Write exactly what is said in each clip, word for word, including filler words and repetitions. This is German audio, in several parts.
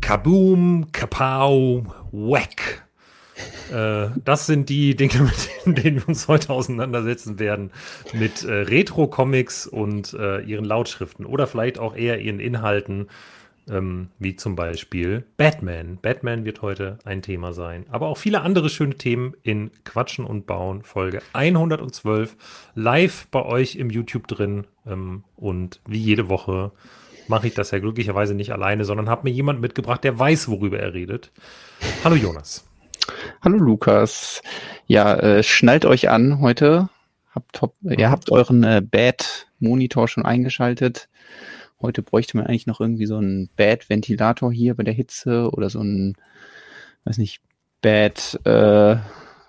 Kaboom, Kapow, Whack. Äh, das sind die Dinge, mit denen wir uns heute auseinandersetzen werden. Mit äh, Retro-Comics und äh, ihren Lautschriften. Oder vielleicht auch eher ihren Inhalten. Ähm, wie zum Beispiel Batman. Batman wird heute ein Thema sein. Aber auch viele andere schöne Themen in Quatschen und Bauen, Folge hundertzwölf. Live bei euch im YouTube drin. Ähm, und wie jede Woche mache ich das ja glücklicherweise nicht alleine, sondern habe mir jemand mitgebracht, der weiß, worüber er redet. Hallo Jonas. Hallo Lukas. Ja, äh, schnallt euch an heute. Habt top, mhm. Ihr habt euren äh, Bad-Monitor schon eingeschaltet. Heute bräuchte man eigentlich noch irgendwie so einen Bad-Ventilator hier bei der Hitze oder so ein, weiß nicht, Bad-Fächer.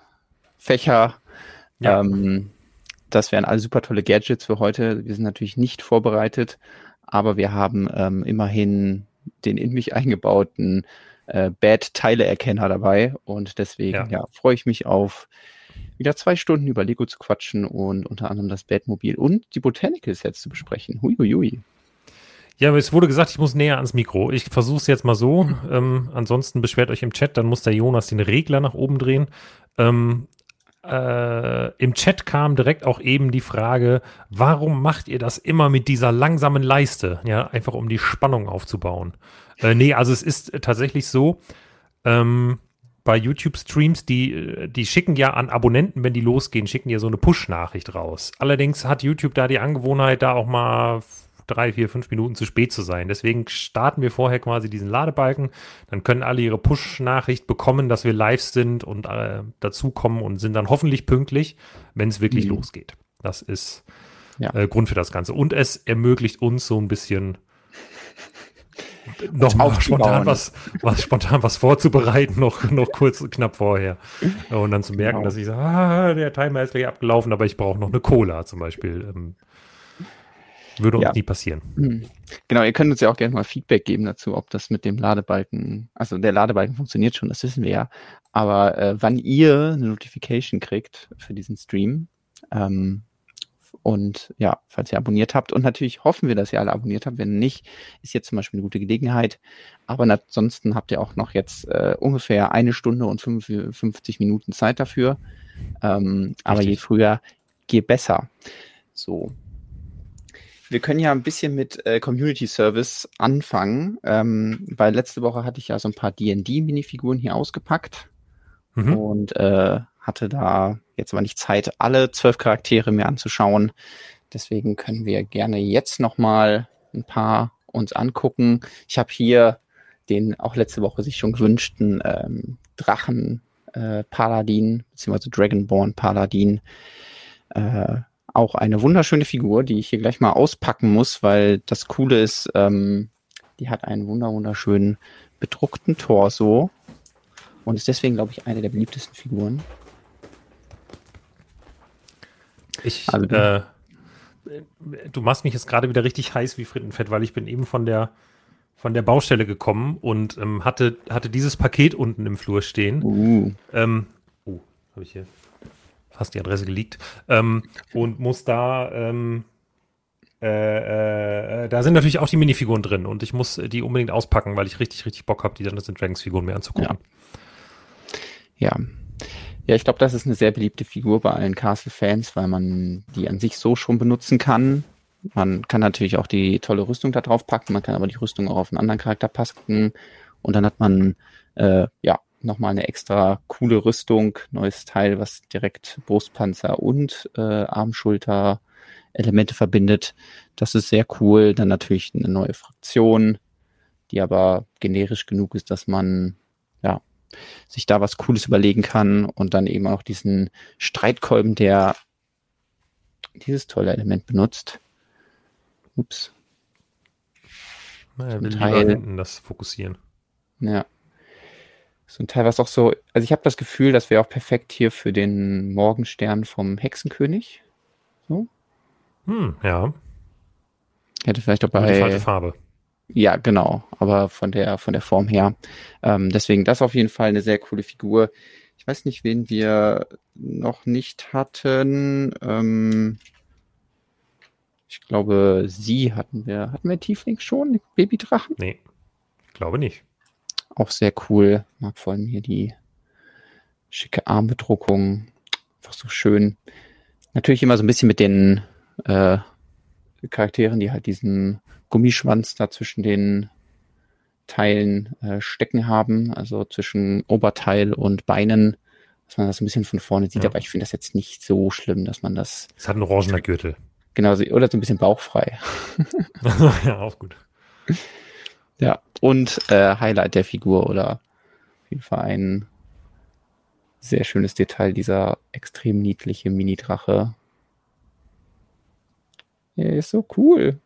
Äh, ja. ähm, das wären alle super tolle Gadgets für heute. Wir sind natürlich nicht vorbereitet, aber wir haben ähm, immerhin den in mich eingebauten äh, Bad-Teile-Erkenner dabei und deswegen ja. ja, freue ich mich auf wieder zwei Stunden über Lego zu quatschen und unter anderem das Batmobil und die Botanicals jetzt zu besprechen. Huiuiui. Ja, aber es wurde gesagt, ich muss näher ans Mikro. Ich versuche es jetzt mal so. Ähm, ansonsten beschwert euch im Chat, dann muss der Jonas den Regler nach oben drehen. Ähm, äh, im Chat kam direkt auch eben die Frage, warum macht ihr das immer mit dieser langsamen Leiste? Ja, einfach um die Spannung aufzubauen. Äh, nee, also es ist tatsächlich so, ähm, bei YouTube-Streams, die, die schicken ja an Abonnenten, wenn die losgehen, schicken ja so eine Push-Nachricht raus. Allerdings hat YouTube da die Angewohnheit, da auch mal drei, vier, fünf Minuten zu spät zu sein. Deswegen starten wir vorher quasi diesen Ladebalken. Dann können alle ihre Push-Nachricht bekommen, dass wir live sind und äh, dazukommen und sind dann hoffentlich pünktlich, wenn es wirklich mhm. losgeht. Das ist ja. äh, Grund für das Ganze. Und es ermöglicht uns so ein bisschen noch mal spontan was, was, spontan was vorzubereiten, noch, noch kurz knapp vorher. Und dann zu merken, genau. dass ich sage, ah, der Timer ist gleich abgelaufen, aber ich brauche noch eine Cola zum Beispiel. Ähm, Würde uns ja. nie passieren. Genau, ihr könnt uns ja auch gerne mal Feedback geben dazu, ob das mit dem Ladebalken, also der Ladebalken funktioniert schon, das wissen wir ja. Aber äh, wann ihr eine Notification kriegt für diesen Stream ähm, und ja, falls ihr abonniert habt und natürlich hoffen wir, dass ihr alle abonniert habt. Wenn nicht, ist jetzt zum Beispiel eine gute Gelegenheit. Aber ansonsten habt ihr auch noch jetzt äh, ungefähr eine Stunde und fünfundfünfzig Minuten Zeit dafür. Ähm, aber je früher, je besser. So. Wir können ja ein bisschen mit äh, Community Service anfangen, ähm, weil letzte Woche hatte ich ja so ein paar D und D-Minifiguren hier ausgepackt mhm. und äh, hatte da jetzt aber nicht Zeit, alle zwölf Charaktere mir anzuschauen. Deswegen können wir gerne jetzt nochmal ein paar uns angucken. Ich habe hier den auch letzte Woche sich schon gewünschten ähm, Drachen-Paladin, äh, beziehungsweise Dragonborn-Paladin, äh, auch eine wunderschöne Figur, die ich hier gleich mal auspacken muss, weil das Coole ist, ähm, die hat einen wunder wunderschönen bedruckten Torso und ist deswegen, glaube ich, eine der beliebtesten Figuren. Ich, also, äh, du machst mich jetzt gerade wieder richtig heiß wie Frittenfett, weil ich bin eben von der von der Baustelle gekommen und ähm, hatte, hatte dieses Paket unten im Flur stehen. Uh. Ähm, oh, habe ich hier fast die Adresse geleakt, ähm, und muss da, ähm, äh, äh, da sind natürlich auch die Minifiguren drin und ich muss die unbedingt auspacken, weil ich richtig, richtig Bock habe, die Dungeons and Dragons Figuren mir anzugucken. Ja, ja, ja ich glaube, das ist eine sehr beliebte Figur bei allen Castle-Fans, weil man die an sich so schon benutzen kann. Man kann natürlich auch die tolle Rüstung da drauf packen, man kann aber die Rüstung auch auf einen anderen Charakter packen und dann hat man, äh, ja, nochmal eine extra coole Rüstung, neues Teil, was direkt Brustpanzer und äh, Armschulter-Elemente verbindet. Das ist sehr cool. Dann natürlich eine neue Fraktion, die aber generisch genug ist, dass man ja sich da was Cooles überlegen kann und dann eben auch diesen Streitkolben, der dieses tolle Element benutzt. Ups. Na, er will lieber hinten das fokussieren. Ja. So ein Teil, was auch so, also ich habe das Gefühl, das wäre auch perfekt hier für den Morgenstern vom Hexenkönig. So. Hm, ja. Hätte vielleicht auch bei... Nur die falsche Farbe. Ja, genau, aber von der von der Form her. Ähm, deswegen das auf jeden Fall eine sehr coole Figur. Ich weiß nicht, wen wir noch nicht hatten. Ähm, ich glaube, sie hatten wir. Hatten wir Tiefling schon? Babydrachen? Nee, ich glaube nicht. auch sehr cool. Mag vor allem hier die schicke Armbedruckung. Einfach so schön. Natürlich immer so ein bisschen mit den äh, Charakteren, die halt diesen Gummischwanz da zwischen den Teilen äh, stecken haben, also zwischen Oberteil und Beinen, dass man das ein bisschen von vorne sieht, Ja. aber ich finde das jetzt nicht so schlimm, dass man das Es hat einen orangener Gürtel. genau so, oder so ein bisschen bauchfrei. Ja, auch gut. Ja, und äh, Highlight der Figur oder auf jeden Fall ein sehr schönes Detail, dieser extrem niedliche Mini-Drache. Er ist so cool.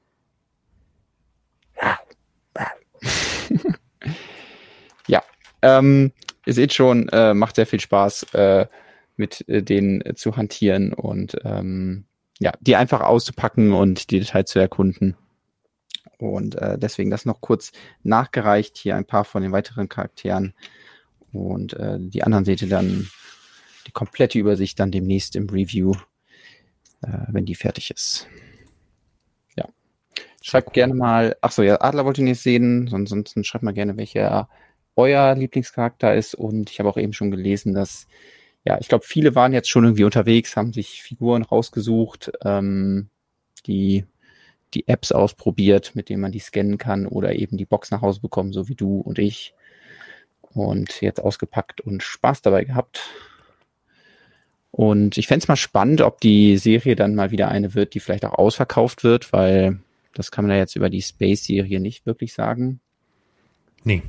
Ja, ähm, ihr seht schon, äh, macht sehr viel Spaß, äh, mit äh, denen äh, zu hantieren und ähm, ja, die einfach auszupacken und die Details zu erkunden. Und äh, deswegen das noch kurz nachgereicht, hier ein paar von den weiteren Charakteren. Und äh, die anderen seht ihr dann, die komplette Übersicht dann demnächst im Review, äh, wenn die fertig ist. Ja. Schreibt gerne mal, ach so, ja, Adler wollt ihr nicht sehen, ansonsten schreibt mal gerne, welcher euer Lieblingscharakter ist. Und ich habe auch eben schon gelesen, dass, ja, ich glaube, viele waren jetzt schon irgendwie unterwegs, haben sich Figuren rausgesucht, ähm, die die Apps ausprobiert, mit denen man die scannen kann oder eben die Box nach Hause bekommen, so wie du und ich. Und jetzt ausgepackt und Spaß dabei gehabt. Und ich fände es mal spannend, ob die Serie dann mal wieder eine wird, die vielleicht auch ausverkauft wird, weil das kann man ja jetzt über die Space-Serie nicht wirklich sagen. Nee.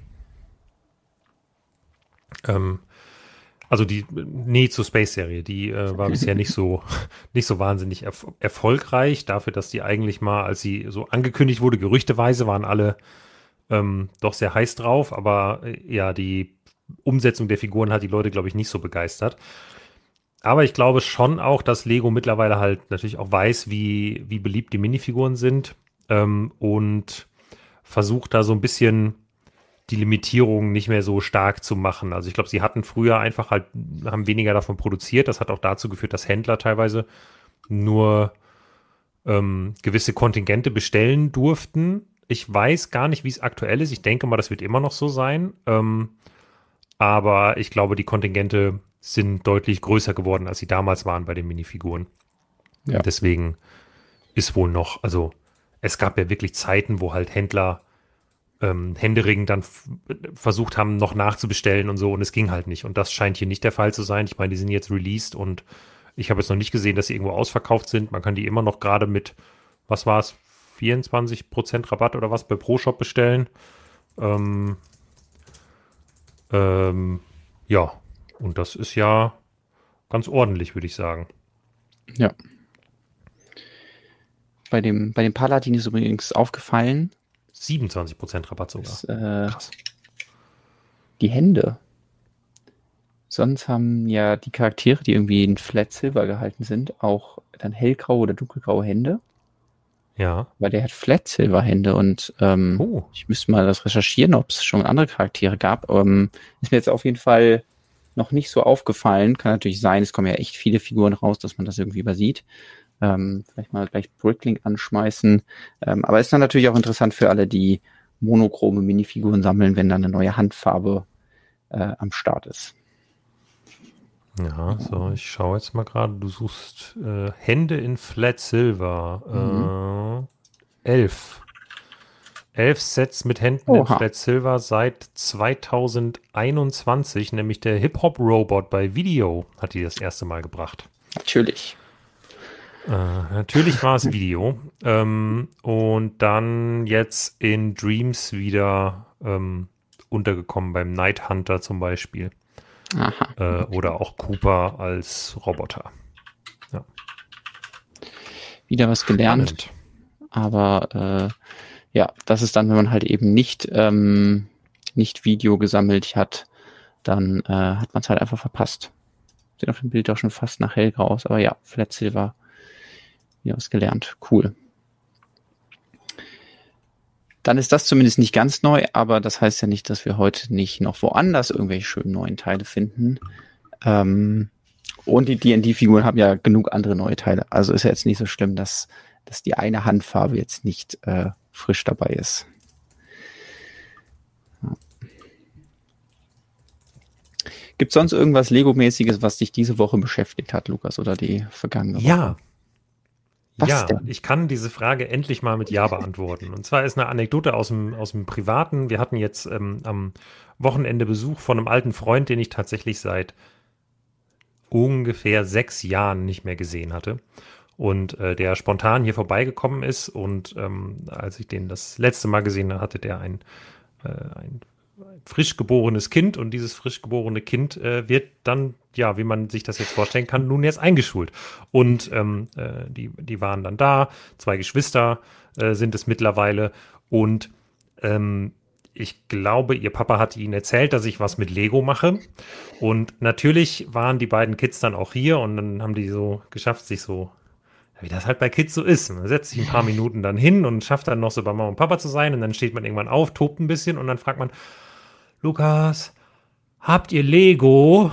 Ähm, also die, nee, zur Space-Serie, die äh, war bisher nicht so, nicht so wahnsinnig erf erfolgreich, dafür, dass die eigentlich mal, als sie so angekündigt wurde, gerüchteweise waren alle ähm, doch sehr heiß drauf, aber äh, ja, die Umsetzung der Figuren hat die Leute, glaube ich, nicht so begeistert. Aber ich glaube schon auch, dass Lego mittlerweile halt natürlich auch weiß, wie, wie beliebt die Minifiguren sind ähm, und versucht da so ein bisschen die Limitierung nicht mehr so stark zu machen. Also ich glaube, sie hatten früher einfach halt, haben weniger davon produziert. Das hat auch dazu geführt, dass Händler teilweise nur ähm, gewisse Kontingente bestellen durften. Ich weiß gar nicht, wie es aktuell ist. Ich denke mal, das wird immer noch so sein. Ähm, aber ich glaube, die Kontingente sind deutlich größer geworden, als sie damals waren bei den Minifiguren. Ja. Deswegen ist wohl noch, also es gab ja wirklich Zeiten, wo halt Händler ähm, händeringend dann versucht haben, noch nachzubestellen und so, und es ging halt nicht. Und das scheint hier nicht der Fall zu sein. Ich meine, die sind jetzt released und ich habe jetzt noch nicht gesehen, dass sie irgendwo ausverkauft sind. Man kann die immer noch gerade mit, was war es, vierundzwanzig Prozent Rabatt oder was bei ProShop bestellen. Ähm, ähm, ja, und das ist ja ganz ordentlich, würde ich sagen. Ja. Bei dem, bei dem Paladin ist übrigens aufgefallen, siebenundzwanzig Prozent Rabatt sogar. dass, äh, Krass. die Hände. Sonst haben ja die Charaktere, die irgendwie in Flat Silver gehalten sind, auch dann hellgraue oder dunkelgraue Hände. Ja. Weil der hat Flat Silver Hände und ähm, Oh. ich müsste mal das recherchieren, ob es schon andere Charaktere gab. Ähm, ist mir jetzt auf jeden Fall noch nicht so aufgefallen. Kann natürlich sein, es kommen ja echt viele Figuren raus, dass man das irgendwie übersieht. Ähm, vielleicht mal gleich Bricklink anschmeißen. Ähm, aber ist dann natürlich auch interessant für alle, die monochrome Minifiguren sammeln, wenn dann eine neue Handfarbe äh, am Start ist. Ja, so, ich schaue jetzt mal gerade. Du suchst äh, Hände in Flat Silver. Äh, elf. Elf Sets mit Händen in Oha. Flat Silver seit zweitausendeinundzwanzig, nämlich der Hip-Hop-Robot bei Video hat die das erste Mal gebracht. Natürlich. Äh, natürlich war es Video. Ähm, und dann jetzt in Dreams wieder ähm, untergekommen, beim Night Hunter zum Beispiel. Aha. Äh, oder auch Cooper als Roboter. Ja. Wieder was gelernt. Spannend. Aber äh, ja, das ist dann, wenn man halt eben nicht, ähm, nicht Video gesammelt hat, dann äh, hat man es halt einfach verpasst. Sieht auf dem Bild auch schon fast nach hellgrau aus, aber ja, Flat Silver, wieder was gelernt. Cool. Dann ist das zumindest nicht ganz neu, aber das heißt ja nicht, dass wir heute nicht noch woanders irgendwelche schönen neuen Teile finden. Ähm, und die D und D-Figuren haben ja genug andere neue Teile. Also ist ja jetzt nicht so schlimm, dass, dass die eine Handfarbe jetzt nicht äh, frisch dabei ist. Ja. Gibt es sonst irgendwas Lego-mäßiges, was dich diese Woche beschäftigt hat, Lukas, oder die vergangene Woche? Ja. Was ja, denn? ich kann diese Frage endlich mal mit Ja beantworten. Und zwar ist eine Anekdote aus dem, aus dem Privaten. Wir hatten jetzt ähm, am Wochenende Besuch von einem alten Freund, den ich tatsächlich seit ungefähr sechs Jahren nicht mehr gesehen hatte. Und äh, der spontan hier vorbeigekommen ist. Und ähm, als ich den das letzte Mal gesehen habe, hatte der ein, äh, ein frisch geborenes Kind. Und dieses frisch geborene Kind äh, wird dann, ja, wie man sich das jetzt vorstellen kann, nun jetzt eingeschult. Und ähm, äh, die, die waren dann da. Zwei Geschwister äh, sind es mittlerweile. Und ähm, ich glaube, ihr Papa hat ihnen erzählt, dass ich was mit Lego mache. Und natürlich waren die beiden Kids dann auch hier und dann haben die so geschafft, sich so, wie das halt bei Kids so ist. Man setzt sich ein paar Minuten dann hin und schafft dann noch so bei Mama und Papa zu sein und dann steht man irgendwann auf, tobt ein bisschen und dann fragt man, Lukas, habt ihr Lego?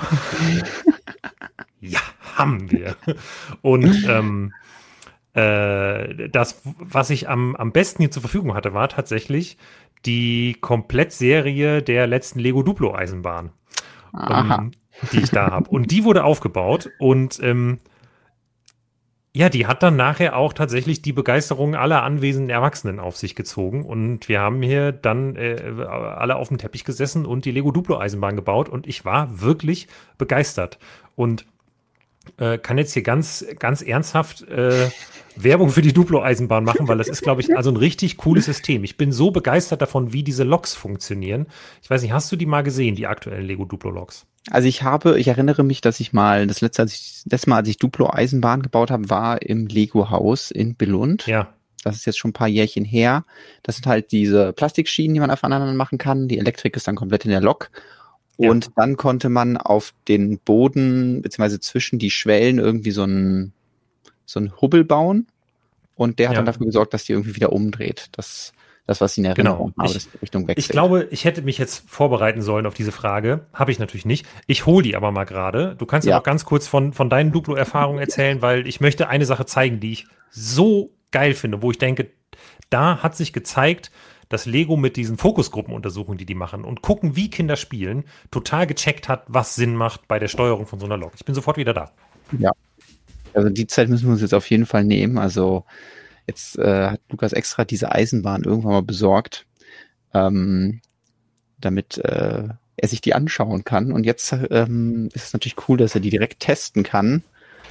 Ja, haben wir. Und ähm, äh, das, was ich am, am besten hier zur Verfügung hatte, war tatsächlich die Komplettserie der letzten Lego Duplo Eisenbahn, ähm, die ich da habe. Und die wurde aufgebaut und ähm, ja, die hat dann nachher auch tatsächlich die Begeisterung aller anwesenden Erwachsenen auf sich gezogen. Und wir haben hier dann äh, alle auf dem Teppich gesessen und die Lego Duplo Eisenbahn gebaut. Und ich war wirklich begeistert. Und äh, kann jetzt hier ganz, ganz ernsthaft äh, Werbung für die Duplo-Eisenbahn machen, weil das ist, glaube ich, also ein richtig cooles System. Ich bin so begeistert davon, wie diese Loks funktionieren. Ich weiß nicht, hast du die mal gesehen, die aktuellen Lego Duplo-Loks? Also ich habe, ich erinnere mich, dass ich mal, das letzte, als ich, das Mal, als ich Duplo-Eisenbahn gebaut habe, war im Lego-Haus in Billund. Ja. Das ist jetzt schon ein paar Jährchen her. Das sind halt diese Plastikschienen, die man aufeinander machen kann. Die Elektrik ist dann komplett in der Lok. Und ja. Dann konnte man auf den Boden, beziehungsweise zwischen die Schwellen irgendwie so einen so einen Hubbel bauen. Und der hat ja. dann dafür gesorgt, dass die irgendwie wieder umdreht. Das, das was ich in Erinnerung genau. habe, ich, dass die Richtung wechselt. Ich glaube, ich hätte mich jetzt vorbereiten sollen auf diese Frage. Habe ich natürlich nicht. Ich hole die aber mal gerade. Du kannst ja noch ganz kurz von, von deinen Duplo-Erfahrungen erzählen, weil ich möchte eine Sache zeigen, die ich so geil finde, wo ich denke, da hat sich gezeigt, dass Lego mit diesen Fokusgruppenuntersuchungen, die die machen und gucken, wie Kinder spielen, total gecheckt hat, was Sinn macht bei der Steuerung von so einer Lok. Ich bin sofort wieder da. Ja, also die Zeit müssen wir uns jetzt auf jeden Fall nehmen. Also jetzt äh, hat Lukas extra diese Eisenbahn irgendwann mal besorgt, ähm, damit äh, er sich die anschauen kann. Und jetzt ähm, ist es natürlich cool, dass er die direkt testen kann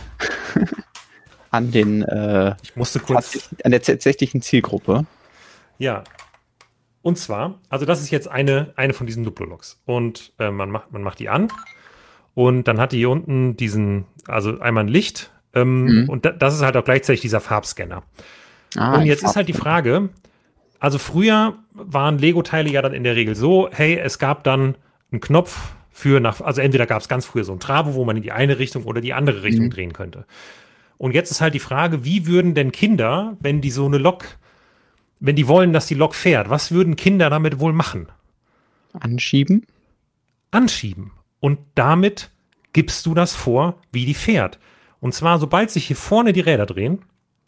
an den äh, ich musste kurz an der tatsächlichen Zielgruppe. Ja. Und zwar, also das ist jetzt eine, eine von diesen Duplo-Loks. Und äh, man, macht, man macht die an und dann hat die hier unten diesen, also einmal ein Licht ähm, mhm. und da, das ist halt auch gleichzeitig dieser Farbscanner. Ah, und jetzt ist halt die Frage, also früher waren Lego-Teile ja dann in der Regel so, hey, es gab dann einen Knopf für nach, also entweder gab es ganz früher so ein Travo, wo man in die eine Richtung oder die andere Richtung mhm. drehen könnte. Und jetzt ist halt die Frage, wie würden denn Kinder, wenn die so eine Lok Wenn die wollen, dass die Lok fährt, was würden Kinder damit wohl machen? Anschieben? Anschieben. Und damit gibst du das vor, wie die fährt. Und zwar, sobald sich hier vorne die Räder drehen,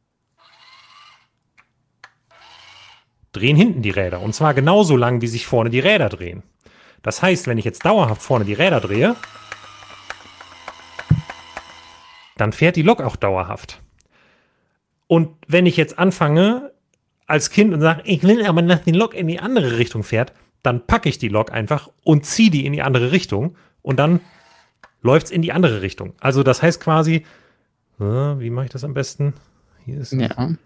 drehen hinten die Räder. Und zwar genauso lang, wie sich vorne die Räder drehen. Das heißt, wenn ich jetzt dauerhaft vorne die Räder drehe, dann fährt die Lok auch dauerhaft. Und wenn ich jetzt anfange, als Kind und sage, ich will aber, dass die Lok in die andere Richtung fährt, dann packe ich die Lok einfach und ziehe die in die andere Richtung und dann läuft es in die andere Richtung. Also das heißt quasi, äh, wie mache ich das am besten? Hier ist ja.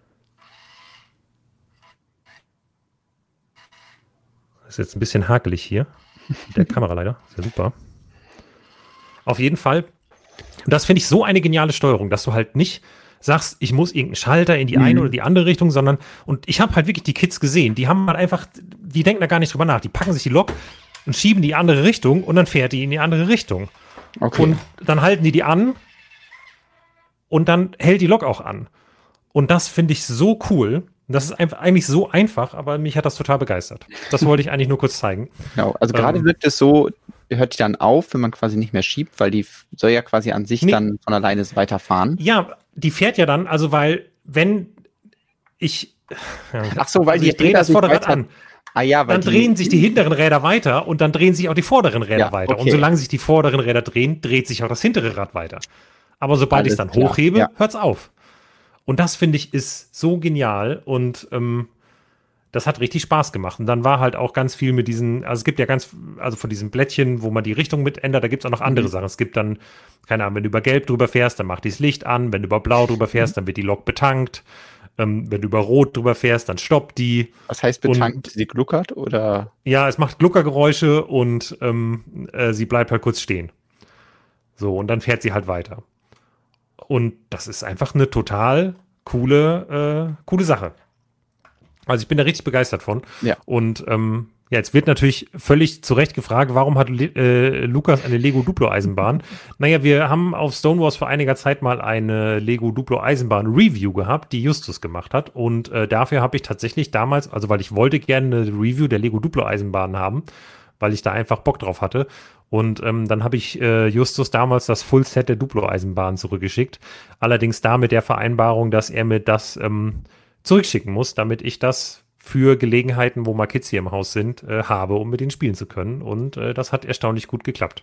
Das ist jetzt ein bisschen hakelig hier. Mit der Kamera leider. Ist ja super. Auf jeden Fall. Und das finde ich so eine geniale Steuerung, dass du halt nicht sagst, ich muss irgendeinen Schalter in die eine mhm. oder die andere Richtung, sondern, und ich habe halt wirklich die Kids gesehen, die haben halt einfach, die denken da gar nicht drüber nach, die packen sich die Lok und schieben die andere Richtung und dann fährt die in die andere Richtung. Okay. Und dann halten die die an und dann hält die Lok auch an. Und das finde ich so cool. Das ist einfach eigentlich so einfach, aber mich hat das total begeistert. Das wollte ich eigentlich nur kurz zeigen. Genau, also ähm, gerade wirkt es so, hört die dann auf, wenn man quasi nicht mehr schiebt, weil die soll ja quasi an sich nee, dann von alleine weiterfahren. Ja, die fährt ja dann, also weil, wenn ich, ach so, weil also die ich drehe das Vorderrad an. Ah ja, weil dann drehen sich die hinteren Räder weiter und dann drehen sich auch die vorderen Räder Ja, weiter. okay. Und solange sich die vorderen Räder drehen, dreht sich auch das hintere Rad weiter. Aber sobald ich es Alles dann klar, hochhebe, ja. hört's auf. Und das, finde ich, ist so genial und ähm, das hat richtig Spaß gemacht. Und dann war halt auch ganz viel mit diesen, also es gibt ja ganz, also von diesen Blättchen, wo man die Richtung mit ändert, da gibt es auch noch andere Mhm. Sachen. Es gibt dann, keine Ahnung, wenn du über Gelb drüber fährst, dann macht die das Licht an. Wenn du über Blau drüber fährst, dann wird die Lok betankt. Ähm, wenn du über Rot drüber fährst, dann stoppt die. Was heißt betankt? Und Sie gluckert oder? ja, es macht Gluckergeräusche und ähm, äh, sie bleibt halt kurz stehen. So, und dann fährt sie halt weiter. Und das ist einfach eine total coole, äh, coole Sache. Also ich bin da richtig begeistert von. Ja. Und ähm, ja, jetzt wird natürlich völlig zu Recht gefragt, warum hat äh, Lukas eine Lego Duplo Eisenbahn? Naja, wir haben auf Stonewars vor einiger Zeit mal eine Lego Duplo Eisenbahn Review gehabt, die Justus gemacht hat. Und äh, dafür habe ich tatsächlich damals, also weil ich wollte gerne eine Review der Lego Duplo Eisenbahn haben, weil ich da einfach Bock drauf hatte. Und ähm, dann habe ich äh, Justus damals das Full-Set der Duplo-Eisenbahn zurückgeschickt. Allerdings da mit der Vereinbarung, dass er mir das ähm, zurückschicken muss, damit ich das für Gelegenheiten, wo mal Kids hier im Haus sind, äh, habe, um mit ihnen spielen zu können. Und äh, das hat erstaunlich gut geklappt.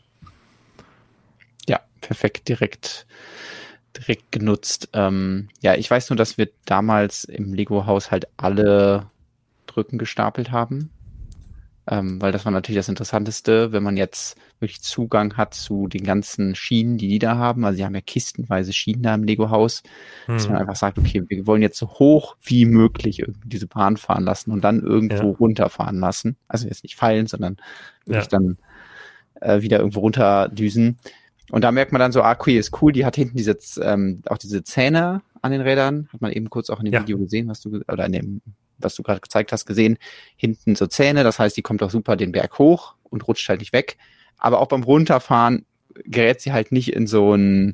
Ja, perfekt, direkt, direkt genutzt. Ähm, ja, ich weiß nur, dass wir damals im Lego-Haus halt alle Brücken gestapelt haben. Ähm, weil das war natürlich das Interessanteste, wenn man jetzt wirklich Zugang hat zu den ganzen Schienen, die die da haben. Also sie haben ja kistenweise Schienen da im Lego-Haus, hm. dass man einfach sagt, okay, wir wollen jetzt so hoch wie möglich irgendwie diese Bahn fahren lassen und dann irgendwo ja. runterfahren lassen. Also jetzt nicht fallen, sondern wirklich ja. dann äh, wieder irgendwo runterdüsen. Und da merkt man dann so, ah, okay, ist cool, die hat hinten diese, ähm, auch diese Zähne an den Rädern, hat man eben kurz auch in dem ja. Video gesehen, was du, oder in dem, was du gerade gezeigt hast, gesehen, hinten so Zähne, das heißt, die kommt auch super den Berg hoch und rutscht halt nicht weg. Aber auch beim Runterfahren gerät sie halt nicht in so ein,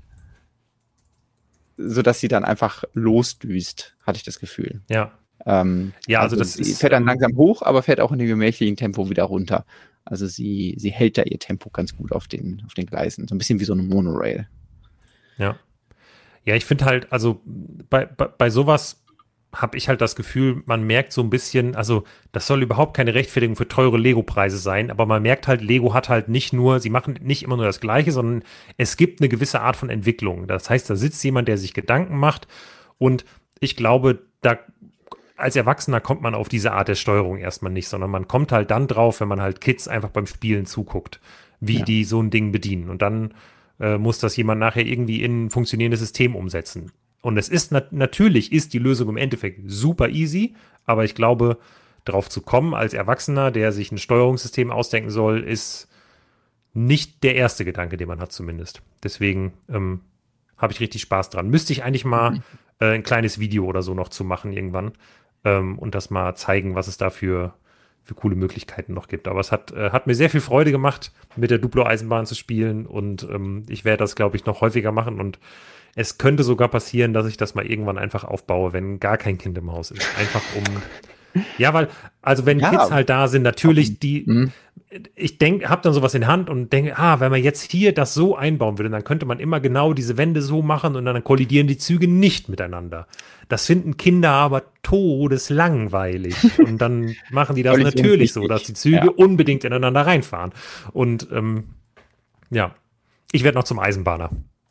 so dass sie dann einfach losdüst, hatte ich das Gefühl. Ja. Ähm, ja, also, also das sie ist, fährt dann ähm, langsam hoch, aber fährt auch in dem gemächlichen Tempo wieder runter. Also sie, sie hält da ihr Tempo ganz gut auf den, auf den Gleisen. So ein bisschen wie so eine Monorail. Ja. Ja, ich finde halt, also bei, bei, bei sowas habe ich halt das Gefühl, man merkt so ein bisschen, also das soll überhaupt keine Rechtfertigung für teure Lego-Preise sein, aber man merkt halt, Lego hat halt nicht nur, sie machen nicht immer nur das Gleiche, sondern es gibt eine gewisse Art von Entwicklung. Das heißt, da sitzt jemand, der sich Gedanken macht und ich glaube, da als Erwachsener kommt man auf diese Art der Steuerung erstmal nicht, sondern man kommt halt dann drauf, wenn man halt Kids einfach beim Spielen zuguckt, wie ja. die so ein Ding bedienen. Und dann äh, muss das jemand nachher irgendwie in ein funktionierendes System umsetzen. Und es ist nat- natürlich ist die Lösung im Endeffekt super easy, aber ich glaube, darauf zu kommen als Erwachsener, der sich ein Steuerungssystem ausdenken soll, ist nicht der erste Gedanke, den man hat zumindest. Deswegen ähm, habe ich richtig Spaß dran. Müsste ich eigentlich mal mhm. äh, ein kleines Video oder so noch zu machen irgendwann ähm, und das mal zeigen, was es da für, für coole Möglichkeiten noch gibt. Aber es hat, äh, hat mir sehr viel Freude gemacht, mit der Duplo-Eisenbahn zu spielen und ähm, ich werde das, glaube ich, noch häufiger machen und es könnte sogar passieren, dass ich das mal irgendwann einfach aufbaue, wenn gar kein Kind im Haus ist. Einfach um, ja, weil, also wenn ja, Kids halt da sind, natürlich die, mhm. ich denke, habe dann sowas in Hand und denke, ah, wenn man jetzt hier das so einbauen würde, dann könnte man immer genau diese Wände so machen und dann kollidieren die Züge nicht miteinander. Das finden Kinder aber todeslangweilig. Und dann machen die das natürlich so, dass die Züge ja. unbedingt ineinander reinfahren. Und ähm, ja, ich werde noch zum Eisenbahner.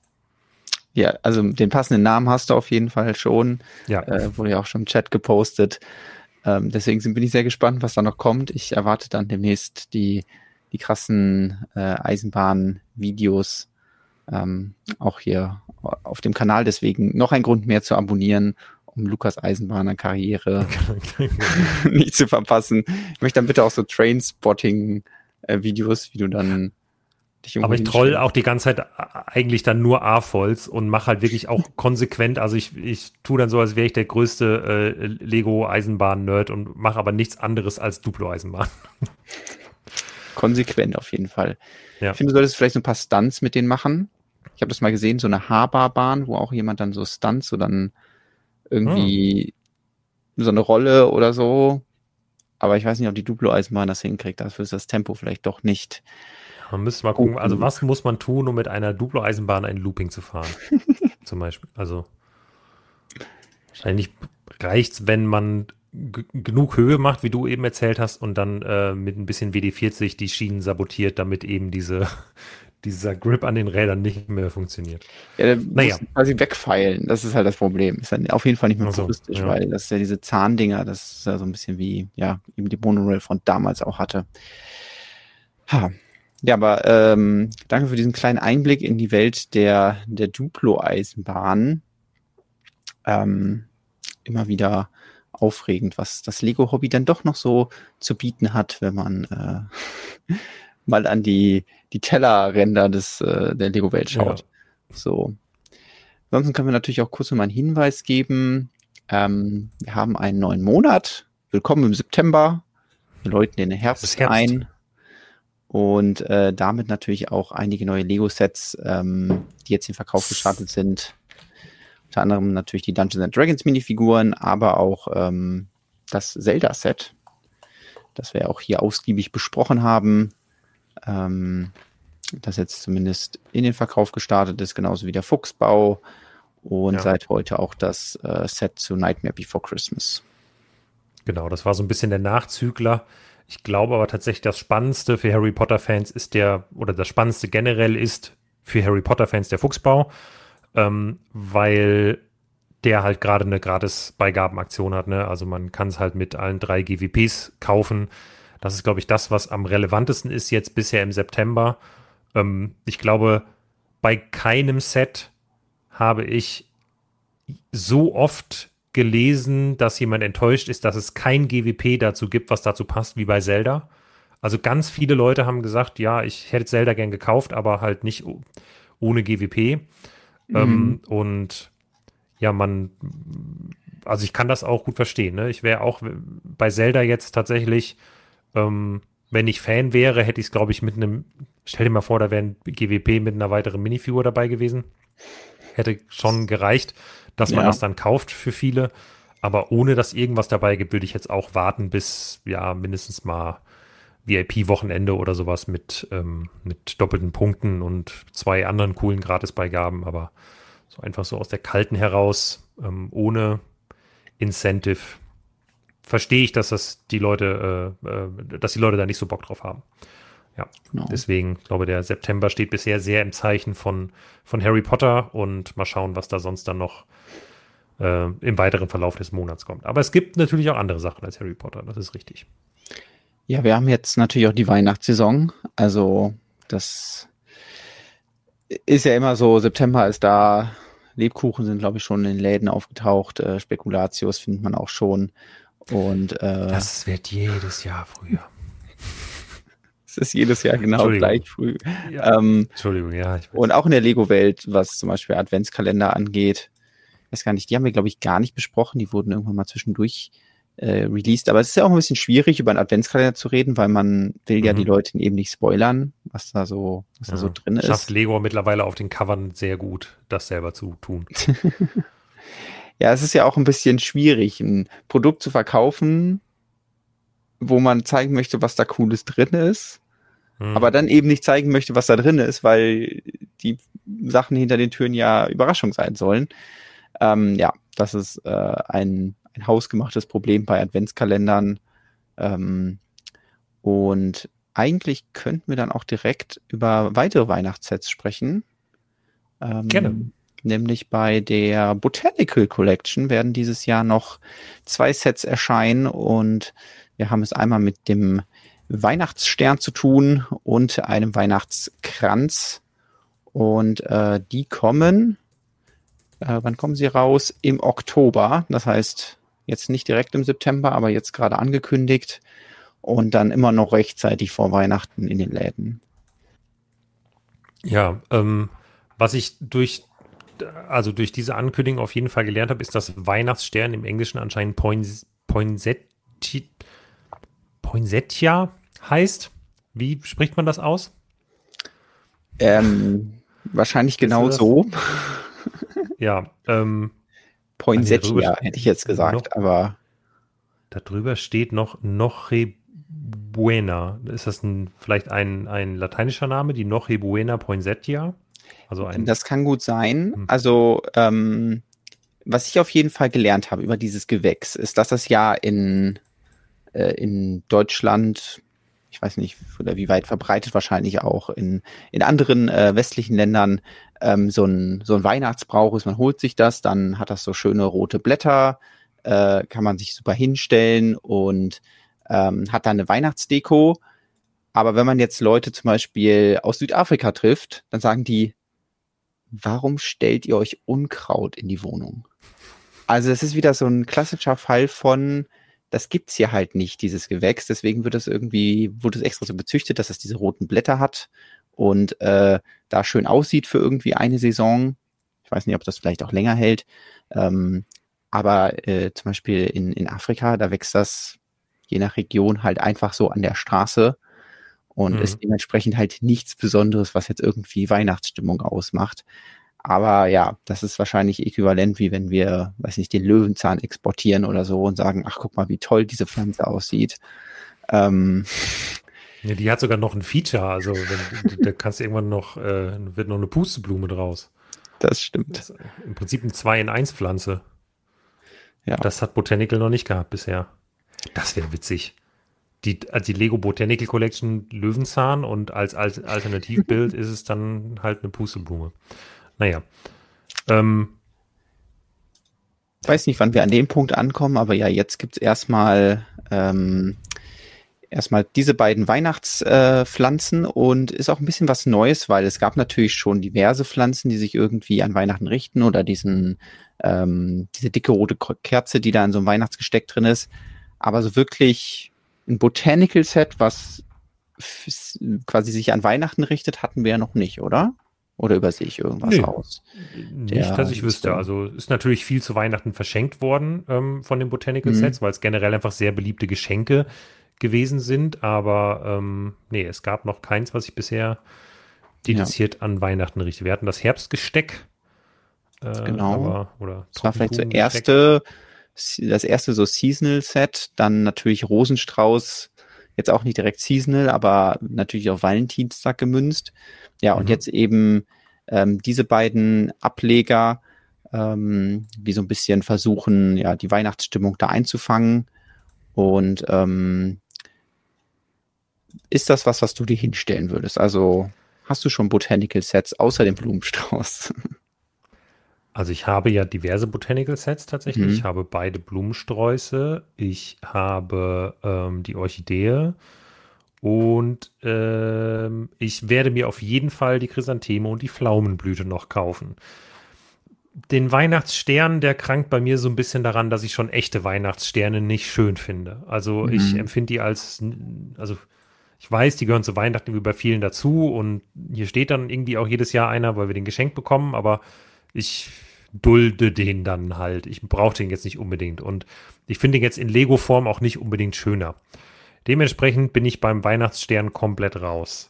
Ja, also den passenden Namen hast du auf jeden Fall schon. Ja. Äh, wurde ja auch schon im Chat gepostet. Ähm, deswegen bin ich sehr gespannt, was da noch kommt. Ich erwarte dann demnächst die, die krassen äh, Eisenbahn-Videos ähm, auch hier auf dem Kanal. Deswegen noch ein Grund mehr zu abonnieren, um Lukas Eisenbahner Karriere nicht zu verpassen. Ich möchte dann bitte auch so Trainspotting-Videos, wie du dann Aber ich troll auch die ganze Zeit eigentlich dann nur A-Volls und mache halt wirklich auch konsequent, also ich, ich tue dann so, als wäre ich der größte äh, Lego-Eisenbahn-Nerd und mache aber nichts anderes als Duplo-Eisenbahn. Konsequent auf jeden Fall. Ja. Ich finde, du solltest vielleicht so ein paar Stunts mit denen machen. Ich habe das mal gesehen, so eine Haarbahn, wo auch jemand dann so Stunts, so dann irgendwie hm. so eine Rolle oder so. Aber ich weiß nicht, ob die Duplo-Eisenbahn das hinkriegt. Dafür ist das Tempo vielleicht doch nicht. Man müsste mal gucken, also was muss man tun, um mit einer Duplo-Eisenbahn ein Looping zu fahren? Zum Beispiel. Also wahrscheinlich reicht es, wenn man g- genug Höhe macht, wie du eben erzählt hast, und dann äh, mit ein bisschen W D vierzig die Schienen sabotiert, damit eben diese, dieser Grip an den Rädern nicht mehr funktioniert. Ja, der muss Naja, quasi wegfeilen. Das ist halt das Problem. Ist dann auf jeden Fall nicht mehr also, puristisch, ja. weil das ist ja diese Zahndinger, das ist ja so ein bisschen wie, ja, eben die Monorail von damals auch hatte. Ha. Ja, aber ähm, danke für diesen kleinen Einblick in die Welt der, der Duplo-Eisenbahn. Ähm, immer wieder aufregend, was das Lego-Hobby dann doch noch so zu bieten hat, wenn man äh, mal an die, die Tellerränder des, äh, der Lego-Welt schaut. Ja. So. Ansonsten können wir natürlich auch kurz noch mal einen Hinweis geben. Ähm, wir haben einen neuen Monat. Willkommen im September. Wir läuten den Es ist Herbst, Herbst. ein. Und äh, damit natürlich auch einige neue Lego-Sets, ähm, die jetzt in Verkauf gestartet sind. Unter anderem natürlich die Dungeons and Dragons Minifiguren, aber auch ähm, das Zelda-Set, das wir auch hier ausgiebig besprochen haben, ähm, das jetzt zumindest in den Verkauf gestartet ist, genauso wie der Fuchsbau und Ja. seit heute auch das äh, Set zu Nightmare Before Christmas. Genau, das war so ein bisschen der Nachzügler. Ich glaube aber tatsächlich, das Spannendste für Harry Potter-Fans ist der, oder das Spannendste generell ist für Harry Potter-Fans der Fuchsbau, ähm, weil der halt gerade eine Gratis-Beigabenaktion hat. Ne? Also man kann es halt mit allen drei G W Ps kaufen. Das ist, glaube ich, das, was am relevantesten ist jetzt bisher im September. Ähm, ich glaube, bei keinem Set habe ich so oft gelesen, dass jemand enttäuscht ist, dass es kein G W P dazu gibt, was dazu passt, wie bei Zelda. Also ganz viele Leute haben gesagt, ja, ich hätte Zelda gern gekauft, aber halt nicht o- ohne G W P. Ähm, und ja, man, also ich kann das auch gut verstehen. Ne? Ich wäre auch bei Zelda jetzt tatsächlich, ähm, wenn ich Fan wäre, hätte ich es, glaube ich, mit einem, stell dir mal vor, da wäre ein G W P mit einer weiteren Minifigur dabei gewesen. Hätte schon gereicht, dass man Ja. das dann kauft für viele. Aber ohne dass irgendwas dabei gibt, würde ich jetzt auch warten, bis ja mindestens mal V I P-Wochenende oder sowas mit, ähm, mit doppelten Punkten und zwei anderen coolen Gratisbeigaben. Aber so einfach so aus der Kalten heraus, ähm, ohne Incentive, verstehe ich, dass das die Leute, äh, äh, dass die Leute da nicht so Bock drauf haben. Ja, Genau. deswegen, ich glaube, der September steht bisher sehr im Zeichen von, von Harry Potter und mal schauen, was da sonst dann noch äh, im weiteren Verlauf des Monats kommt. Aber es gibt natürlich auch andere Sachen als Harry Potter, das ist richtig. Ja, wir haben jetzt natürlich auch die Weihnachtssaison. Also das ist ja immer so, September ist da, Lebkuchen sind, glaube ich, schon in den Läden aufgetaucht, äh, Spekulatius findet man auch schon. Und äh, Das wird jedes Jahr früher. es ist jedes Jahr genau Entschuldigung. gleich früh. Ja. Ähm, Entschuldigung, ja. Ich weiß. und auch in der Lego-Welt, was zum Beispiel Adventskalender angeht, weiß gar nicht, die haben wir, glaube ich, gar nicht besprochen. Die wurden irgendwann mal zwischendurch äh, released. Aber es ist ja auch ein bisschen schwierig, über einen Adventskalender zu reden, weil man will ja Mhm. die Leute eben nicht spoilern, was da so, was da Ja. so drin Schafft ist. Lego mittlerweile auf den Covern sehr gut, das selber zu tun. Ja, es ist ja auch ein bisschen schwierig, ein Produkt zu verkaufen, wo man zeigen möchte, was da Cooles drin ist, Mhm. aber dann eben nicht zeigen möchte, was da drin ist, weil die Sachen hinter den Türen ja Überraschung sein sollen. Ähm, ja, das ist äh, ein, ein hausgemachtes Problem bei Adventskalendern. Ähm, und eigentlich könnten wir dann auch direkt über weitere Weihnachtssets sprechen. Ähm, Gerne. Nämlich bei der Botanical Collection werden dieses Jahr noch zwei Sets erscheinen und wir haben es einmal mit dem Weihnachtsstern zu tun und einem Weihnachtskranz. Und äh, die kommen, äh, wann kommen sie raus? Im Oktober. Das heißt, jetzt nicht direkt im September, aber jetzt gerade angekündigt. Und dann immer noch rechtzeitig vor Weihnachten in den Läden. Ja, ähm, was ich durch, also durch diese Ankündigung auf jeden Fall gelernt habe, ist, dass Weihnachtsstern im Englischen anscheinend Poinsettia, Poinsettia, Poinsettia heißt. Wie spricht man das aus? Ähm, wahrscheinlich Kennst du genau das? so. Ja, ähm, Poinsettia, darüber steht hätte ich jetzt gesagt, noch- aber darüber steht noch Noche Buena. Ist das ein, vielleicht ein, ein lateinischer Name, die Noche Buena Poinsettia? Also ein, das kann gut sein. Hm. Also ähm, was ich auf jeden Fall gelernt habe über dieses Gewächs, ist, dass das ja in, äh, in Deutschland, ich weiß nicht, oder wie weit verbreitet, wahrscheinlich auch in, in anderen äh, westlichen Ländern ähm, so ein, so ein Weihnachtsbrauch ist. Man holt sich das, dann hat das so schöne rote Blätter, äh, kann man sich super hinstellen und ähm, hat dann eine Weihnachtsdeko. Aber wenn man jetzt Leute zum Beispiel aus Südafrika trifft, dann sagen die, warum stellt ihr euch Unkraut in die Wohnung? Also das ist wieder so ein klassischer Fall von, das gibt's hier halt nicht, dieses Gewächs. Deswegen wird das irgendwie, wurde es extra so gezüchtet, dass es diese roten Blätter hat und äh, da schön aussieht für irgendwie eine Saison. Ich weiß nicht, ob das vielleicht auch länger hält. Ähm, aber äh, zum Beispiel in, in Afrika, da wächst das je nach Region halt einfach so an der Straße und Mhm. ist dementsprechend halt nichts Besonderes, was jetzt irgendwie Weihnachtsstimmung ausmacht. Aber ja, das ist wahrscheinlich äquivalent, wie wenn wir, weiß nicht, den Löwenzahn exportieren oder so und sagen, ach, guck mal, wie toll diese Pflanze aussieht. Ähm, Ja, die hat sogar noch ein Feature, also wenn, da kannst du irgendwann noch, äh, wird noch eine Pusteblume draus. das stimmt. Das ist im Prinzip eine zwei in eins Pflanze. Ja. Das hat Botanical noch nicht gehabt bisher. Das wäre witzig. Die, die Lego Botanical Collection Löwenzahn und als, als Alternativbild ist es dann halt eine Pusteblume. Naja. Ähm, Weiß nicht, wann wir an dem Punkt ankommen, aber ja, jetzt gibt's erstmal ähm, erstmal diese beiden Weihnachtspflanzen äh, und ist auch ein bisschen was Neues, weil es gab natürlich schon diverse Pflanzen, die sich irgendwie an Weihnachten richten oder diesen ähm, diese dicke rote Kerze, die da in so einem Weihnachtsgesteck drin ist. Aber so wirklich ein Botanical Set, was f- quasi sich an Weihnachten richtet, hatten wir ja noch nicht, oder? Oder übersehe ich irgendwas nö, aus? nicht, dass ich wüsste. Also ist natürlich viel zu Weihnachten verschenkt worden ähm, von den Botanical Mhm. Sets, weil es generell einfach sehr beliebte Geschenke gewesen sind. Aber ähm, nee, es gab noch keins, was ich bisher dediziert an Weihnachten richte. Wir hatten das Herbstgesteck. Äh, Genau. Aber, oder Das war vielleicht so Trockenblumengesteck. erste, das erste so Seasonal Set, dann natürlich Rosenstrauß, jetzt auch nicht direkt Seasonal, aber natürlich auf Valentinstag gemünzt. Ja, und Mhm. jetzt eben ähm, diese beiden Ableger, ähm, die so ein bisschen versuchen, ja, die Weihnachtsstimmung da einzufangen. Und ähm, ist das was, was du dir hinstellen würdest? Also hast du schon Botanical Sets außer dem Blumenstrauß? Also ich habe ja diverse Botanical Sets tatsächlich. Mhm. Ich habe beide Blumensträuße. Ich habe ähm, die Orchidee. Und ähm, ich werde mir auf jeden Fall die Chrysantheme und die Pflaumenblüte noch kaufen. Den Weihnachtsstern, der krankt bei mir so ein bisschen daran, dass ich schon echte Weihnachtssterne nicht schön finde. Also ich Mhm. empfinde die als, also ich weiß, die gehören zu Weihnachten wie bei vielen dazu und hier steht dann irgendwie auch jedes Jahr einer, weil wir den geschenkt bekommen, aber ich dulde den dann halt. Ich brauche den jetzt nicht unbedingt und ich finde den jetzt in Lego-Form auch nicht unbedingt schöner. Dementsprechend bin ich beim Weihnachtsstern komplett raus.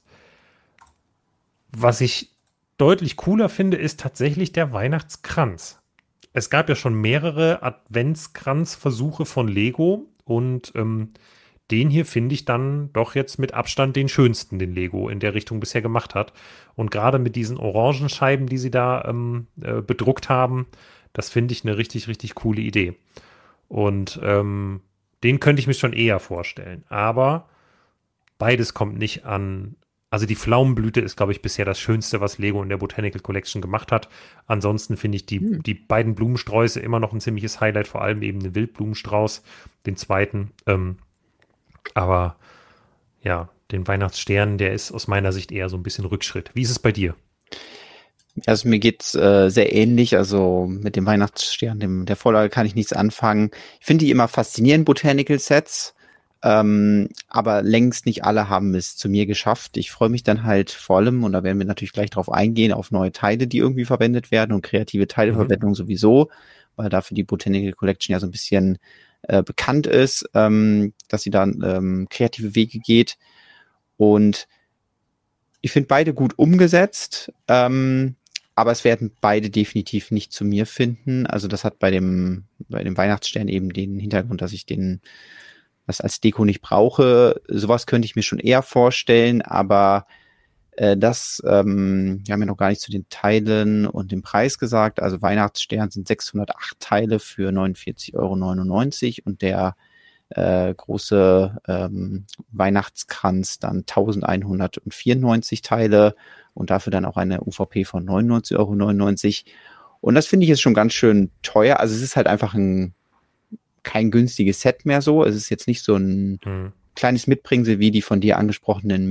Was ich deutlich cooler finde, ist tatsächlich der Weihnachtskranz. Es gab ja schon mehrere Adventskranzversuche von Lego und ähm, den hier finde ich dann doch jetzt mit Abstand den schönsten, den Lego in der Richtung bisher gemacht hat. Und gerade mit diesen Orangenscheiben, die sie da ähm, äh, bedruckt haben, das finde ich eine richtig, richtig coole Idee. Und ähm, den könnte ich mir schon eher vorstellen. Aber beides kommt nicht an. Also die Pflaumenblüte ist, glaube ich, bisher das Schönste, was Lego in der Botanical Collection gemacht hat. Ansonsten finde ich die, Hm. die beiden Blumensträuße immer noch ein ziemliches Highlight, vor allem eben den Wildblumenstrauß, den zweiten. Ähm, aber ja, den Weihnachtsstern, der ist aus meiner Sicht eher so ein bisschen Rückschritt. Wie ist es bei dir? Also mir geht's äh, sehr ähnlich. Also mit dem Weihnachtsstern, dem der Vorlage kann ich nichts anfangen. Ich finde die immer faszinierend, Botanical Sets, ähm, aber längst nicht alle haben es zu mir geschafft. Ich freue mich dann halt vor allem, und da werden wir natürlich gleich drauf eingehen, auf neue Teile, die irgendwie verwendet werden und kreative Teileverwendung sowieso, weil dafür die Botanical Collection ja so ein bisschen äh, bekannt ist, ähm, dass sie dann ähm, kreative Wege geht. Und ich finde beide gut umgesetzt, ähm, aber es werden beide definitiv nicht zu mir finden. Also das hat bei dem, bei dem Weihnachtsstern eben den Hintergrund, dass ich den, das als Deko nicht brauche. Sowas könnte ich mir schon eher vorstellen, aber Äh, das, ähm, wir haben ja noch gar nicht zu den Teilen und dem Preis gesagt. Also Weihnachtsstern sind sechshundertacht Teile für neunundvierzig Euro neunundneunzig und der äh, große ähm, Weihnachtskranz dann elfhundertvierundneunzig Teile und dafür dann auch eine U V P von neunundneunzig Euro neunundneunzig. Und das finde ich ist schon ganz schön teuer. Also es ist halt einfach ein kein günstiges Set mehr so. Es ist jetzt nicht so ein hm. kleines Mitbringsel wie die von dir angesprochenen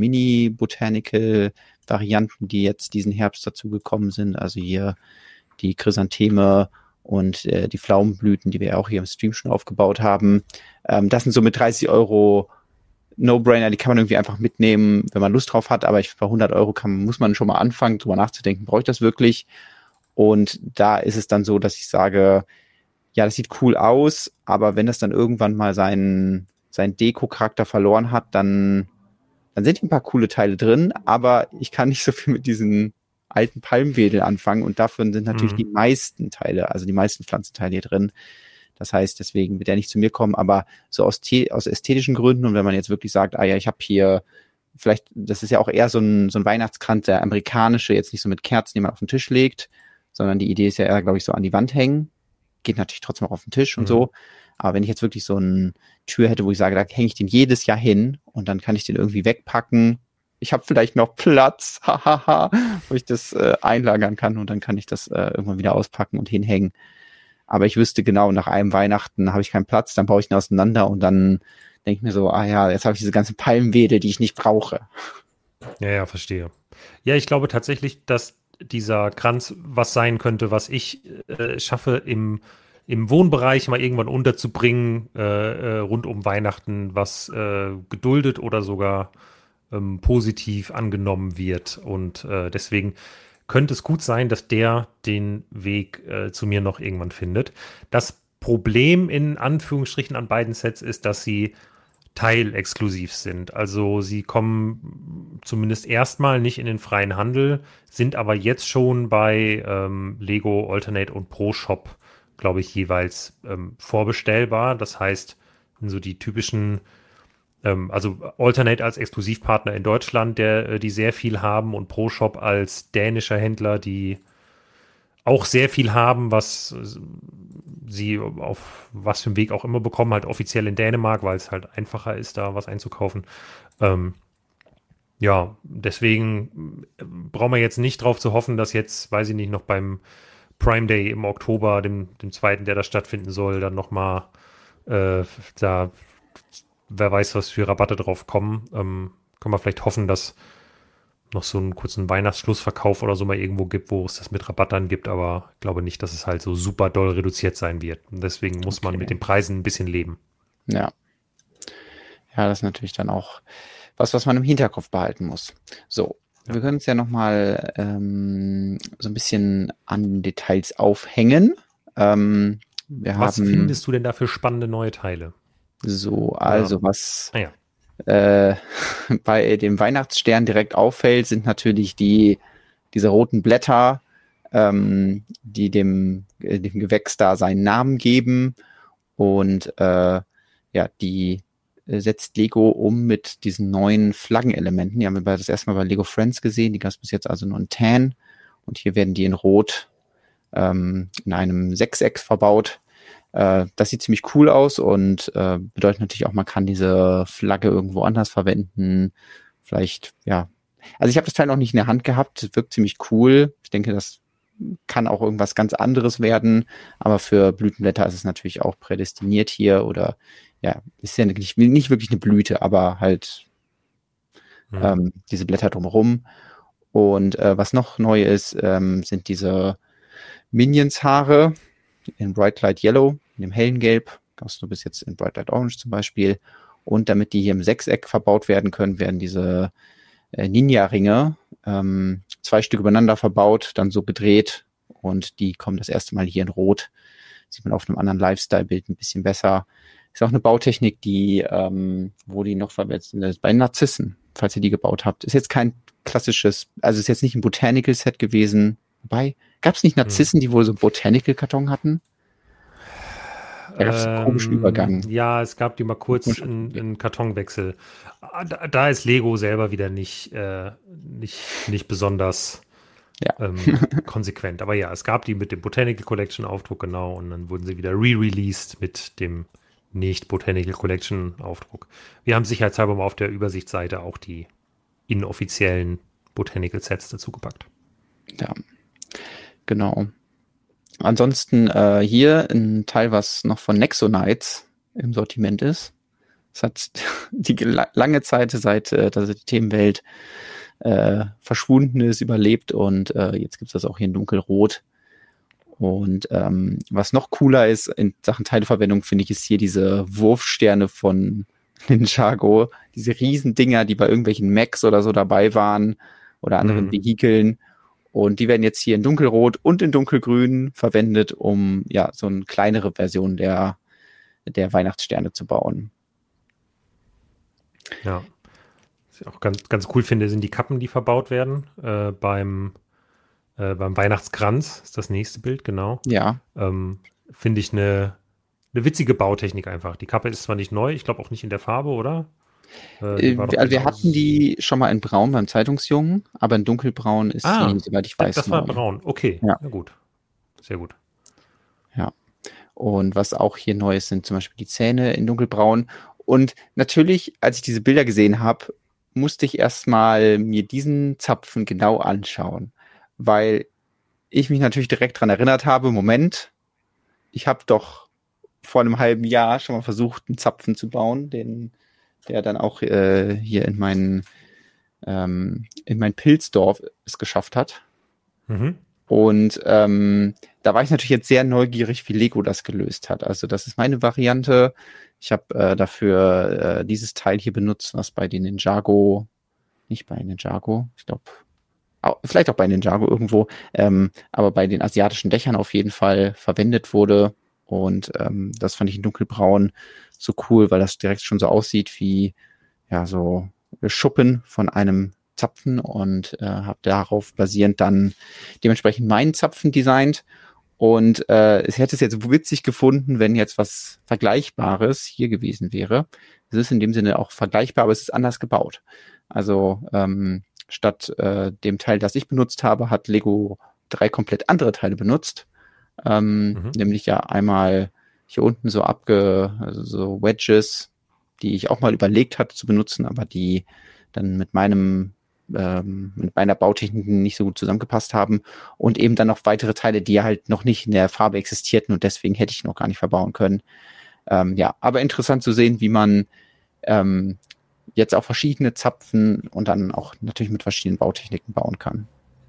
Mini-Botanical-Varianten, die jetzt diesen Herbst dazu gekommen sind. Also hier die Chrysantheme und äh, die Pflaumenblüten, die wir auch hier im Stream schon aufgebaut haben. Ähm, das sind so mit dreißig Euro No-Brainer, die kann man irgendwie einfach mitnehmen, wenn man Lust drauf hat. Aber ich, bei hundert Euro kann, muss man schon mal anfangen, drüber nachzudenken, brauche ich das wirklich? Und da ist es dann so, dass ich sage, ja, das sieht cool aus, aber wenn das dann irgendwann mal seinen, seinen Deko-Charakter verloren hat, dann, dann sind ein paar coole Teile drin, aber ich kann nicht so viel mit diesen alten Palmwedel anfangen und davon sind natürlich mhm. die meisten Teile, also die meisten Pflanzenteile hier drin. Das heißt, deswegen wird er nicht zu mir kommen, aber so aus, aus ästhetischen Gründen und wenn man jetzt wirklich sagt, ah ja, ich habe hier vielleicht, das ist ja auch eher so ein, so ein Weihnachtskranz, der amerikanische, jetzt nicht so mit Kerzen, die man auf den Tisch legt, sondern die Idee ist ja eher, glaube ich, so an die Wand hängen. Geht natürlich trotzdem auch auf den Tisch und mhm. so. Aber wenn ich jetzt wirklich so eine Tür hätte, wo ich sage, da hänge ich den jedes Jahr hin und dann kann ich den irgendwie wegpacken. Ich habe vielleicht noch Platz, hahaha, wo ich das äh, einlagern kann und dann kann ich das äh, irgendwann wieder auspacken und hinhängen. Aber ich wüsste genau, nach einem Weihnachten habe ich keinen Platz, dann baue ich ihn auseinander und dann denke ich mir so, ah ja, jetzt habe ich diese ganzen Palmwedel, die ich nicht brauche. Ja, ja, verstehe. Ja, ich glaube tatsächlich, dass dieser Kranz was sein könnte, was ich äh, schaffe, im, im Wohnbereich mal irgendwann unterzubringen, äh, äh, rund um Weihnachten, was äh, geduldet oder sogar ähm, positiv angenommen wird. Und äh, deswegen könnte es gut sein, dass der den Weg äh, zu mir noch irgendwann findet. Das Problem in Anführungsstrichen an beiden Sets ist, dass sie teilexklusiv sind. Also sie kommen zumindest erstmal nicht in den freien Handel, sind aber jetzt schon bei ähm, Lego Alternate und Pro Shop, glaube ich, jeweils ähm, vorbestellbar. Das heißt, so die typischen, ähm, also Alternate als Exklusivpartner in Deutschland, der, die sehr viel haben und Pro Shop als dänischer Händler, die auch sehr viel haben, was sie auf was für einen Weg auch immer bekommen, halt offiziell in Dänemark, weil es halt einfacher ist, da was einzukaufen. Ähm, ja, deswegen brauchen wir jetzt nicht drauf zu hoffen, dass jetzt, weiß ich nicht, noch beim Prime Day im Oktober, dem, dem zweiten, der da stattfinden soll, dann nochmal äh, da, wer weiß, was für Rabatte drauf kommen. Ähm, können wir vielleicht hoffen, dass noch so einen kurzen Weihnachtsschlussverkauf oder so mal irgendwo gibt, wo es das mit Rabatt dann gibt, aber ich glaube nicht, dass es halt so super doll reduziert sein wird. Und deswegen muss okay. man mit den Preisen ein bisschen leben. Ja. Ja, das ist natürlich dann auch was, was man im Hinterkopf behalten muss. So, ja. Wir können uns ja nochmal ähm, so ein bisschen an den Details aufhängen. Ähm, wir was haben, findest du denn da für spannende neue Teile? So, also ja. was... Ah, ja. Äh, bei dem Weihnachtsstern direkt auffällt, sind natürlich die diese roten Blätter, ähm, die dem, äh, dem Gewächs da seinen Namen geben und äh, ja, die äh, setzt Lego um mit diesen neuen Flaggenelementen. Die haben wir das erste Mal bei Lego Friends gesehen, die gab es bis jetzt also nur in Tan und hier werden die in Rot ähm, in einem Sechseck verbaut. Das sieht ziemlich cool aus und äh, bedeutet natürlich auch, man kann diese Flagge irgendwo anders verwenden. Vielleicht, ja. Also ich habe das Teil noch nicht in der Hand gehabt. Es wirkt ziemlich cool. Ich denke, das kann auch irgendwas ganz anderes werden. Aber für Blütenblätter ist es natürlich auch prädestiniert hier. Oder ja, ist ja nicht, nicht wirklich eine Blüte, aber halt mhm. ähm, diese Blätter drumherum. Und äh, was noch neu ist, ähm, sind diese Minions-Haare in Bright Light Yellow, in dem hellen Gelb, gab es nur bis jetzt in Bright Light Orange zum Beispiel. Und damit die hier im Sechseck verbaut werden können, werden diese äh, Ninja-Ringe ähm, zwei Stück übereinander verbaut, dann so gedreht und die kommen das erste Mal hier in Rot. Sieht man auf einem anderen Lifestyle-Bild ein bisschen besser. Ist auch eine Bautechnik, die, ähm, wo die noch verwendet sind, bei Narzissen, falls ihr die gebaut habt. Ist jetzt kein klassisches, also ist jetzt nicht ein Botanical-Set gewesen. Wobei, gab es nicht Narzissen, die wohl so einen Botanical-Karton hatten? Da gab es einen komischen Übergang. Ja, es gab die mal kurz einen, einen Kartonwechsel. Da, da ist Lego selber wieder nicht, äh, nicht, nicht besonders Ja. ähm, konsequent. Aber ja, es gab die mit dem Botanical Collection Aufdruck, genau, und dann wurden sie wieder re-released mit dem nicht Botanical Collection Aufdruck. Wir haben sicherheitshalber mal auf der Übersichtsseite auch die inoffiziellen Botanical Sets dazu gepackt. Ja, genau. Ansonsten äh, hier ein Teil, was noch von Nexonites im Sortiment ist. Es hat die lange Zeit, seit äh, dass die Themenwelt äh, verschwunden ist, überlebt und äh, jetzt gibt es das auch hier in dunkelrot. Und ähm, was noch cooler ist in Sachen Teileverwendung, finde ich, ist hier diese Wurfsterne von Ninjago. Diese Riesendinger, die bei irgendwelchen Mechs oder so dabei waren oder anderen mhm. Vehikeln. Und die werden jetzt hier in dunkelrot und in dunkelgrün verwendet, um ja so eine kleinere Version der, der Weihnachtssterne zu bauen. Ja. Was ich auch ganz, ganz cool finde, sind die Kappen, die verbaut werden. Äh, beim, äh, beim Weihnachtskranz ist das nächste Bild, genau. Ja. Ähm, finde ich eine, eine witzige Bautechnik einfach. Die Kappe ist zwar nicht neu, ich glaube auch nicht in der Farbe, oder? Äh, also wir hatten die schon mal in Braun beim Zeitungsjungen, aber in dunkelbraun ist ah, sie, soweit ich weiß. Das war neu. Braun, okay. Ja. Na gut. Sehr gut. Ja. Und was auch hier neu ist, sind zum Beispiel die Zähne in dunkelbraun. Und natürlich, als ich diese Bilder gesehen habe, musste ich erstmal mir diesen Zapfen genau anschauen, weil ich mich natürlich direkt daran erinnert habe, Moment, ich habe doch vor einem halben Jahr schon mal versucht, einen Zapfen zu bauen, den der dann auch äh, hier in mein, ähm, in mein Pilzdorf es geschafft hat. Mhm. Und ähm, da war ich natürlich jetzt sehr neugierig, wie Lego das gelöst hat. Also das ist meine Variante. Ich habe äh, dafür äh, dieses Teil hier benutzt, was bei den Ninjago, nicht bei Ninjago, ich glaube, vielleicht auch bei Ninjago irgendwo, ähm, aber bei den asiatischen Dächern auf jeden Fall verwendet wurde. Und ähm, das fand ich in dunkelbraun so cool, weil das direkt schon so aussieht wie ja so Schuppen von einem Zapfen und äh, habe darauf basierend dann dementsprechend meinen Zapfen designt. Und äh, ich hätte es jetzt witzig gefunden, wenn jetzt was Vergleichbares hier gewesen wäre. Es ist in dem Sinne auch vergleichbar, aber es ist anders gebaut. Also ähm, statt äh, dem Teil, das ich benutzt habe, hat Lego drei komplett andere Teile benutzt. Ähm, mhm. Nämlich ja einmal hier unten so abge, also so Wedges, die ich auch mal überlegt hatte zu benutzen, aber die dann mit meinem ähm, mit meiner Bautechnik nicht so gut zusammengepasst haben und eben dann noch weitere Teile, die halt noch nicht in der Farbe existierten und deswegen hätte ich noch gar nicht verbauen können. Ähm, ja, aber interessant zu sehen, wie man ähm, jetzt auch verschiedene Zapfen und dann auch natürlich mit verschiedenen Bautechniken bauen kann.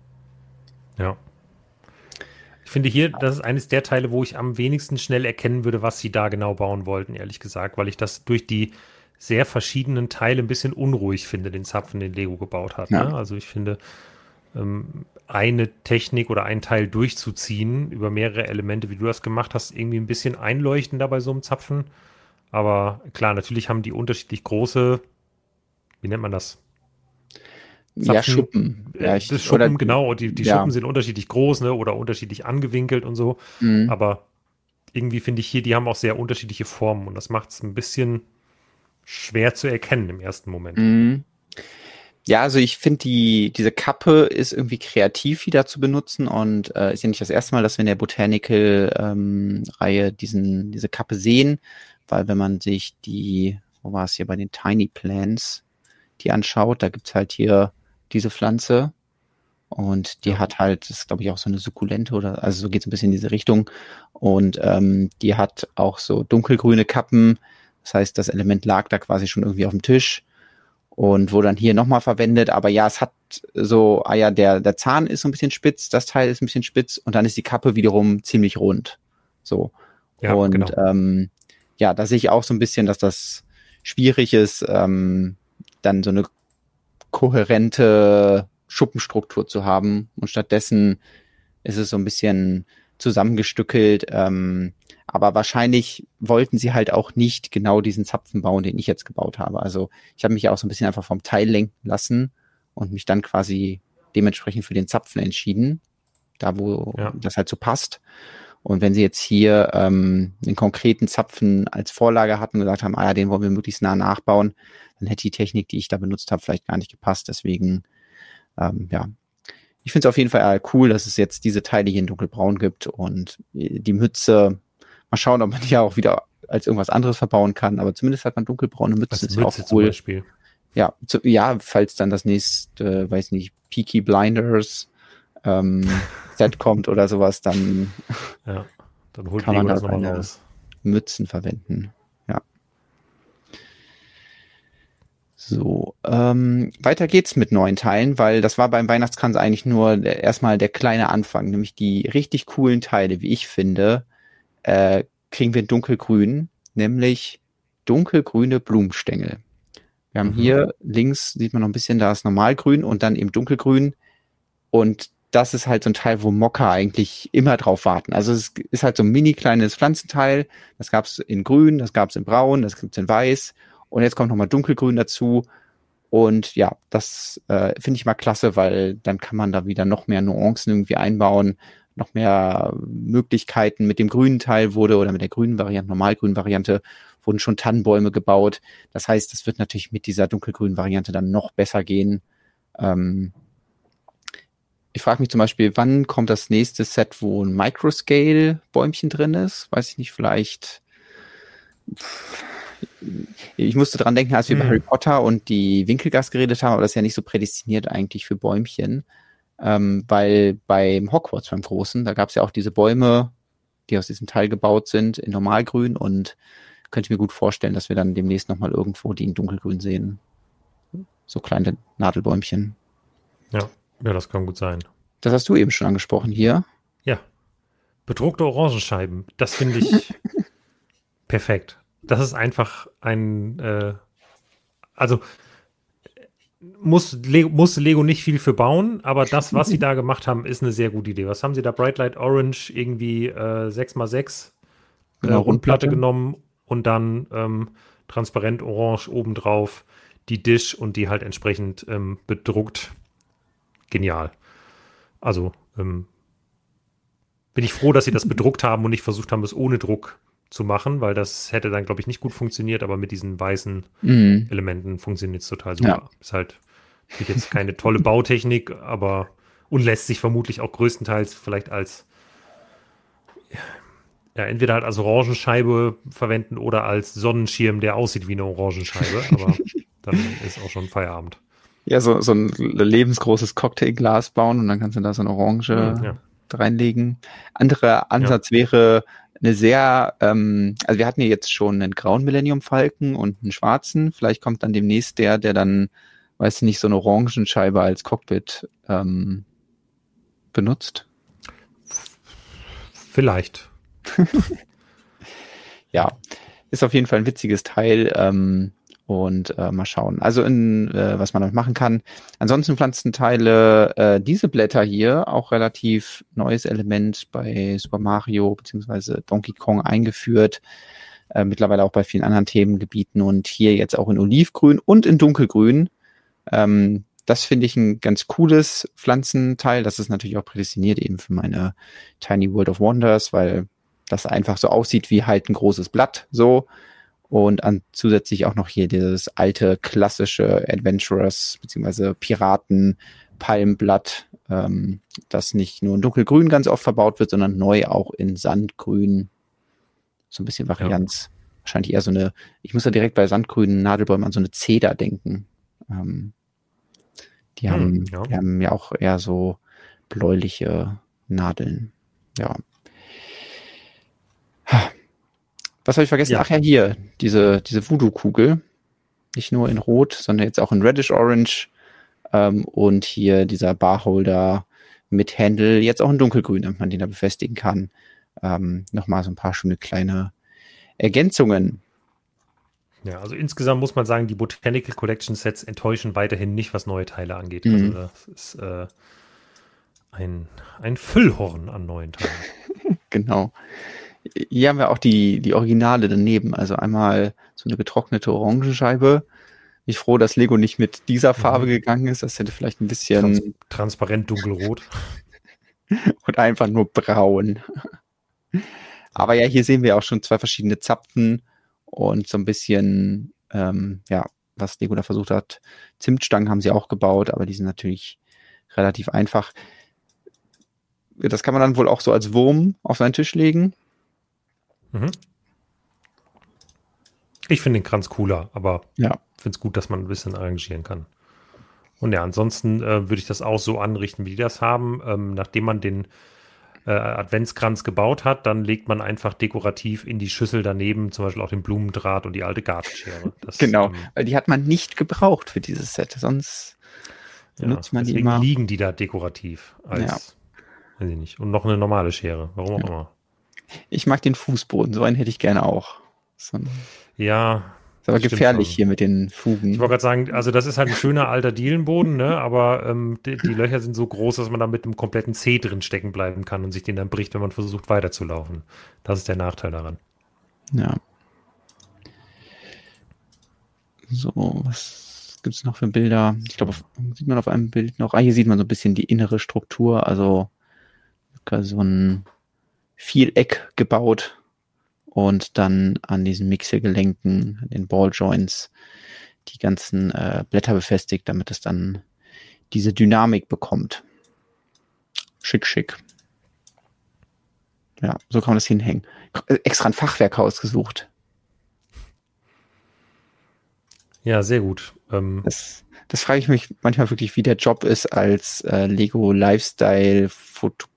Ja. Ich finde hier, das ist eines der Teile, wo ich am wenigsten schnell erkennen würde, was sie da genau bauen wollten, ehrlich gesagt, weil ich das durch die sehr verschiedenen Teile ein bisschen unruhig finde, den Zapfen, den Lego gebaut hat. Ja. Ne? Also ich finde, ähm, eine Technik oder ein Teil durchzuziehen über mehrere Elemente, wie du das gemacht hast, irgendwie ein bisschen einleuchtender bei so einem Zapfen. Aber klar, natürlich haben die unterschiedlich große, wie nennt man das? Zapfen, ja, Schuppen. Ja, ich, das Schuppen, oder, genau. Die, die ja. Schuppen sind unterschiedlich groß, ne, oder unterschiedlich angewinkelt und so. Mhm. Aber irgendwie finde ich hier, die haben auch sehr unterschiedliche Formen und das macht es ein bisschen schwer zu erkennen im ersten Moment. Mhm. Ja, also ich finde, die diese Kappe ist irgendwie kreativ wieder zu benutzen und äh, ist ja nicht das erste Mal, dass wir in der Botanical-Reihe ähm, diesen diese Kappe sehen, weil wenn man sich die, wo war es hier, bei den Tiny Plants, die anschaut, da gibt's halt hier diese Pflanze und die ja. hat halt, das ist glaube ich auch so eine Sukkulente oder, also so geht's ein bisschen in diese Richtung und ähm, die hat auch so dunkelgrüne Kappen, das heißt, das Element lag da quasi schon irgendwie auf dem Tisch und wurde dann hier nochmal verwendet, aber ja, es hat so, ah ja, der, der Zahn ist so ein bisschen spitz, das Teil ist ein bisschen spitz und dann ist die Kappe wiederum ziemlich rund, so. Ja, und genau. ähm, ja, da sehe ich auch so ein bisschen, dass das schwierig ist, ähm, dann so eine kohärente Schuppenstruktur zu haben und stattdessen ist es so ein bisschen zusammengestückelt, ähm, aber wahrscheinlich wollten sie halt auch nicht genau diesen Zapfen bauen, den ich jetzt gebaut habe. Also ich habe mich ja auch so ein bisschen einfach vom Teil lenken lassen und mich dann quasi dementsprechend für den Zapfen entschieden, da wo ja. das halt so passt. Und wenn sie jetzt hier ähm, einen konkreten Zapfen als Vorlage hatten und gesagt haben, ah ja, den wollen wir möglichst nah nachbauen, dann hätte die Technik, die ich da benutzt habe, vielleicht gar nicht gepasst. Deswegen, ähm, ja, ich finde es auf jeden Fall cool, dass es jetzt diese Teile hier in dunkelbraun gibt und die Mütze, mal schauen, ob man die ja auch wieder als irgendwas anderes verbauen kann, aber zumindest hat man dunkelbraune Mütze, Als ist Mütze ja auch zum cool. Beispiel. Ja, zu, ja, falls dann das nächste, weiß nicht, Peaky Blinders ähm, Set kommt oder sowas, dann, ja, dann holt kann Lego man das da nochmal seine raus. Mützen verwenden. Ja. So, ähm, weiter geht's mit neuen Teilen, weil das war beim Weihnachtskranz eigentlich nur der, erstmal der kleine Anfang, nämlich die richtig coolen Teile, wie ich finde, äh, kriegen wir in dunkelgrün, nämlich dunkelgrüne Blumenstängel. Wir haben Mhm. hier links, sieht man noch ein bisschen, da ist normalgrün und dann eben dunkelgrün. Und das ist halt so ein Teil, wo Mocker eigentlich immer drauf warten. Also es ist halt so ein mini kleines Pflanzenteil. Das gab es in grün, das gab es in braun, das gibt es in weiß. Und jetzt kommt nochmal dunkelgrün dazu. Und ja, das äh, finde ich mal klasse, weil dann kann man da wieder noch mehr Nuancen irgendwie einbauen, noch mehr Möglichkeiten. Mit dem grünen Teil wurde, oder mit der grünen Variante, normalgrünen Variante, wurden schon Tannenbäume gebaut. Das heißt, das wird natürlich mit dieser dunkelgrünen Variante dann noch besser gehen. Ähm, ich frage mich zum Beispiel, wann kommt das nächste Set, wo ein Microscale-Bäumchen drin ist? Weiß ich nicht, vielleicht... Ich musste dran denken, als wir Hm. über Harry Potter und die Winkelgasse geredet haben, aber das ist ja nicht so prädestiniert eigentlich für Bäumchen. Ähm, weil beim Hogwarts, beim Großen, da gab es ja auch diese Bäume, die aus diesem Teil gebaut sind, in Normalgrün, und könnte mir gut vorstellen, dass wir dann demnächst nochmal irgendwo die in Dunkelgrün sehen. So kleine Nadelbäumchen. Ja, ja, das kann gut sein. Das hast du eben schon angesprochen hier. Ja. Bedruckte Orangenscheiben, das finde ich perfekt. Das ist einfach ein, äh, also muss Lego, musste Lego nicht viel für bauen, aber das, was sie da gemacht haben, ist eine sehr gute Idee. Was haben sie da? Bright Light Orange, irgendwie äh, sechs mal sechs äh, Genau, Rundplatte Rundplatte. genommen und dann ähm, transparent orange obendrauf die Dish und die halt entsprechend ähm, bedruckt. Genial. Also ähm, bin ich froh, dass sie das bedruckt haben und nicht versucht haben, es ohne Druck zu machen, weil das hätte dann, glaube ich, nicht gut funktioniert, aber mit diesen weißen Mhm. Elementen funktioniert es total super. Ja. Ist halt natürlich jetzt keine tolle Bautechnik, aber und lässt sich vermutlich auch größtenteils vielleicht als ja, entweder halt als Orangenscheibe verwenden oder als Sonnenschirm, der aussieht wie eine Orangenscheibe, aber dann ist auch schon Feierabend. Ja, so, so ein lebensgroßes Cocktailglas bauen und dann kannst du da so eine Orange Hm, ja. reinlegen. Anderer Ansatz wäre eine sehr, ähm, also wir hatten ja jetzt schon einen grauen Millennium Falcon und einen schwarzen. Vielleicht kommt dann demnächst der, der dann, weiß ich nicht, so eine Orangenscheibe als Cockpit ähm, benutzt. Vielleicht. Ja, ist auf jeden Fall ein witziges Teil. Ähm, und äh, mal schauen. Also in, äh, was man damit machen kann. Ansonsten Pflanzenteile, äh, diese Blätter hier, auch relativ neues Element bei Super Mario beziehungsweise Donkey Kong eingeführt. Äh, mittlerweile auch bei vielen anderen Themengebieten und hier jetzt auch in Olivgrün und in Dunkelgrün. Ähm, das finde ich ein ganz cooles Pflanzenteil. Das ist natürlich auch prädestiniert eben für meine Tiny World of Wonders, weil das einfach so aussieht wie halt ein großes Blatt, so. Und an, zusätzlich auch noch hier dieses alte, klassische Adventurers bzw. Piraten-Palmblatt, ähm, das nicht nur in dunkelgrün ganz oft verbaut wird, sondern neu auch in Sandgrün. So ein bisschen Varianz. Ja. Wahrscheinlich eher so eine, ich muss da direkt bei sandgrünen Nadelbäumen an so eine Zeder denken. Ähm, die, hm, haben, ja. die haben ja auch eher so bläuliche Nadeln. Ja. Was habe ich vergessen? Ja. Ach ja, hier, diese, diese Voodoo-Kugel. Nicht nur in Rot, sondern jetzt auch in Reddish Orange. Ähm, und hier dieser Barholder mit Handle, jetzt auch in Dunkelgrün, damit man den da befestigen kann. Ähm, Nochmal so ein paar schöne kleine Ergänzungen. Ja, also insgesamt muss man sagen, die Botanical Collection Sets enttäuschen weiterhin nicht, was neue Teile angeht. Mhm. Also das ist äh, ein, ein Füllhorn an neuen Teilen. Genau. Hier haben wir auch die, die Originale daneben. Also einmal so eine getrocknete Orangenscheibe. Ich bin froh, dass Lego nicht mit dieser Farbe mhm. gegangen ist. Das hätte vielleicht ein bisschen... Trans- transparent dunkelrot. Und einfach nur braun. Aber ja, hier sehen wir auch schon zwei verschiedene Zapfen und so ein bisschen, ähm, ja, was Lego da versucht hat. Zimtstangen haben sie auch gebaut, aber die sind natürlich relativ einfach. Das kann man dann wohl auch so als Wurm auf seinen Tisch legen. Mhm. Ich finde den Kranz cooler, aber Ja. ich finde es gut, dass man ein bisschen arrangieren kann. Und ja, ansonsten äh, würde ich das auch so anrichten, wie die das haben. Ähm, nachdem man den äh, Adventskranz gebaut hat, dann legt man einfach dekorativ in die Schüssel daneben zum Beispiel auch den Blumendraht und die alte Gartenschere. Das, Genau, ähm, weil die hat man nicht gebraucht für dieses Set, sonst ja, benutzt man die deswegen immer. liegen die da dekorativ als, weiß ich nicht, und noch eine normale Schere, warum auch Ja. immer. Ich mag den Fußboden, so einen hätte ich gerne auch. So ein, Ja, ist aber das stimmt gefährlich schon. hier mit den Fugen. Ich wollte gerade sagen, also das ist halt ein schöner alter Dielenboden, ne? Aber ähm, die, die Löcher sind so groß, dass man da mit einem kompletten Zeh drin stecken bleiben kann und sich den dann bricht, wenn man versucht weiterzulaufen. Das ist der Nachteil daran. Ja. So, was gibt's noch für Bilder? Ich glaube, sieht man auf einem Bild noch. Ah, hier sieht man so ein bisschen die innere Struktur, also quasi so ein Vieleck gebaut und dann an diesen Mixergelenken, an den Balljoints, die ganzen äh, Blätter befestigt, damit es dann diese Dynamik bekommt. Schick, schick. Ja, so kann man das hinhängen. Extra ein Fachwerk ausgesucht. Ja, sehr gut. Ähm, Das, das frage ich mich manchmal wirklich, wie der Job ist als äh, Lego Lifestyle Foto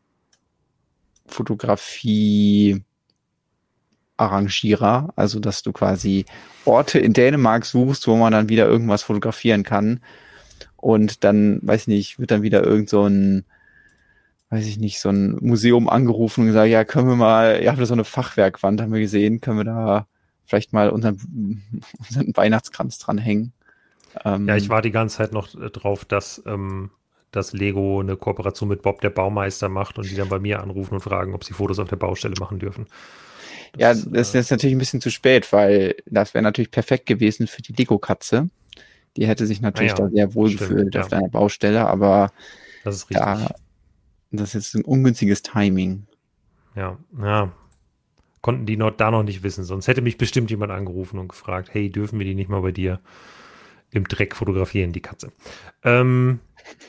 Fotografie Arrangierer. Also, dass du quasi Orte in Dänemark suchst, wo man dann wieder irgendwas fotografieren kann. Und dann, weiß ich nicht, wird dann wieder irgend so ein, weiß ich nicht, so ein Museum angerufen und gesagt, ja, können wir mal, ihr habt da so eine Fachwerkwand, haben wir gesehen, können wir da vielleicht mal unseren, unseren Weihnachtskranz dranhängen. Ähm, ja, ich war die ganze Zeit noch äh, drauf, dass, ähm, dass Lego eine Kooperation mit Bob der Baumeister macht und die dann bei mir anrufen und fragen, ob sie Fotos auf der Baustelle machen dürfen. ja, Das, das ist äh, jetzt natürlich ein bisschen zu spät, weil das wäre natürlich perfekt gewesen für die Lego-Katze. Die hätte sich natürlich ah ja, da sehr wohl stimmt, gefühlt ja. auf deiner Baustelle, aber Das ist richtig. ja, das ist jetzt ein ungünstiges Timing. Ja, ja. Konnten die noch, da noch nicht wissen. Sonst hätte mich bestimmt jemand angerufen und gefragt, hey, dürfen wir die nicht mal bei dir im Dreck fotografieren, die Katze. Ähm,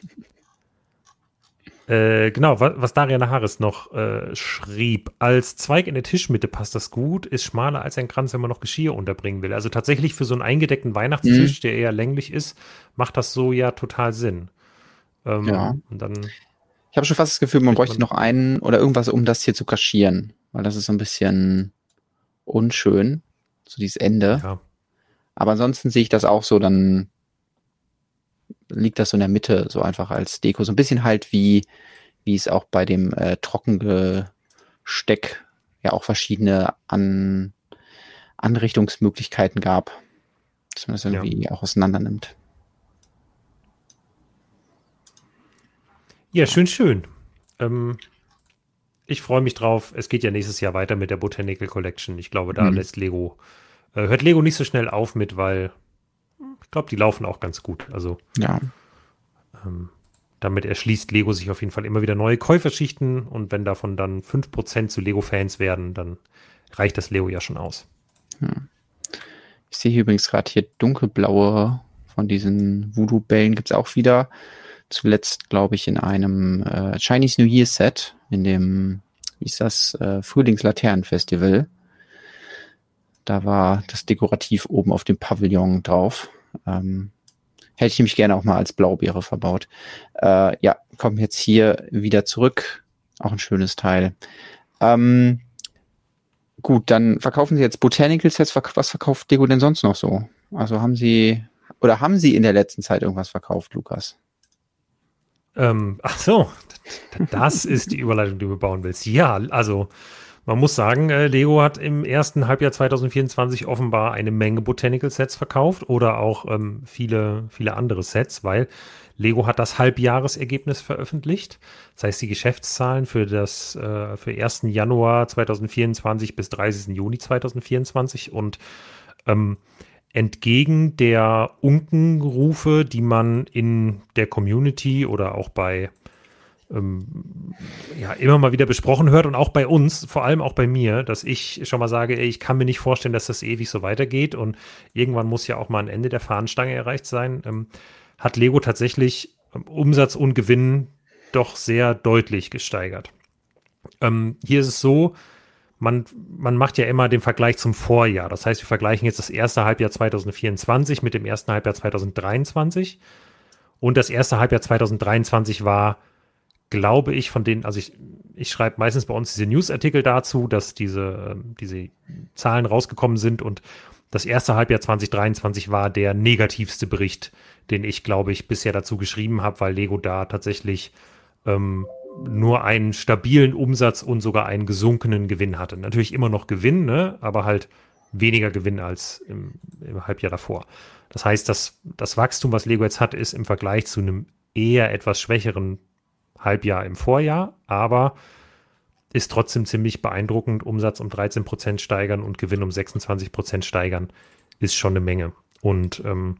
äh, genau, was, was Dariana Harris noch äh, schrieb. Als Zweig in der Tischmitte passt das gut, ist schmaler als ein Kranz, wenn man noch Geschirr unterbringen will. Also tatsächlich für so einen eingedeckten Weihnachtstisch, Mhm. der eher länglich ist, macht das so ja total Sinn. Ja. Ähm, und dann Ich habe schon fast das Gefühl, man kriegt bräuchte man, noch einen oder irgendwas, um das hier zu kaschieren, weil das ist so ein bisschen unschön, so dieses Ende. ja, Aber ansonsten sehe ich das auch so, dann liegt das so in der Mitte, so einfach als Deko. So ein bisschen halt wie, wie es auch bei dem äh, Trockengesteck ja auch verschiedene An Anrichtungsmöglichkeiten gab, dass man das ja. irgendwie auch auseinander nimmt. Ja, schön, schön. Ähm, ich freue mich drauf. Es geht ja nächstes Jahr weiter mit der Botanical Collection. Ich glaube, da Mhm. lässt Lego, äh, hört Lego nicht so schnell auf mit, weil ich glaube, die laufen auch ganz gut. Also Ja, ähm, damit erschließt Lego sich auf jeden Fall immer wieder neue Käuferschichten und wenn davon dann fünf Prozent zu Lego-Fans werden, dann reicht das Lego ja schon aus. ich sehe hier übrigens gerade hier dunkelblaue von diesen Voodoo-Bällen gibt's auch wieder. Zuletzt, glaube ich, in einem äh, Chinese New Year Set, in dem, wie ist das, äh, Frühlingslaternenfestival. Da war das dekorativ oben auf dem Pavillon drauf. Ähm, hätte ich nämlich gerne auch mal als Blaubeere verbaut. Äh, ja, kommen jetzt hier wieder zurück. Auch ein schönes Teil. Ähm, gut, dann verkaufen Sie jetzt Botanical Sets. Was verkauft Lego denn sonst noch so? Also haben Sie, oder haben Sie in der letzten Zeit irgendwas verkauft, Lukas? Ähm, ach so, das ist die Überleitung, die du bauen willst. Ja, also man muss sagen, äh, Lego hat im ersten Halbjahr zwanzig vierundzwanzig offenbar eine Menge Botanical Sets verkauft oder auch ähm, viele, viele andere Sets, weil Lego hat das Halbjahresergebnis veröffentlicht. Das heißt, die Geschäftszahlen für das äh, für ersten Januar zwanzig vierundzwanzig bis dreißigsten Juni zwanzig vierundzwanzig und ähm, entgegen der Unkenrufe, die man in der Community oder auch bei ähm, ja, immer mal wieder besprochen hört und auch bei uns, vor allem auch bei mir, dass ich schon mal sage, ey, ich kann mir nicht vorstellen, dass das ewig so weitergeht und irgendwann muss ja auch mal ein Ende der Fahnenstange erreicht sein, ähm, hat Lego tatsächlich ähm, Umsatz und Gewinn doch sehr deutlich gesteigert. Ähm, hier ist es so, man, man macht ja immer den Vergleich zum Vorjahr. Das heißt, wir vergleichen jetzt das erste Halbjahr zwanzig vierundzwanzig mit dem ersten Halbjahr zwanzig dreiundzwanzig. Und das erste Halbjahr zwanzig dreiundzwanzig war, glaube ich, von denen, also ich, ich schreibe meistens bei uns diese Newsartikel dazu, dass diese, diese Zahlen rausgekommen sind. Und das erste Halbjahr zwanzig dreiundzwanzig war der negativste Bericht, den ich, glaube ich, bisher dazu geschrieben habe, weil Lego da tatsächlich ähm, nur einen stabilen Umsatz und sogar einen gesunkenen Gewinn hatte. Natürlich immer noch Gewinn, ne? Aber halt weniger Gewinn als im, im Halbjahr davor. Das heißt, das, das Wachstum, was Lego jetzt hat, ist im Vergleich zu einem eher etwas schwächeren Halbjahr im Vorjahr, aber ist trotzdem ziemlich beeindruckend. Umsatz um dreizehn Prozent steigern und Gewinn um sechsundzwanzig Prozent steigern ist schon eine Menge. Und ähm,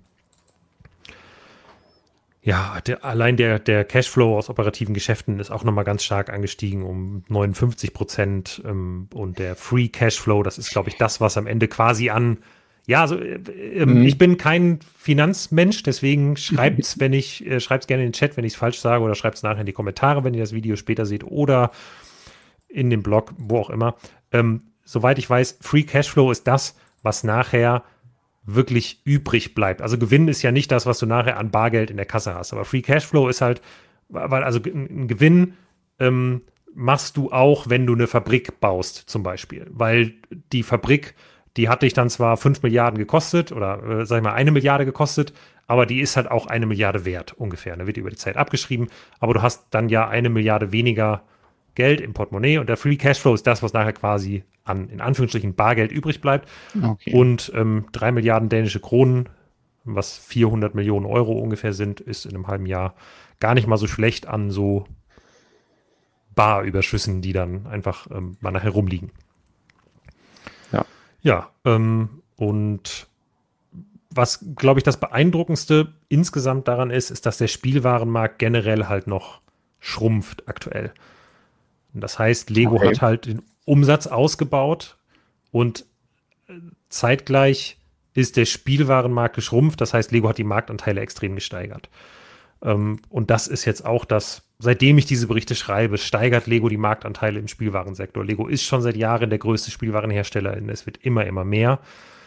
ja, der, allein der, der Cashflow aus operativen Geschäften ist auch nochmal ganz stark angestiegen um neunundfünfzig Prozent. Ähm, und der Free Cashflow, das ist, glaube ich, das, was am Ende quasi an, ja, also äh, äh, mhm. ich bin kein Finanzmensch, deswegen schreibt's, wenn ich, äh, schreibt's gerne in den Chat, wenn ich es falsch sage, oder schreibt's nachher in die Kommentare, wenn ihr das Video später seht, oder in dem Blog, wo auch immer. Ähm, soweit ich weiß, Free Cashflow ist das, was nachher wirklich übrig bleibt. Also Gewinn ist ja nicht das, was du nachher an Bargeld in der Kasse hast, aber Free Cashflow ist halt, weil also ein Gewinn ähm, machst du auch, wenn du eine Fabrik baust zum Beispiel, weil die Fabrik, die hat dich dann zwar fünf Milliarden gekostet oder äh, sag ich mal eine Milliarde gekostet, aber die ist halt auch eine Milliarde wert ungefähr. Da wird über die Zeit abgeschrieben, aber du hast dann ja eine Milliarde weniger Geld im Portemonnaie und der Free Cashflow ist das, was nachher quasi an, in Anführungsstrichen, Bargeld übrig bleibt. Okay. Und ähm, drei Milliarden dänische Kronen, was vierhundert Millionen Euro ungefähr sind, ist in einem halben Jahr gar nicht mal so schlecht an so Barüberschüssen, die dann einfach ähm, mal nachher rumliegen. Ja. Ja, ähm, und was, glaube ich, das Beeindruckendste insgesamt daran ist, ist, dass der Spielwarenmarkt generell halt noch schrumpft aktuell. Das heißt, Lego okay. hat halt den Umsatz ausgebaut und zeitgleich ist der Spielwarenmarkt geschrumpft. Das heißt, Lego hat die Marktanteile extrem gesteigert. Und das ist jetzt auch das, seitdem ich diese Berichte schreibe, steigert Lego die Marktanteile im Spielwarensektor. Lego ist schon seit Jahren der größte Spielwarenhersteller. Es wird immer, immer mehr.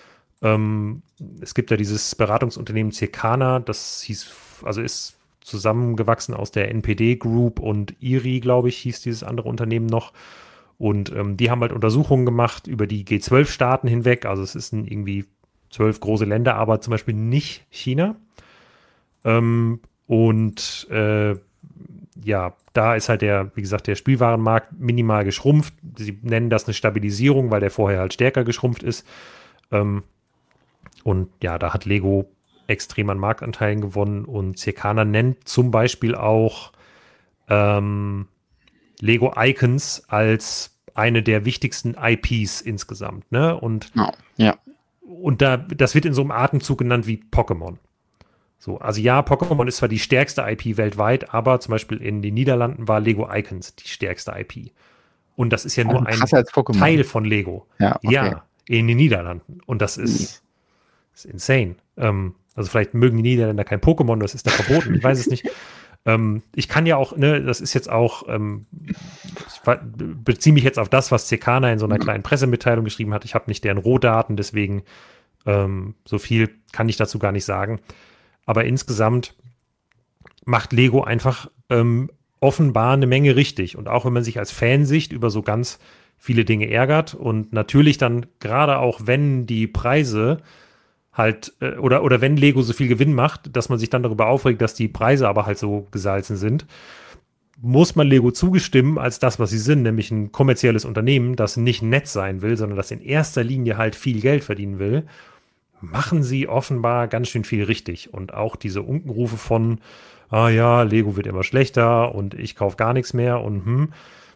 Es gibt ja dieses Beratungsunternehmen Circana, das hieß, also ist zusammengewachsen aus der N P D Group und I R I, glaube ich, hieß dieses andere Unternehmen noch. Und ähm, die haben halt Untersuchungen gemacht über die G zwölf Staaten hinweg. Also es sind irgendwie zwölf große Länder, aber zum Beispiel nicht China. Ähm, und äh, ja, da ist halt der, wie gesagt, der Spielwarenmarkt minimal geschrumpft. Sie nennen das eine Stabilisierung, weil der vorher halt stärker geschrumpft ist. Ähm, und ja, da hat Lego extrem an Marktanteilen gewonnen und Circana nennt zum Beispiel auch ähm, Lego Icons als eine der wichtigsten I Ps insgesamt, ne? Und, oh, ja. und da, das wird in so einem Atemzug genannt wie Pokémon. So, also ja, Pokémon ist zwar die stärkste I P weltweit, aber zum Beispiel in den Niederlanden war Lego Icons die stärkste I P. Und das ist ja nur ein Teil von Lego. Ja, okay. Ja, in den Niederlanden. Und das ist, ist insane. Ähm, Also vielleicht mögen die Niederländer kein Pokémon, das ist da verboten, ich weiß es nicht. Ähm, ich kann ja auch, ne, das ist jetzt auch, ähm, ich beziehe mich jetzt auf das, was Circana in so einer kleinen Pressemitteilung geschrieben hat. Ich habe nicht deren Rohdaten, deswegen ähm, so viel kann ich dazu gar nicht sagen. Aber insgesamt macht Lego einfach ähm, offenbar eine Menge richtig. Und auch wenn man sich als Fansicht über so ganz viele Dinge ärgert und natürlich dann gerade auch, wenn die Preise halt, äh, oder, oder wenn Lego so viel Gewinn macht, dass man sich dann darüber aufregt, dass die Preise aber halt so gesalzen sind, muss man Lego zugestimmen als das, was sie sind, nämlich ein kommerzielles Unternehmen, das nicht nett sein will, sondern das in erster Linie halt viel Geld verdienen will, machen sie offenbar ganz schön viel richtig. Und auch diese Unkenrufe von, ah ja, Lego wird immer schlechter und ich kaufe gar nichts mehr und hm,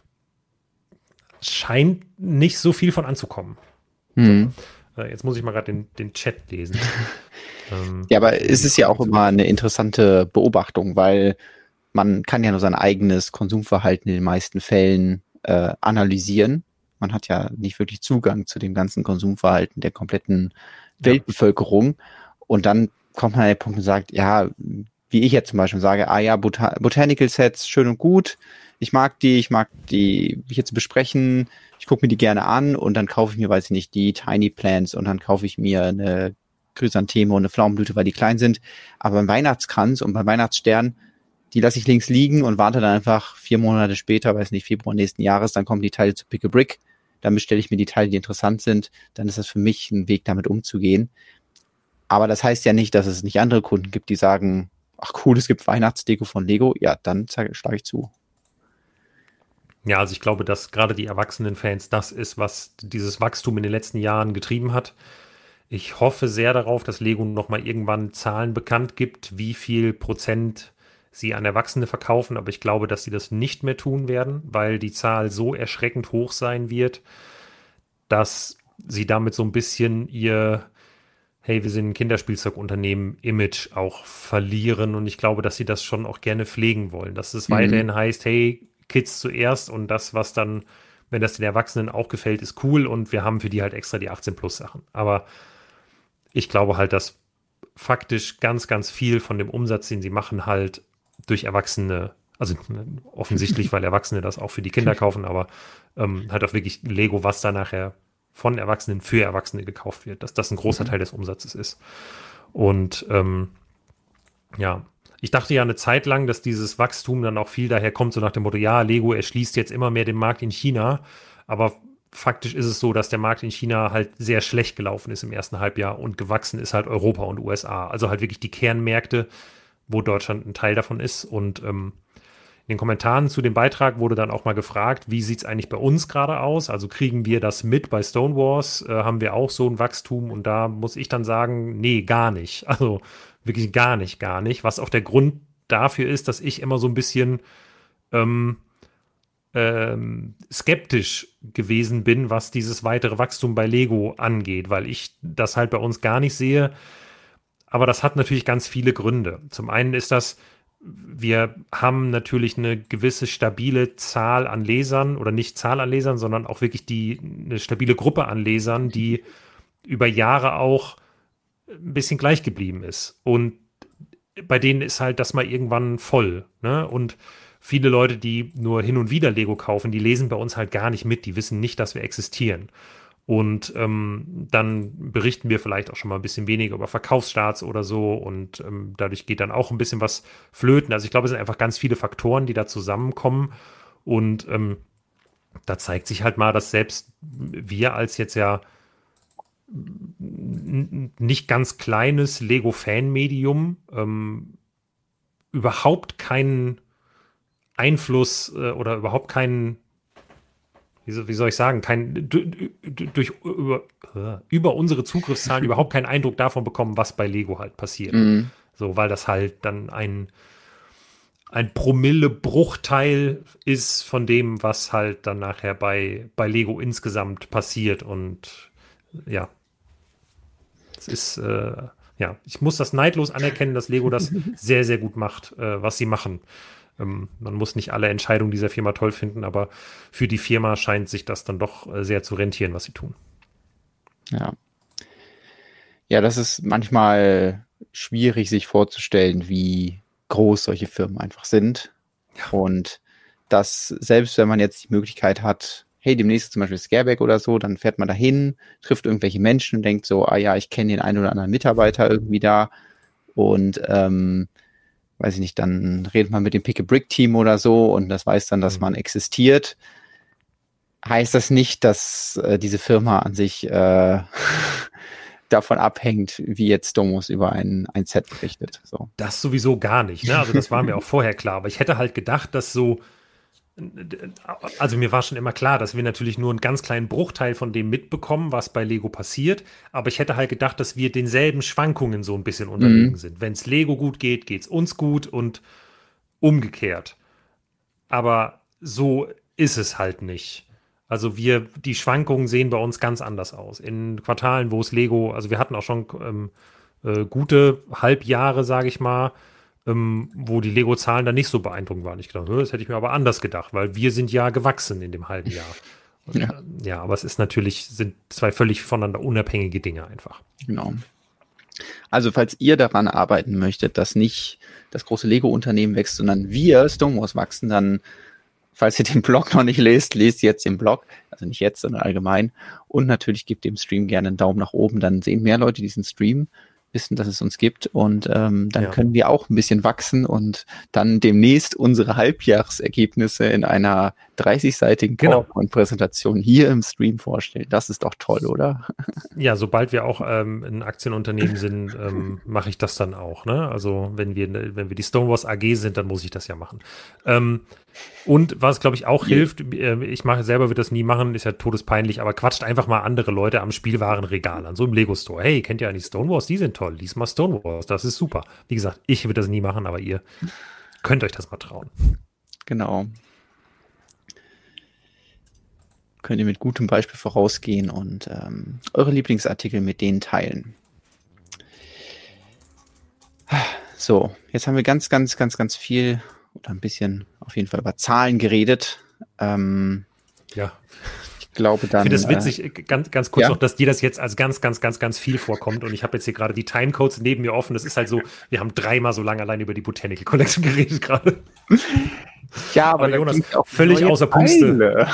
scheint nicht so viel von anzukommen. Hm. So. Jetzt muss ich mal gerade den, den Chat lesen. ähm, ja, aber es ist ja auch immer eine interessante Beobachtung, weil man kann ja nur sein eigenes Konsumverhalten in den meisten Fällen äh, analysieren. Man hat ja nicht wirklich Zugang zu dem ganzen Konsumverhalten der kompletten Weltbevölkerung. Und dann kommt man an den Punkt und sagt, ja, wie ich jetzt zum Beispiel sage, ah ja, Bota- Botanical Sets, schön und gut. Ich mag die, ich mag die hier zu besprechen. Ich gucke mir die gerne an und dann kaufe ich mir, weiß ich nicht, die Tiny Plants und dann kaufe ich mir eine Chrysantheme und eine Pflaumenblüte, weil die klein sind. Aber beim Weihnachtskranz und beim Weihnachtsstern, die lasse ich links liegen und warte dann einfach vier Monate später, weiß nicht, Februar nächsten Jahres, dann kommen die Teile zu Pick a Brick. Dann bestelle ich mir die Teile, die interessant sind. Dann ist das für mich ein Weg, damit umzugehen. Aber das heißt ja nicht, dass es nicht andere Kunden gibt, die sagen, ach cool, es gibt Weihnachtsdeko von Lego. Ja, dann schlage ich zu. Ja, also ich glaube, dass gerade die Erwachsenen-Fans das ist, was dieses Wachstum in den letzten Jahren getrieben hat. Ich hoffe sehr darauf, dass Lego nochmal irgendwann Zahlen bekannt gibt, wie viel Prozent sie an Erwachsene verkaufen, aber ich glaube, dass sie das nicht mehr tun werden, weil die Zahl so erschreckend hoch sein wird, dass sie damit so ein bisschen ihr, hey, wir sind ein Kinderspielzeugunternehmen, Image auch verlieren und ich glaube, dass sie das schon auch gerne pflegen wollen, dass es mhm. weiterhin heißt, hey, Kids zuerst und das, was dann, wenn das den Erwachsenen auch gefällt, ist cool und wir haben für die halt extra die achtzehn Plus Sachen. Aber ich glaube halt, dass faktisch ganz, ganz viel von dem Umsatz, den sie machen, halt durch Erwachsene, also offensichtlich, weil Erwachsene das auch für die Kinder kaufen, aber ähm, halt auch wirklich Lego, was da nachher von Erwachsenen für Erwachsene gekauft wird, dass das ein großer Teil des Umsatzes ist. Und ähm, ja, ich dachte ja eine Zeit lang, dass dieses Wachstum dann auch viel daher kommt, so nach dem Motto, ja, Lego erschließt jetzt immer mehr den Markt in China, aber faktisch ist es so, dass der Markt in China halt sehr schlecht gelaufen ist im ersten Halbjahr und gewachsen ist halt Europa und U S A. Also halt wirklich die Kernmärkte, wo Deutschland ein Teil davon ist. Und ähm, in den Kommentaren zu dem Beitrag wurde dann auch mal gefragt, wie sieht es eigentlich bei uns gerade aus? Also kriegen wir das mit bei Stonewalls? Äh, haben wir auch so ein Wachstum? Und da muss ich dann sagen, nee, gar nicht. Also wirklich gar nicht, gar nicht. Was auch der Grund dafür ist, dass ich immer so ein bisschen ähm, ähm, skeptisch gewesen bin, was dieses weitere Wachstum bei Lego angeht, weil ich das halt bei uns gar nicht sehe. Aber das hat natürlich ganz viele Gründe. Zum einen ist das, wir haben natürlich eine gewisse stabile Zahl an Lesern oder nicht Zahl an Lesern, sondern auch wirklich die, eine stabile Gruppe an Lesern, die über Jahre auch ein bisschen gleich geblieben ist. Und bei denen ist halt das mal irgendwann voll. Ne? Und viele Leute, die nur hin und wieder Lego kaufen, die lesen bei uns halt gar nicht mit. Die wissen nicht, dass wir existieren. Und ähm, dann berichten wir vielleicht auch schon mal ein bisschen weniger über Verkaufsstarts oder so. Und ähm, dadurch geht dann auch ein bisschen was flöten. Also ich glaube, es sind einfach ganz viele Faktoren, die da zusammenkommen. Und ähm, da zeigt sich halt mal, dass selbst wir als jetzt ja nicht ganz kleines Lego-Fan-Medium ähm, überhaupt keinen Einfluss äh, oder überhaupt keinen, wie, so, wie soll ich sagen, kein, durch, über, über unsere Zugriffszahlen überhaupt keinen Eindruck davon bekommen, was bei Lego halt passiert. Mhm. So, weil das halt dann ein, ein Promille-Bruchteil ist von dem, was halt dann nachher bei, bei Lego insgesamt passiert. Und ja, es ist, äh, ja, ich muss das neidlos anerkennen, dass Lego das sehr, sehr gut macht, äh, was sie machen. Ähm, man muss nicht alle Entscheidungen dieser Firma toll finden, aber für die Firma scheint sich das dann doch äh, sehr zu rentieren, was sie tun. Ja. Ja, das ist manchmal schwierig, sich vorzustellen, wie groß solche Firmen einfach sind. Ja. Und dass selbst wenn man jetzt die Möglichkeit hat, hey, demnächst zum Beispiel Scareback oder so, dann fährt man dahin, trifft irgendwelche Menschen und denkt so, ah ja, ich kenne den einen oder anderen Mitarbeiter irgendwie da und ähm, weiß ich nicht, dann redet man mit dem Pick-a-Brick-Team oder so und das weiß dann, dass mhm. man existiert. Heißt das nicht, dass äh, diese Firma an sich äh, davon abhängt, wie jetzt Domus über ein, ein Set berichtet. So. Das sowieso gar nicht, ne? Also das war mir auch vorher klar, aber ich hätte halt gedacht, dass so also mir war schon immer klar, dass wir natürlich nur einen ganz kleinen Bruchteil von dem mitbekommen, was bei Lego passiert, aber ich hätte halt gedacht, dass wir denselben Schwankungen so ein bisschen unterlegen mhm. sind. Wenn es Lego gut geht, geht es uns gut und umgekehrt. Aber so ist es halt nicht. Also wir, die Schwankungen sehen bei uns ganz anders aus. In Quartalen, wo es Lego, also wir hatten auch schon ähm, äh, gute Halbjahre, sage ich mal, ähm, wo die Lego-Zahlen dann nicht so beeindruckend waren. Ich dachte, das hätte ich mir aber anders gedacht, weil wir sind ja gewachsen in dem halben Jahr. Und, Ja. äh, ja, aber es ist natürlich, sind zwei völlig voneinander unabhängige Dinge einfach. Genau. Also falls ihr daran arbeiten möchtet, dass nicht das große Lego-Unternehmen wächst, sondern wir Stonewalls wachsen, dann, falls ihr den Blog noch nicht lest, lest jetzt den Blog. Also nicht jetzt, sondern allgemein. Und natürlich gebt dem Stream gerne einen Daumen nach oben. Dann sehen mehr Leute diesen Stream, wissen, dass es uns gibt. Und ähm, dann Ja. können wir auch ein bisschen wachsen und dann demnächst unsere Halbjahresergebnisse in einer dreißigseitigen Genau. PowerPoint-Präsentation hier im Stream vorstellen. Das ist doch toll, oder? Ja, sobald wir auch ähm, ein Aktienunternehmen sind, ähm, mache ich das dann auch. Ne? Also wenn wir, wenn wir die Stonewalls A G sind, dann muss ich das ja machen. Ähm, und was, glaube ich, auch Ja. hilft, äh, ich mache selber, würde das nie machen, ist ja todespeinlich, aber quatscht einfach mal andere Leute am Spielwarenregal an, so im Lego-Store. Hey, kennt ihr eigentlich Stonewalls? Die sind toll. Lies mal Stonewalls, das ist super. Wie gesagt, ich würde das nie machen, aber ihr könnt euch das mal trauen. Genau. Könnt ihr mit gutem Beispiel vorausgehen und ähm, eure Lieblingsartikel mit denen teilen. So, jetzt haben wir ganz, ganz, ganz, ganz viel oder ein bisschen auf jeden Fall über Zahlen geredet. Ähm, Ja. ich glaube dann. Ich finde es witzig, äh, ganz, ganz kurz ja? noch, dass dir das jetzt als ganz, ganz, ganz, ganz viel vorkommt. Und ich habe jetzt hier gerade die Timecodes neben mir offen. Das ist halt so, wir haben dreimal so lange allein über die Botanical Collection geredet gerade. Ja, aber, Aber Jonas, ging's auch völlig neue außer Puste. Teile.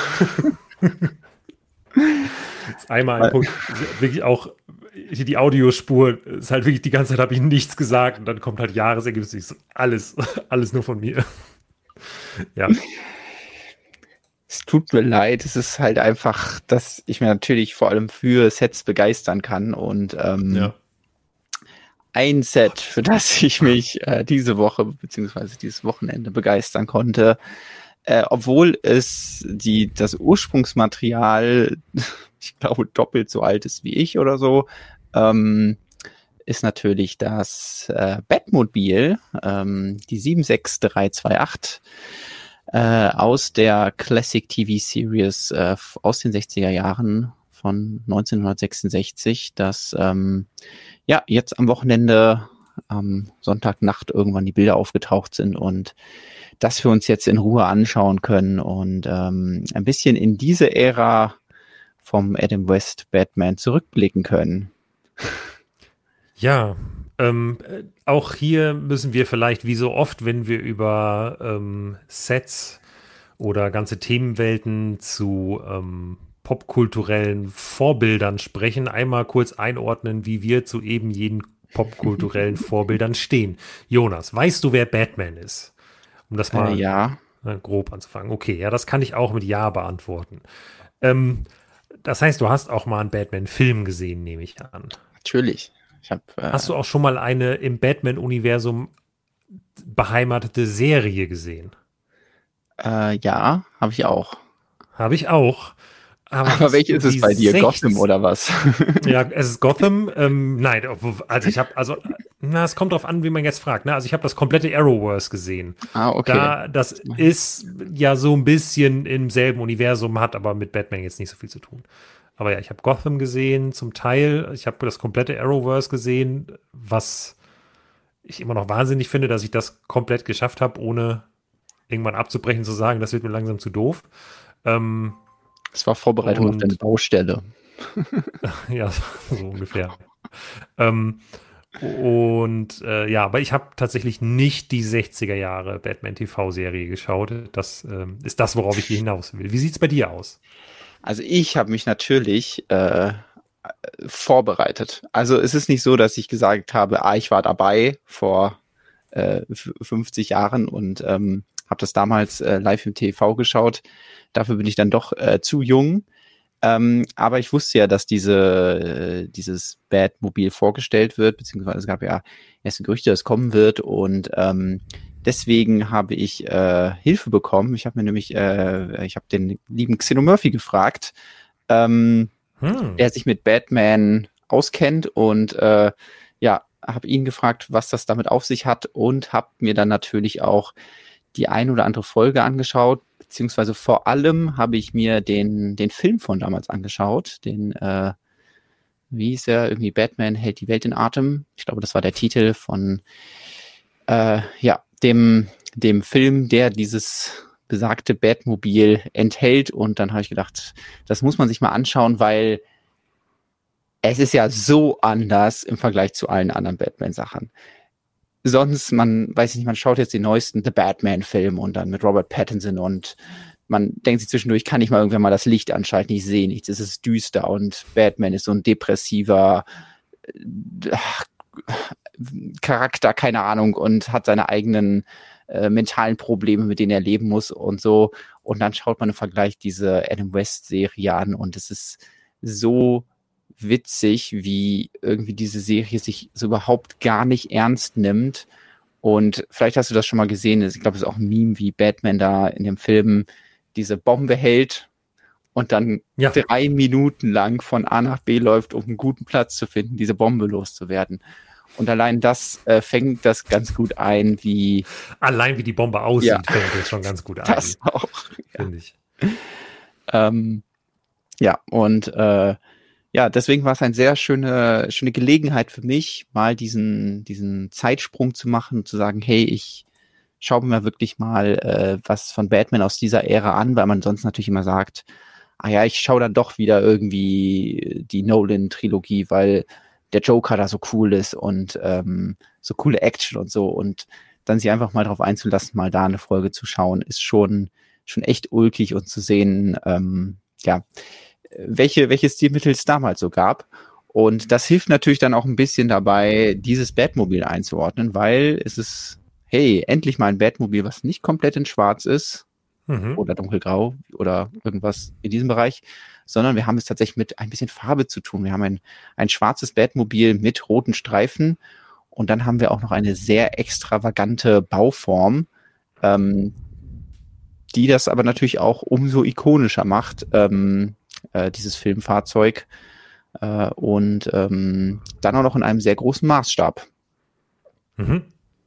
Ist einmal ein Punkt, wirklich auch die Audiospur ist halt wirklich, die ganze Zeit habe ich nichts gesagt und dann kommt halt Jahresergebnis, ich so, alles, alles nur von mir. Ja. Es tut mir leid, es ist halt einfach, dass ich mir natürlich vor allem für Sets begeistern kann und ähm, Ja. ein Set, für das ich mich äh, diese Woche beziehungsweise dieses Wochenende begeistern konnte, äh, obwohl es die das Ursprungsmaterial, ich glaube, doppelt so alt ist wie ich oder so, ähm, ist natürlich das äh, Batmobil, ähm, die sieben sechs drei zwei acht äh, aus der Classic T V Series äh, aus den sechziger Jahren von neunzehnhundertsechsundsechzig, das ähm, ja jetzt am Wochenende am Sonntagnacht irgendwann die Bilder aufgetaucht sind und das wir uns jetzt in Ruhe anschauen können und ähm, ein bisschen in diese Ära vom Adam West Batman zurückblicken können. Ja, ähm, äh, auch hier müssen wir vielleicht, wie so oft, wenn wir über ähm, Sets oder ganze Themenwelten zu ähm, popkulturellen Vorbildern sprechen, einmal kurz einordnen, wie wir zu eben jenen popkulturellen Vorbildern stehen. Jonas, weißt du, wer Batman ist? Um das mal Äh, ja, äh, grob anzufangen. Okay, ja, das kann ich auch mit Ja beantworten. Ähm, das heißt, du hast auch mal einen Batman-Film gesehen, nehme ich an. natürlich. Ich hab, äh, Hast du auch schon mal eine im Batman-Universum beheimatete Serie gesehen? äh, ja, habe ich auch. Habe ich auch. Aber, Aber hast welche du ist es die bei dir? sechzig Gotham oder was? Ja, es ist Gotham. Ähm, nein, also ich habe, also, na, es kommt drauf an, wie man jetzt fragt. Ne? Also ich habe das komplette Arrowverse gesehen. Ah, okay. Da, das ist ja so ein bisschen im selben Universum, hat aber mit Batman jetzt nicht so viel zu tun. Aber ja, ich habe Gotham gesehen, zum Teil. Ich habe das komplette Arrowverse gesehen, was ich immer noch wahnsinnig finde, dass ich das komplett geschafft habe, ohne irgendwann abzubrechen, zu sagen, das wird mir langsam zu doof. Ähm, Es war Vorbereitung auf und- deine Baustelle. ja, so ungefähr. ähm, und äh, ja, aber ich habe tatsächlich nicht die sechziger Jahre Batman-T V-Serie geschaut. Das ähm, ist das, worauf ich hier hinaus will. Wie sieht es bei dir aus? Also ich habe mich natürlich äh, vorbereitet. Also es ist nicht so, dass ich gesagt habe, ah, ich war dabei vor äh, fünfzig Jahren und ähm, habe das damals äh, live im T V geschaut. Dafür bin ich dann doch äh, zu jung. Ähm, aber ich wusste ja, dass diese äh, dieses Batmobil vorgestellt wird, beziehungsweise es gab ja erste Gerüchte, dass es kommen wird und ähm, deswegen habe ich äh, Hilfe bekommen. Ich habe mir nämlich, äh, ich habe den lieben Xeno Murphy gefragt, ähm, Hm. der sich mit Batman auskennt und äh, ja, habe ihn gefragt, was das damit auf sich hat und habe mir dann natürlich auch die ein oder andere Folge angeschaut, beziehungsweise vor allem habe ich mir den den Film von damals angeschaut, den äh, wie hieß er, irgendwie Batman hält die Welt in Atem. Ich glaube, das war der Titel von Äh, ja, dem, dem Film, der dieses besagte Batmobil enthält. Und dann habe ich gedacht, das muss man sich mal anschauen, weil es ist ja so anders im Vergleich zu allen anderen Batman-Sachen. Sonst, man weiß ich nicht, man schaut jetzt den neuesten The Batman-Film und dann mit Robert Pattinson und man denkt sich zwischendurch, kann ich mal irgendwann mal das Licht anschalten, ich sehe nichts, es ist düster und Batman ist so ein depressiver äh, Charakter, keine Ahnung, und hat seine eigenen äh, mentalen Probleme, mit denen er leben muss und so. Und dann schaut man im Vergleich diese Adam West-Serie an und es ist so witzig, wie irgendwie diese Serie sich so überhaupt gar nicht ernst nimmt. Und vielleicht hast du das schon mal gesehen, ich glaube, es ist auch ein Meme, wie Batman da in dem Film diese Bombe hält und dann ja. drei Minuten lang von A nach B läuft, um einen guten Platz zu finden, diese Bombe loszuwerden. Und allein das äh, fängt das ganz gut ein, wie... Allein wie die Bombe aussieht, ja. fängt das schon ganz gut ein. Das auch, finde ja. ich. Ähm, ja, und äh, ja, deswegen war es eine sehr schöne, schöne Gelegenheit für mich, mal diesen, diesen Zeitsprung zu machen und zu sagen, hey, ich schaue mir wirklich mal äh, was von Batman aus dieser Ära an, weil man sonst natürlich immer sagt, ah ja, ich schaue dann doch wieder irgendwie die Nolan-Trilogie, weil der Joker da so cool ist und ähm, so coole Action und so. Und dann sich einfach mal drauf einzulassen, mal da eine Folge zu schauen, ist schon, schon echt ulkig und zu sehen, ähm, ja, welche, welche Stilmittel es damals so gab. Und das hilft natürlich dann auch ein bisschen dabei, dieses Batmobil einzuordnen, weil es ist, hey, endlich mal ein Batmobil, was nicht komplett in schwarz ist mhm. oder dunkelgrau oder irgendwas in diesem Bereich, sondern wir haben es tatsächlich mit ein bisschen Farbe zu tun. Wir haben ein, ein schwarzes Batmobil mit roten Streifen und dann haben wir auch noch eine sehr extravagante Bauform, ähm, die das aber natürlich auch umso ikonischer macht, ähm, äh, dieses Filmfahrzeug äh, und ähm, dann auch noch in einem sehr großen Maßstab. Mhm.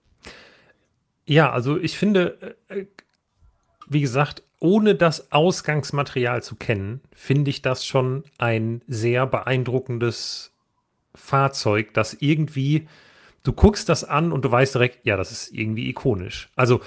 Ja, also ich finde, äh, wie gesagt, ohne das Ausgangsmaterial zu kennen, finde ich das schon ein sehr beeindruckendes Fahrzeug, das irgendwie, du guckst das an und du weißt direkt, ja, das ist irgendwie ikonisch. Also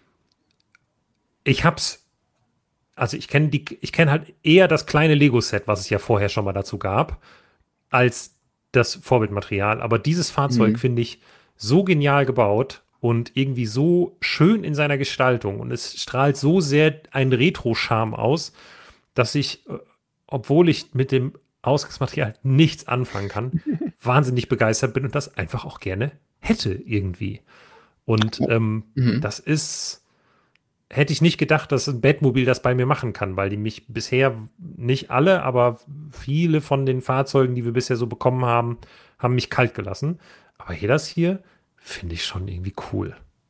ich hab's, also ich kenne die, ich kenne halt eher das kleine Lego-Set, was es ja vorher schon mal dazu gab, als das Vorbildmaterial. Aber dieses Fahrzeug mhm. finde ich so genial gebaut und irgendwie so schön in seiner Gestaltung und es strahlt so sehr einen Retro-Charme aus, dass ich, obwohl ich mit dem Ausgangsmaterial nichts anfangen kann, wahnsinnig begeistert bin und das einfach auch gerne hätte irgendwie. Und ähm, mhm. das ist, hätte ich nicht gedacht, dass ein Batmobil das bei mir machen kann, weil die mich bisher, nicht alle, aber viele von den Fahrzeugen, die wir bisher so bekommen haben, haben mich kalt gelassen. Aber hier das hier finde ich schon irgendwie cool.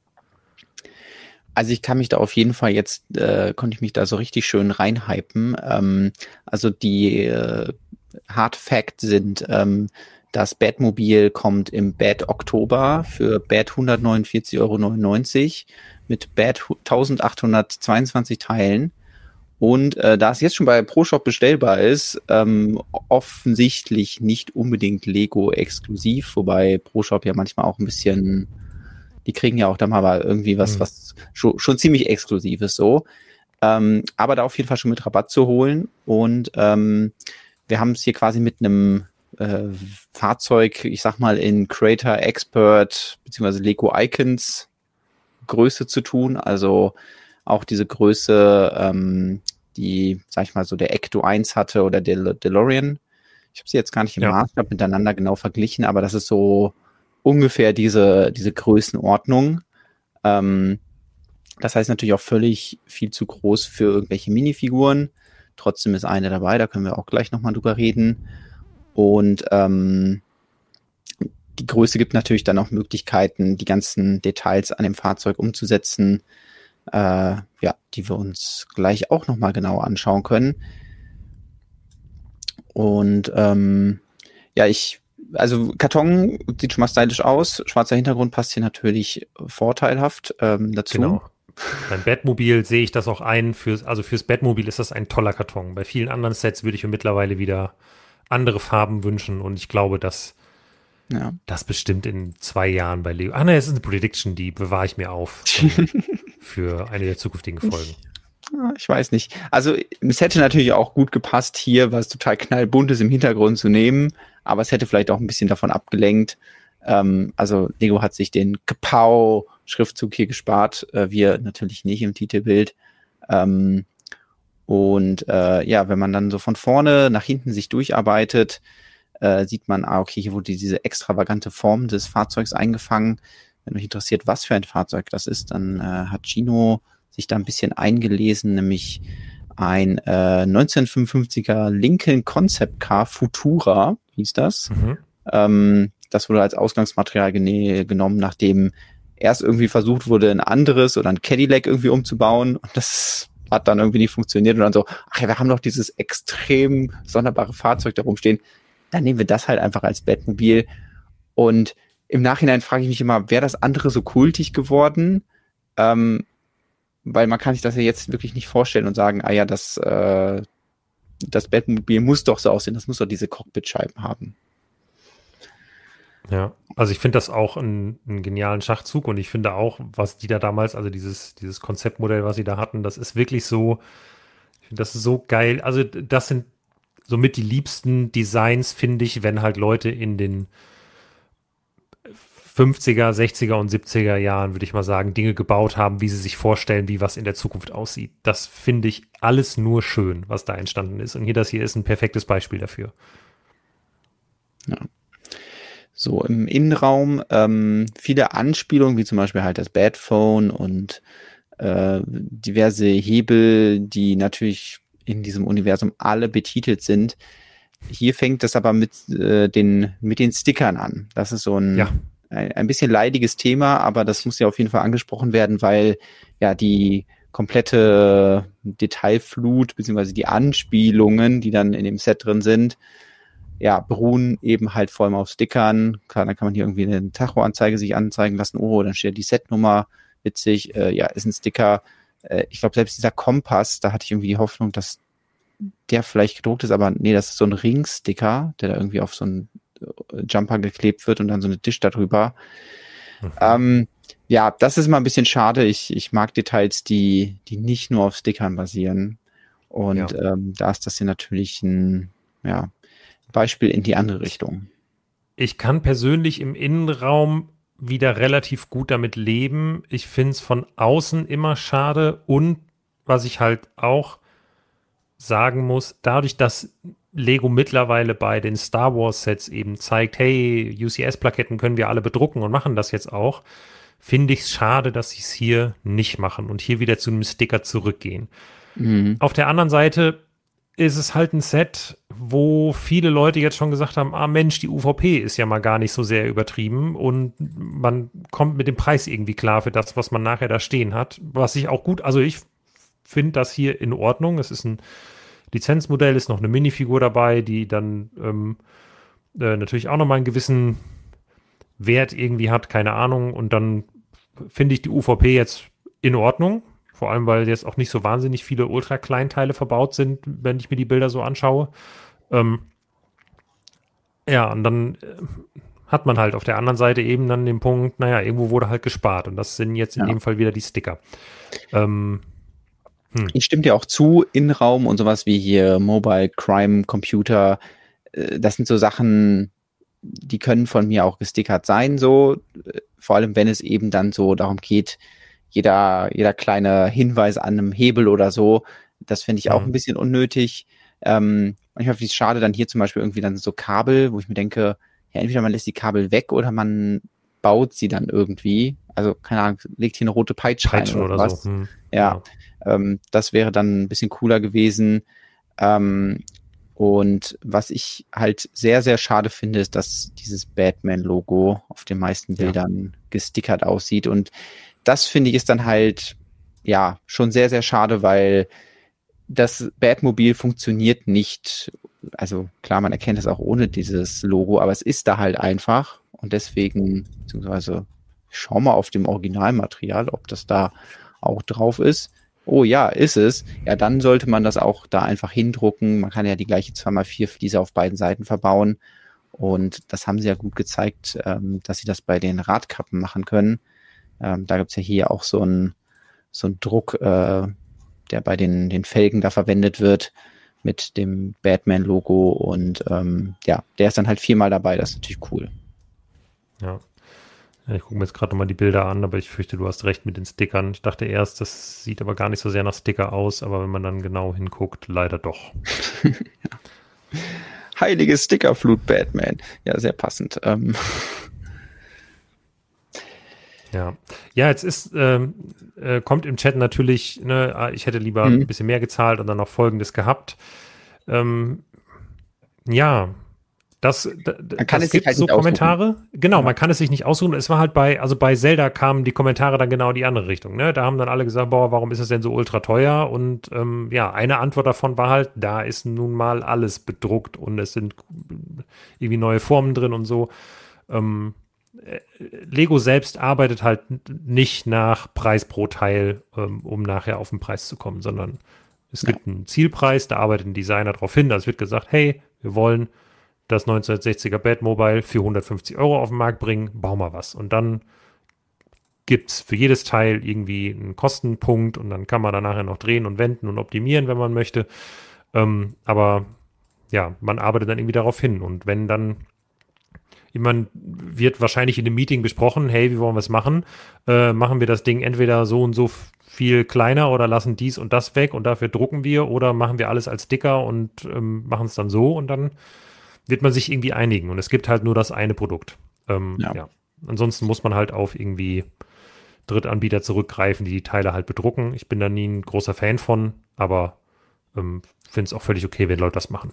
Also ich kann mich da auf jeden Fall jetzt, äh, konnte ich mich da so richtig schön reinhypen. Ähm, also die äh, Hard Fact sind, ähm, das Batmobil kommt im Bat Oktober für Bat hundertneunundvierzig Euro neunundneunzig mit Bat eintausendachthundertzweiundzwanzig Teilen. Und äh, da es jetzt schon bei ProShop bestellbar ist, ähm, offensichtlich nicht unbedingt Lego exklusiv, wobei ProShop ja manchmal auch ein bisschen, die kriegen ja auch da mal irgendwie was, mhm. was schon, schon ziemlich exklusiv ist so. Ähm, aber da auf jeden Fall schon mit Rabatt zu holen. Und ähm, wir haben es hier quasi mit einem äh, Fahrzeug, ich sag mal in Creator Expert beziehungsweise Lego Icons Größe zu tun, also auch diese Größe, ähm, die, sag ich mal, so der Ecto eins hatte oder der DeLorean. Ich habe sie jetzt gar nicht im ja. Maßstab miteinander genau verglichen, aber das ist so ungefähr diese, diese Größenordnung. Ähm, das heißt natürlich auch völlig viel zu groß für irgendwelche Minifiguren. Trotzdem ist eine dabei, da können wir auch gleich nochmal drüber reden. Und ähm, die Größe gibt natürlich dann auch Möglichkeiten, die ganzen Details an dem Fahrzeug umzusetzen, äh, ja, die wir uns gleich auch nochmal genauer anschauen können. Und ähm, ja, ich, also Karton sieht schon mal stylisch aus, schwarzer Hintergrund passt hier natürlich vorteilhaft ähm, dazu. Genau. Beim Batmobil sehe ich das auch ein, fürs, also fürs Batmobil ist das ein toller Karton. Bei vielen anderen Sets würde ich mir mittlerweile wieder andere Farben wünschen und ich glaube, dass Ja. Das bestimmt in zwei Jahren bei Lego. Ah, ne, es ist eine Prediction, die bewahre ich mir auf ähm, für eine der zukünftigen Folgen. Ich, ich weiß nicht. Also es hätte natürlich auch gut gepasst, hier was total knallbuntes im Hintergrund zu nehmen, aber es hätte vielleicht auch ein bisschen davon abgelenkt. Ähm, also Lego hat sich den Kapow-Schriftzug hier gespart, äh, wir natürlich nicht im Titelbild. Ähm, und äh, ja, wenn man dann so von vorne nach hinten sich durcharbeitet, äh, sieht man, ah, okay, hier wurde diese extravagante Form des Fahrzeugs eingefangen. Wenn euch interessiert, was für ein Fahrzeug das ist, dann äh, hat Gino sich da ein bisschen eingelesen, nämlich ein äh, neunzehnhundertfünfundfünfziger Lincoln Concept Car Futura, hieß das. Mhm. Ähm, das wurde als Ausgangsmaterial gene- genommen, nachdem erst irgendwie versucht wurde, ein anderes oder ein Cadillac irgendwie umzubauen. Und das hat dann irgendwie nicht funktioniert. Und dann so, ach ja, wir haben doch dieses extrem sonderbare Fahrzeug da rumstehen. Dann nehmen wir das halt einfach als Batmobil. Und im Nachhinein frage ich mich immer, wäre das andere so kultig geworden? Ähm, weil man kann sich das ja jetzt wirklich nicht vorstellen und sagen, ah ja, das, äh, das Batmobil muss doch so aussehen, das muss doch diese Cockpitscheiben haben. Ja, also ich finde das auch einen, einen genialen Schachzug und ich finde auch, was die da damals, also dieses, dieses Konzeptmodell, was sie da hatten, das ist wirklich so, ich finde das ist so geil. Also das sind somit die liebsten Designs, finde ich, wenn halt Leute in den fünfziger, sechziger und siebziger Jahren, würde ich mal sagen, Dinge gebaut haben, wie sie sich vorstellen, wie was in der Zukunft aussieht. Das finde ich alles nur schön, was da entstanden ist. Und hier, das hier ist ein perfektes Beispiel dafür. Ja. So, im Innenraum ähm, viele Anspielungen, wie zum Beispiel halt das Badphone und äh, diverse Hebel, die natürlich in diesem Universum alle betitelt sind. Hier fängt das aber mit äh, den mit den Stickern an. Das ist so ein, Ja. ein ein bisschen leidiges Thema, aber das muss ja auf jeden Fall angesprochen werden, weil ja die komplette Detailflut beziehungsweise die Anspielungen, die dann in dem Set drin sind, ja, beruhen eben halt vor allem auf Stickern. Klar, dann kann man hier irgendwie eine Tachoanzeige sich anzeigen lassen. Oh, dann steht die Setnummer witzig. Äh, ja, ist ein Sticker. Äh, ich glaube, selbst dieser Kompass, da hatte ich irgendwie die Hoffnung, dass der vielleicht gedruckt ist, aber nee, das ist so ein Ringsticker, der da irgendwie auf so einen Jumper geklebt wird und dann so eine Dish darüber. Mhm. Ähm, ja, das ist mal ein bisschen schade. Ich, ich mag Details, die, die nicht nur auf Stickern basieren. Und ja. ähm, da ist das hier natürlich ein, ja, Beispiel in die andere Richtung. Ich kann persönlich im Innenraum wieder relativ gut damit leben. Ich finde es von außen immer schade und was ich halt auch sagen muss, dadurch, dass Lego mittlerweile bei den Star Wars Sets eben zeigt, hey, U C S-Plaketten können wir alle bedrucken und machen das jetzt auch, finde ich es schade, dass sie es hier nicht machen und hier wieder zu einem Sticker zurückgehen. Mhm. Auf der anderen Seite ist es halt ein Set, wo viele Leute jetzt schon gesagt haben, ah Mensch, die U V P ist ja mal gar nicht so sehr übertrieben und man kommt mit dem Preis irgendwie klar für das, was man nachher da stehen hat. Was ich auch gut, also ich finde das hier in Ordnung. Es ist ein Lizenzmodell, ist noch eine Minifigur dabei, die dann ähm, äh, natürlich auch nochmal einen gewissen Wert irgendwie hat, keine Ahnung. Und dann finde ich die U V P jetzt in Ordnung. Vor allem, weil jetzt auch nicht so wahnsinnig viele Ultra-Kleinteile verbaut sind, wenn ich mir die Bilder so anschaue. Ähm, ja, und dann äh, hat man halt auf der anderen Seite eben dann den Punkt, naja, irgendwo wurde halt gespart. Und das sind jetzt in ja. dem Fall wieder die Sticker. Ähm, hm. Ich stimme dir auch zu, Innenraum und sowas wie hier Mobile Crime Computer, äh, das sind so Sachen, die können von mir auch gestickert sein, so. Äh, vor allem, wenn es eben dann so darum geht, Jeder, jeder kleine Hinweis an einem Hebel oder so, das finde ich auch mhm. ein bisschen unnötig. Ähm, manchmal finde ich es schade, dann hier zum Beispiel irgendwie dann so Kabel, wo ich mir denke, ja, entweder man lässt die Kabel weg oder man baut sie dann irgendwie. Also, keine Ahnung, legt hier eine rote Peitsche rein oder, oder was. So. Hm. Ja, ja. Ähm, das wäre dann ein bisschen cooler gewesen. Ähm, und was ich halt sehr, sehr schade finde, ist, dass dieses Batman-Logo auf den meisten Bildern ja. gestickert aussieht. Und das finde ich ist dann halt, ja, schon sehr, sehr schade, weil das Batmobil funktioniert nicht. Also klar, man erkennt es auch ohne dieses Logo, aber es ist da halt einfach. Und deswegen, beziehungsweise, ich schau mal auf dem Originalmaterial, ob das da auch drauf ist. Oh ja, ist es. Ja, dann sollte man das auch da einfach hindrucken. Man kann ja die gleiche zwei mal vier Fliese auf beiden Seiten verbauen. Und das haben sie ja gut gezeigt, ähm, dass sie das bei den Radkappen machen können. Ähm, da gibt's ja hier auch so einen so einen Druck, äh, der bei den, den Felgen da verwendet wird mit dem Batman-Logo. Und ähm, ja, der ist dann halt viermal dabei. Das ist natürlich cool. Ja. Ja, ich gucke mir jetzt gerade nochmal die Bilder an, aber ich fürchte, du hast recht mit den Stickern. Ich dachte erst, das sieht aber gar nicht so sehr nach Sticker aus, aber wenn man dann genau hinguckt, leider doch. Ja. Heilige Stickerflut Batman. Ja, sehr passend. Ähm. Ja, ja, jetzt ist, ähm, äh, kommt im Chat natürlich, ne, ich hätte lieber Mhm. ein bisschen mehr gezahlt und dann noch Folgendes gehabt. Ähm, ja, das, das, Man kann das es sich gibt halt so nicht aussuchen. Kommentare. Genau, Ja. man kann es sich nicht aussuchen. Es war halt bei, also bei Zelda kamen die Kommentare dann genau in die andere Richtung. Ne? Da haben dann alle gesagt, boah, warum ist es denn so ultra teuer? Und ähm, ja, eine Antwort davon war halt, da ist nun mal alles bedruckt und es sind irgendwie neue Formen drin und so. Ähm, Lego selbst arbeitet halt nicht nach Preis pro Teil, ähm, um nachher auf den Preis zu kommen, sondern es Ja. gibt einen Zielpreis, da arbeitet ein Designer drauf hin. Also es wird gesagt, hey, wir wollen das neunzehnhundertsechziger Batmobile für hundertfünfzig Euro auf den Markt bringen, bau mal was. Und dann gibt es für jedes Teil irgendwie einen Kostenpunkt und dann kann man da nachher noch drehen und wenden und optimieren, wenn man möchte. Ähm, aber ja, man arbeitet dann irgendwie darauf hin. Und wenn dann jemand wird wahrscheinlich in einem Meeting besprochen, hey, wie wollen wir es machen? Äh, machen wir das Ding entweder so und so viel kleiner oder lassen dies und das weg und dafür drucken wir oder machen wir alles als Sticker und ähm, machen es dann so und dann wird man sich irgendwie einigen. Und es gibt halt nur das eine Produkt. Ähm, ja. Ja. Ansonsten muss man halt auf irgendwie Drittanbieter zurückgreifen, die die Teile halt bedrucken. Ich bin da nie ein großer Fan von, aber ähm, finde es auch völlig okay, wenn Leute das machen.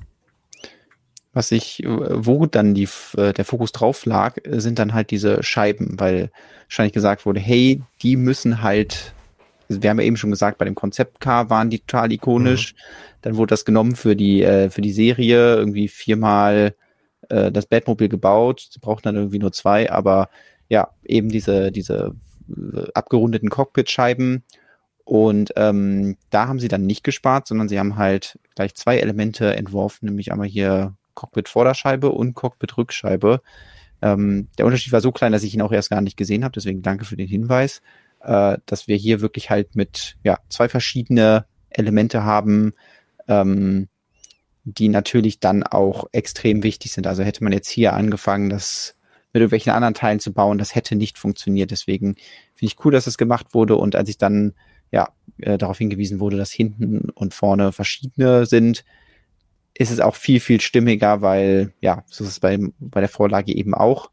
Was ich, wo dann die, der Fokus drauf lag, sind dann halt diese Scheiben, weil wahrscheinlich gesagt wurde, hey, die müssen halt, wir haben ja eben schon gesagt, bei dem Konzept-Car waren die total ikonisch. Mhm. Dann wurde das genommen für die, für die Serie, irgendwie viermal äh, das Batmobil gebaut. Sie brauchten dann irgendwie nur zwei, aber ja, eben diese, diese abgerundeten Cockpit-Scheiben. Und ähm, da haben sie dann nicht gespart, sondern sie haben halt gleich zwei Elemente entworfen, nämlich einmal hier Cockpit-Vorderscheibe und Cockpit-Rückscheibe. Ähm, der Unterschied war so klein, dass ich ihn auch erst gar nicht gesehen habe, deswegen danke für den Hinweis, äh, dass wir hier wirklich halt mit ja zwei verschiedene Elemente haben, ähm, die natürlich dann auch extrem wichtig sind. Also hätte man jetzt hier angefangen, das mit irgendwelchen anderen Teilen zu bauen, das hätte nicht funktioniert. Deswegen finde ich cool, dass es gemacht wurde. Und als ich dann ja äh, darauf hingewiesen wurde, dass hinten und vorne verschiedene sind, ist es auch viel, viel stimmiger, weil, ja, so ist es bei, bei der Vorlage eben auch.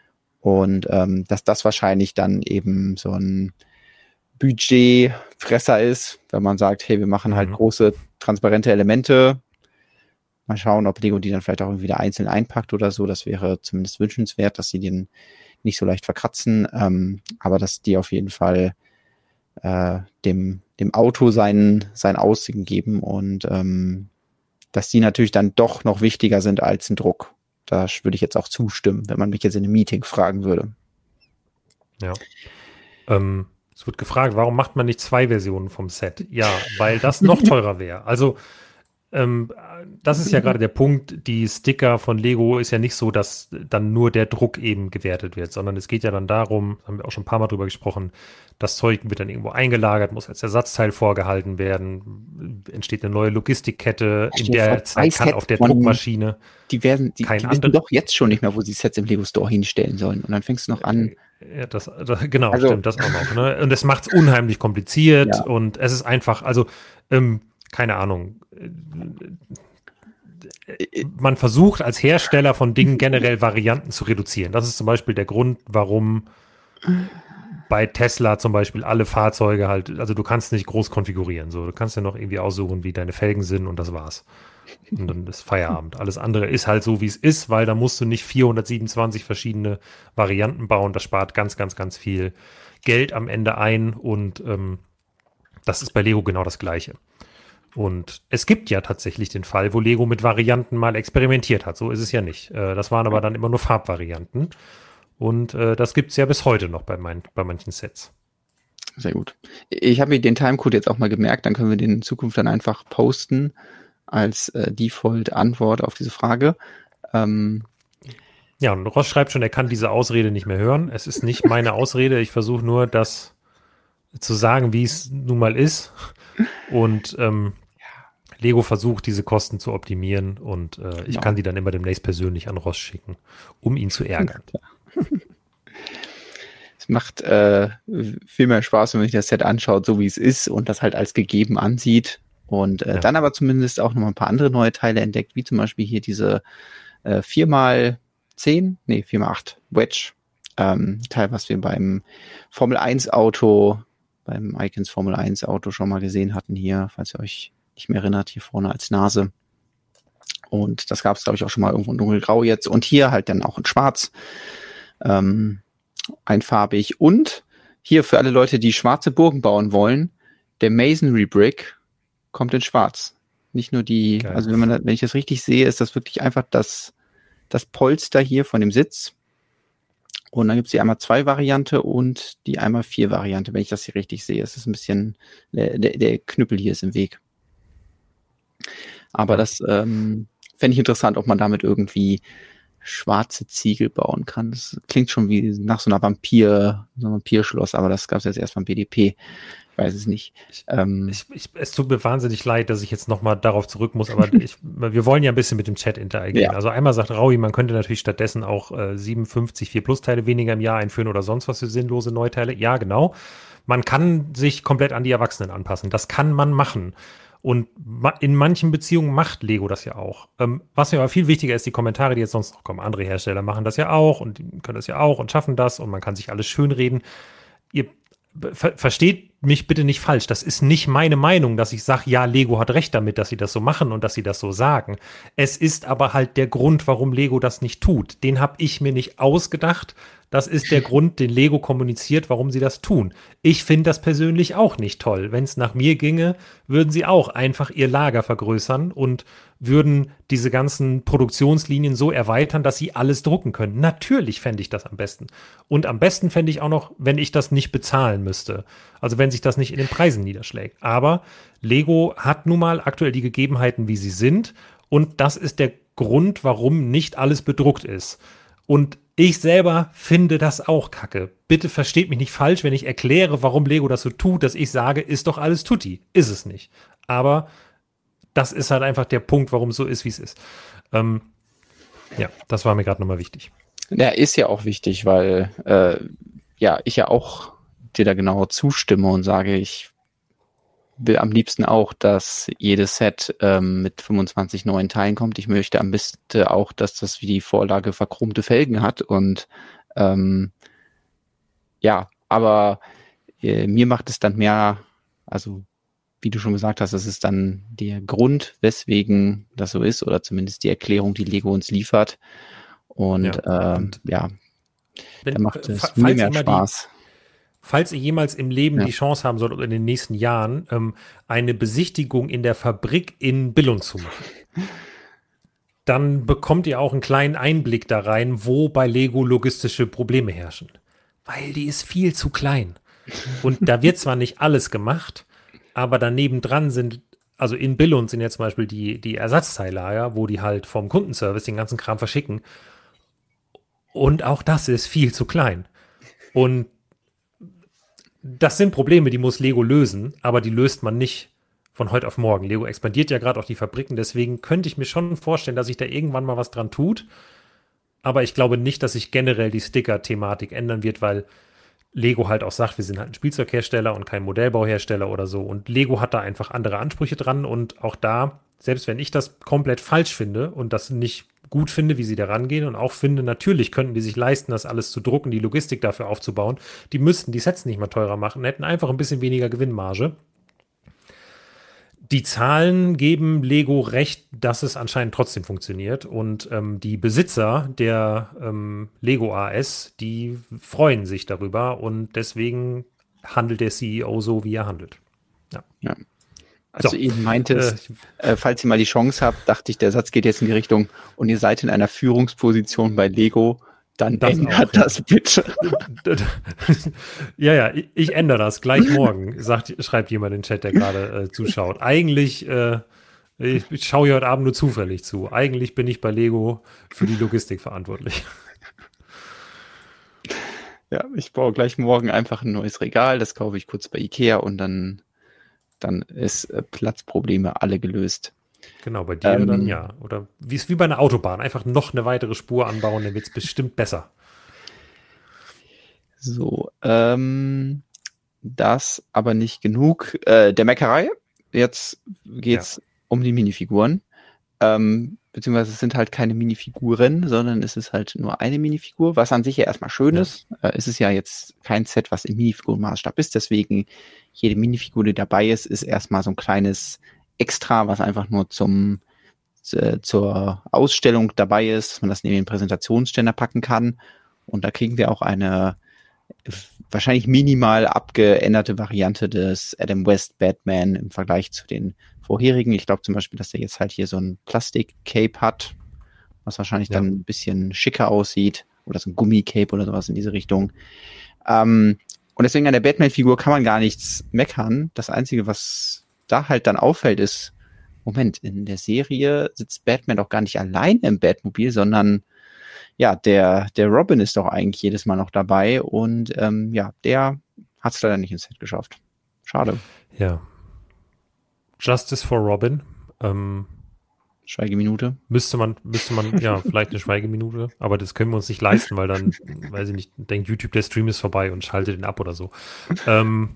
Und ähm, dass das wahrscheinlich dann eben so ein Budgetfresser ist, wenn man sagt, hey, wir machen halt mhm. große, transparente Elemente. Mal schauen, ob Lego die dann vielleicht auch irgendwie wieder einzeln einpackt oder so. Das wäre zumindest wünschenswert, dass sie den nicht so leicht verkratzen. Ähm, aber dass die auf jeden Fall äh, dem, dem Auto sein, sein Aussehen geben und ähm, dass die natürlich dann doch noch wichtiger sind als ein Druck. Da würde ich jetzt auch zustimmen, wenn man mich jetzt in einem Meeting fragen würde. Ja. Ähm, es wird gefragt, warum macht man nicht zwei Versionen vom Set? Ja, weil das noch teurer wäre. Also ähm, das ist ja gerade der Punkt, die Sticker von Lego ist ja nicht so, dass dann nur der Druck eben gewertet wird, sondern es geht ja dann darum, haben wir auch schon ein paar Mal drüber gesprochen, das Zeug wird dann irgendwo eingelagert, muss als Ersatzteil vorgehalten werden, entsteht eine neue Logistikkette, in der Zeit kann auf der Druckmaschine die werden, die, kein die wissen doch jetzt schon nicht mehr, wo sie Sets im Lego Store hinstellen sollen und dann fängst du noch an. Ja, das, das genau, also, stimmt, das auch noch. Ne? Und es macht es unheimlich kompliziert ja. und es ist einfach, also ähm, keine Ahnung, man versucht als Hersteller von Dingen generell Varianten zu reduzieren. Das ist zum Beispiel der Grund, warum bei Tesla zum Beispiel alle Fahrzeuge halt, also du kannst nicht groß konfigurieren. So, du kannst ja noch irgendwie aussuchen, wie deine Felgen sind und das war's. Und dann ist Feierabend. Alles andere ist halt so, wie es ist, weil da musst du nicht vierhundertsiebenundzwanzig verschiedene Varianten bauen. Das spart ganz, ganz, ganz viel Geld am Ende ein und ähm, das ist bei Lego genau das Gleiche. Und es gibt ja tatsächlich den Fall, wo Lego mit Varianten mal experimentiert hat. So ist es ja nicht. Äh, das waren aber dann immer nur Farbvarianten. Und äh, das gibt es ja bis heute noch bei, mein, bei manchen Sets. Sehr gut. Ich habe mir den Timecode jetzt auch mal gemerkt. Dann können wir den in Zukunft dann einfach posten als äh, Default-Antwort auf diese Frage. Ähm, Ja, und Ross schreibt schon, er kann diese Ausrede nicht mehr hören. Es ist nicht meine Ausrede. Ich versuche nur, das zu sagen, wie es nun mal ist. Und ähm, Lego versucht, diese Kosten zu optimieren. Und äh, ich Genau. kann die dann immer demnächst persönlich an Ross schicken, um ihn zu ärgern. Es macht äh, viel mehr Spaß, wenn man sich das Set anschaut, so wie es ist und das halt als gegeben ansieht. Und äh, Ja. dann aber zumindest auch noch mal ein paar andere neue Teile entdeckt, wie zum Beispiel hier diese äh, vier mal zehn, nee, vier mal acht Wedge. Ähm, Teil, was wir beim Formel eins Auto, beim Icons Formel eins Auto schon mal gesehen hatten hier, falls ihr euch nicht mehr erinnert, hier vorne als Nase. Und das gab es, glaube ich, auch schon mal irgendwo in dunkelgrau jetzt. Und hier halt dann auch in schwarz. Ähm, einfarbig. Und hier für alle Leute, die schwarze Burgen bauen wollen, der Masonry Brick kommt in schwarz. Nicht nur die, Geil. also wenn man, wenn ich das richtig sehe, ist das wirklich einfach das, das Polster hier von dem Sitz. Und dann gibt es die einmal zwei Variante und die einmal vier Variante, wenn ich das hier richtig sehe. Es ist ein bisschen, der, der, der Knüppel hier ist im Weg. Aber Ja. das ähm, fände ich interessant, ob man damit irgendwie schwarze Ziegel bauen kann. Das klingt schon wie nach so einer Vampir, so einem Vampirschloss, aber das gab es jetzt erst beim B D P. Ich weiß es nicht. Ich, Ähm, ich, ich, es tut mir wahnsinnig leid, dass ich jetzt nochmal darauf zurück muss, aber ich, wir wollen ja ein bisschen mit dem Chat interagieren. Ja. Also einmal sagt Raui, man könnte natürlich stattdessen auch äh, siebenundfünfzig vier Plus Teile weniger im Jahr einführen oder sonst was für sinnlose Neuteile. Ja, genau. Man kann sich komplett an die Erwachsenen anpassen. Das kann man machen. Und ma in manchen Beziehungen macht Lego das ja auch. Ähm, was mir aber viel wichtiger ist, die Kommentare, die jetzt sonst noch kommen. Andere Hersteller machen das ja auch und die können das ja auch und schaffen das und man kann sich alles schönreden. Ihr ver versteht mich bitte nicht falsch. Das ist nicht meine Meinung, dass ich sage, ja, Lego hat recht damit, dass sie das so machen und dass sie das so sagen. Es ist aber halt der Grund, warum Lego das nicht tut. Den habe ich mir nicht ausgedacht. Das ist der Grund, den Lego kommuniziert, warum sie das tun. Ich finde das persönlich auch nicht toll. Wenn es nach mir ginge, würden sie auch einfach ihr Lager vergrößern und würden diese ganzen Produktionslinien so erweitern, dass sie alles drucken können. Natürlich fände ich das am besten. Und am besten fände ich auch noch, wenn ich das nicht bezahlen müsste. Also wenn sich das nicht in den Preisen niederschlägt. Aber Lego hat nun mal aktuell die Gegebenheiten, wie sie sind. Und das ist der Grund, warum nicht alles bedruckt ist. Und ich selber finde das auch kacke. Bitte versteht mich nicht falsch, wenn ich erkläre, warum Lego das so tut, dass ich sage, ist doch alles tutti. Ist es nicht. Aber das ist halt einfach der Punkt, warum es so ist, wie es ist. Ähm, ja, das war mir gerade nochmal wichtig. Ja, ist ja auch wichtig, weil äh, ja, ich ja auch dir da genauer zustimme und sage, ich will am liebsten auch, dass jedes Set ähm, mit fünfundzwanzig neuen Teilen kommt. Ich möchte am besten auch, dass das wie die Vorlage verchromte Felgen hat und ähm, ja, aber äh, mir macht es dann mehr, also wie du schon gesagt hast, das ist dann der Grund, weswegen das so ist oder zumindest die Erklärung, die Lego uns liefert und Ja, ähm, und ja, wenn, da macht es fa- mir falls mehr ihr mal die- Spaß. Falls ihr jemals im Leben Ja. die Chance haben solltet, in den nächsten Jahren ähm, eine Besichtigung in der Fabrik in Billund zu machen, dann bekommt ihr auch einen kleinen Einblick da rein, wo bei Lego logistische Probleme herrschen. Weil die ist viel zu klein. Und da wird zwar nicht alles gemacht, aber daneben dran sind, also in Billund sind ja zum Beispiel die, die Ersatzteillager, wo die halt vom Kundenservice den ganzen Kram verschicken. Und auch das ist viel zu klein. Und das sind Probleme, die muss Lego lösen, aber die löst man nicht von heute auf morgen. Lego expandiert ja gerade auch die Fabriken, deswegen könnte ich mir schon vorstellen, dass sich da irgendwann mal was dran tut. Aber ich glaube nicht, dass sich generell die Sticker-Thematik ändern wird, weil Lego halt auch sagt, wir sind halt ein Spielzeughersteller und kein Modellbauhersteller oder so. Und Lego hat da einfach andere Ansprüche dran. Und auch da, selbst wenn ich das komplett falsch finde und das nicht gut finde, wie sie da rangehen und auch finde, natürlich könnten die sich leisten, das alles zu drucken, die Logistik dafür aufzubauen. Die müssten die Sets nicht mal teurer machen, hätten einfach ein bisschen weniger Gewinnmarge. Die Zahlen geben Lego recht, dass es anscheinend trotzdem funktioniert. Und ähm, die Besitzer der ähm, Lego A S, die freuen sich darüber. Und deswegen handelt der C E O so, wie er handelt. Ja. Ja. Als So, du eben meintest, äh, äh, falls ihr mal die Chance habt, dachte ich, der Satz geht jetzt in die Richtung und ihr seid in einer Führungsposition bei Lego, dann Das ändert auch, ja. das bitte. Ja, ja, ich, ich ändere das gleich morgen, sagt, schreibt jemand in den Chat, der gerade äh, zuschaut. Eigentlich äh, Ich, ich schaue hier heute Abend nur zufällig zu. Eigentlich bin ich bei Lego für die Logistik verantwortlich. Ja, ich baue gleich morgen einfach ein neues Regal, das kaufe ich kurz bei Ikea und dann, dann ist äh, Platzprobleme alle gelöst. Genau, bei dir dann Ähm, ja. Oder wie es wie bei einer Autobahn. Einfach noch eine weitere Spur anbauen, dann wird es bestimmt besser. so, ähm, das aber nicht genug äh, der Meckerei. Jetzt Ja, geht's um die Minifiguren. Ähm, beziehungsweise es sind halt keine Minifiguren, sondern es ist halt nur eine Minifigur, was an sich ja erstmal schön ja, ist. Äh, es ist ja jetzt kein Set, was im Minifigurenmaßstab ist, deswegen jede Minifigur, die dabei ist, ist erstmal so ein kleines Extra, was einfach nur zum äh, zur Ausstellung dabei ist, dass man das neben den Präsentationsständer packen kann. Und da kriegen wir auch eine wahrscheinlich minimal abgeänderte Variante des Adam West Batman im Vergleich zu den vorherigen. Ich glaube zum Beispiel, dass der jetzt halt hier so ein Plastik-Cape hat, was wahrscheinlich ja. dann ein bisschen schicker aussieht. Oder so ein Gummi-Cape oder sowas in diese Richtung. Ähm, und deswegen an der Batman-Figur kann man gar nichts meckern. Das Einzige, was da halt dann auffällt, ist, Moment, in der Serie sitzt Batman doch gar nicht allein im Batmobil, sondern ja, der, der Robin ist doch eigentlich jedes Mal noch dabei und ähm, ja, der hat es leider nicht ins Set geschafft. Schade. Ja. Justice for Robin. Ähm, Schweigeminute. müsste man, müsste man, ja, vielleicht eine Schweigeminute, aber das können wir uns nicht leisten, weil dann, weiß ich nicht, denkt YouTube, der Stream ist vorbei und schaltet den ab oder so. Ähm,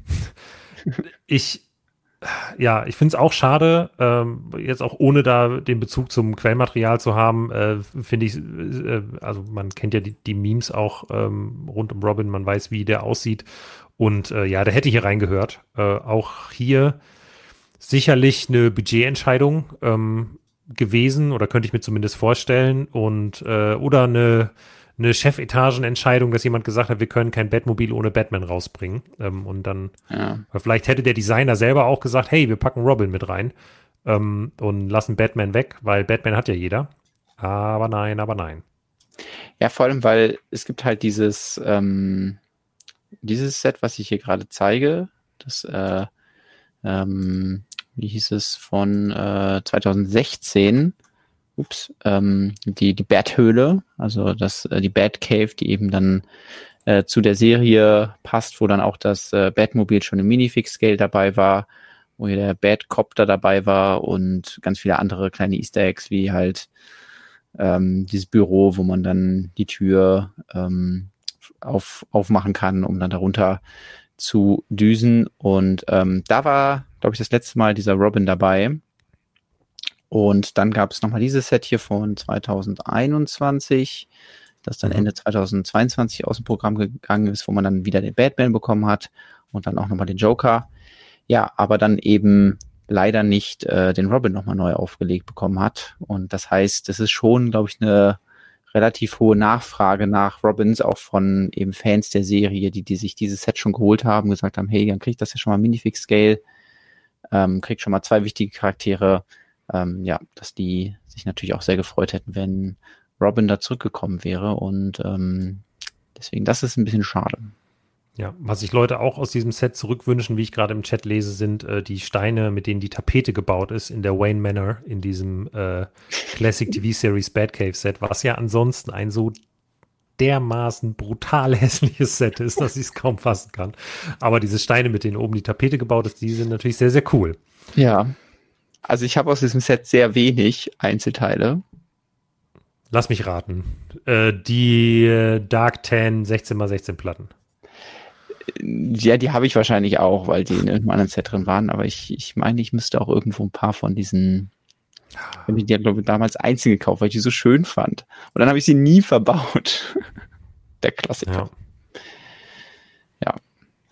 ich, ja, ich finde es auch schade, ähm, jetzt auch ohne da den Bezug zum Quellmaterial zu haben, äh, finde ich, äh, also man kennt ja die, die Memes auch ähm, rund um Robin, man weiß, wie der aussieht und äh, ja, der hätte hier reingehört. Äh, auch hier sicherlich eine Budgetentscheidung ähm, gewesen oder könnte ich mir zumindest vorstellen und äh, oder eine eine Chefetagenentscheidung, dass jemand gesagt hat, wir können kein Batmobil ohne Batman rausbringen. Ähm, und dann, Ja. weil vielleicht hätte der Designer selber auch gesagt, hey, wir packen Robin mit rein ähm, und lassen Batman weg, weil Batman hat ja jeder. Aber nein, aber nein. Ja, vor allem, weil es gibt halt dieses, ähm, dieses Set, was ich hier gerade zeige, das, äh, ähm, wie hieß es, von äh, zwanzig sechzehn, ups, ähm, die, die Bat-Höhle, also das, äh, die Batcave, die eben dann äh, zu der Serie passt, wo dann auch das äh, Batmobil schon im Minifix-Scale dabei war, wo hier der Batcopter dabei war und ganz viele andere kleine Easter Eggs, wie halt ähm, dieses Büro, wo man dann die Tür ähm, auf, aufmachen kann, um dann darunter zu düsen. Und ähm, da war, glaube ich, das letzte Mal dieser Robin dabei. Und dann gab es nochmal dieses Set hier von zwanzig einundzwanzig, das dann Mhm. Ende zwanzig zweiundzwanzig aus dem Programm gegangen ist, wo man dann wieder den Batman bekommen hat und dann auch nochmal den Joker. Ja, aber dann eben leider nicht äh, den Robin nochmal neu aufgelegt bekommen hat. Und das heißt, es ist schon, glaube ich, eine relativ hohe Nachfrage nach Robins, auch von eben Fans der Serie, die, die sich dieses Set schon geholt haben, gesagt haben, hey, dann kriegt das ja schon mal Minifix-Scale, ähm, kriegt schon mal zwei wichtige Charaktere. Ähm, ja, dass die sich natürlich auch sehr gefreut hätten, wenn Robin da zurückgekommen wäre. Und ähm, deswegen, das ist ein bisschen schade. Ja, was sich Leute auch aus diesem Set zurückwünschen, wie ich gerade im Chat lese, sind äh, die Steine, mit denen die Tapete gebaut ist in der Wayne Manor, in diesem äh, Classic T V-Series Batcave Set, was ja ansonsten ein so dermaßen brutal hässliches Set ist, dass ich es kaum fassen kann. Aber diese Steine, mit denen oben die Tapete gebaut ist, die sind natürlich sehr, sehr cool. Ja, also ich habe aus diesem Set sehr wenig Einzelteile. Lass mich raten. Äh, die äh, Dark Tan sechzehn mal sechzehn Platten. Ja, die habe ich wahrscheinlich auch, weil die in irgendeinem anderen Set drin waren, aber ich, ich meine, ich müsste auch irgendwo ein paar von diesen, ich habe die, glaube ich, damals einzeln gekauft, weil ich die so schön fand. Und dann habe ich sie nie verbaut. Der Klassiker. Ja. ja.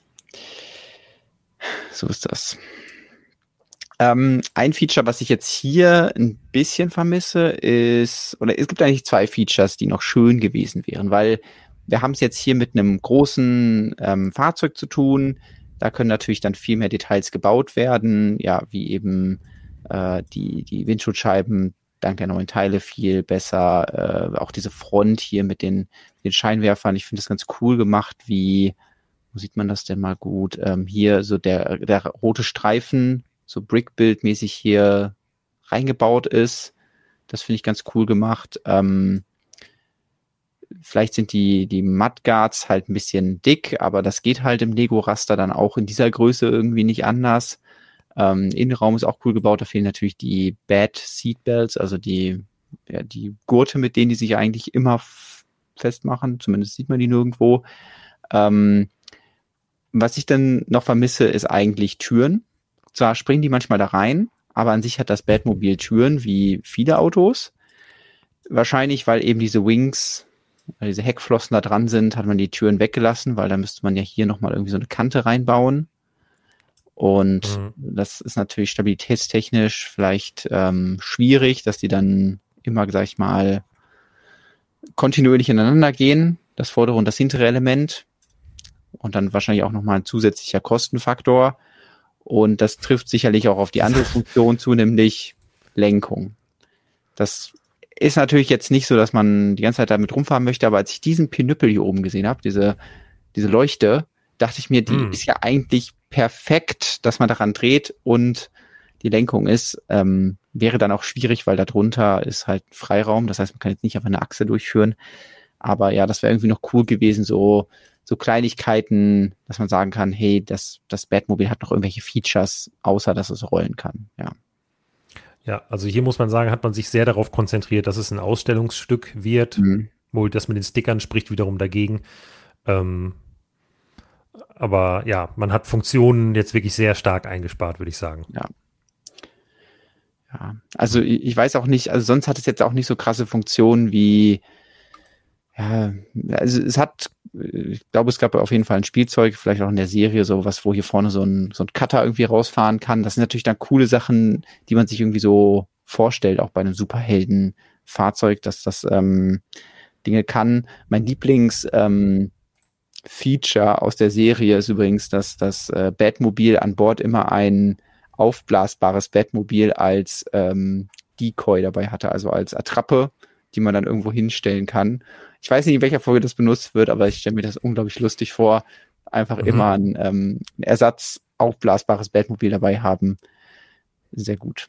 So ist das. Ähm, ein Feature, was ich jetzt hier ein bisschen vermisse, ist, oder es gibt eigentlich zwei Features, die noch schön gewesen wären, weil wir haben es jetzt hier mit einem großen ähm, Fahrzeug zu tun. Da können natürlich dann viel mehr Details gebaut werden, ja, wie eben äh, die, die Windschutzscheiben dank der neuen Teile viel besser. Äh, auch diese Front hier mit den, den Scheinwerfern, ich finde das ganz cool gemacht, wie, wo sieht man das denn mal gut? Ähm, hier so der, der rote Streifen, so Brick-Build-mäßig hier reingebaut ist. Das finde ich ganz cool gemacht. Ähm, vielleicht sind die, die Mudguards halt ein bisschen dick, aber das geht halt im Lego-Raster dann auch in dieser Größe irgendwie nicht anders. Ähm, Innenraum ist auch cool gebaut. Da fehlen natürlich die Bad Seatbelts, also die, ja, die Gurte, mit denen die sich eigentlich immer f- festmachen. Zumindest sieht man die nirgendwo. Ähm, was ich dann noch vermisse, ist eigentlich Türen. Zwar springen die manchmal da rein, aber an sich hat das Batmobil Türen wie viele Autos. Wahrscheinlich, weil eben diese Wings, weil diese Heckflossen da dran sind, hat man die Türen weggelassen, weil da müsste man ja hier nochmal irgendwie so eine Kante reinbauen. Und Mhm. das ist natürlich stabilitätstechnisch vielleicht ähm, schwierig, dass die dann immer, sag ich mal, kontinuierlich ineinander gehen, das vordere und das hintere Element. Und dann wahrscheinlich auch nochmal ein zusätzlicher Kostenfaktor. Und das trifft sicherlich auch auf die andere Funktion zu, nämlich Lenkung. Das ist natürlich jetzt nicht so, dass man die ganze Zeit damit rumfahren möchte, aber als ich diesen Pinüppel hier oben gesehen habe, diese, diese Leuchte, dachte ich mir, die Mhm. ist ja eigentlich perfekt, dass man daran dreht und die Lenkung ist. Ähm, wäre dann auch schwierig, weil da drunter ist halt Freiraum. Das heißt, man kann jetzt nicht auf eine Achse durchführen. Aber ja, das wäre irgendwie noch cool gewesen, so so Kleinigkeiten, dass man sagen kann, hey, das, das Batmobil hat noch irgendwelche Features, außer dass es rollen kann. Ja. Ja, also hier muss man sagen, hat man sich sehr darauf konzentriert, dass es ein Ausstellungsstück wird. Mhm. Wohl das mit den Stickern spricht wiederum dagegen. Ähm, aber ja, man hat Funktionen jetzt wirklich sehr stark eingespart, würde ich sagen. Ja. Ja. Also ich, ich weiß auch nicht, also sonst hat es jetzt auch nicht so krasse Funktionen wie, ja, also es hat, ich glaube, es gab auf jeden Fall ein Spielzeug, vielleicht auch in der Serie sowas, wo hier vorne so ein, so ein Cutter irgendwie rausfahren kann. Das sind natürlich dann coole Sachen, die man sich irgendwie so vorstellt, auch bei einem Superhelden-Fahrzeug, dass das ähm, Dinge kann. Mein Lieblings ähm, Feature aus der Serie ist übrigens, dass das äh, Batmobil an Bord immer ein aufblasbares Batmobil als ähm, Decoy dabei hatte, also als Attrappe, die man dann irgendwo hinstellen kann. Ich weiß nicht, in welcher Folge das benutzt wird, aber ich stelle mir das unglaublich lustig vor. Einfach Mhm. immer ein, ähm, ein Ersatz aufblasbares Batmobil dabei haben. Sehr gut.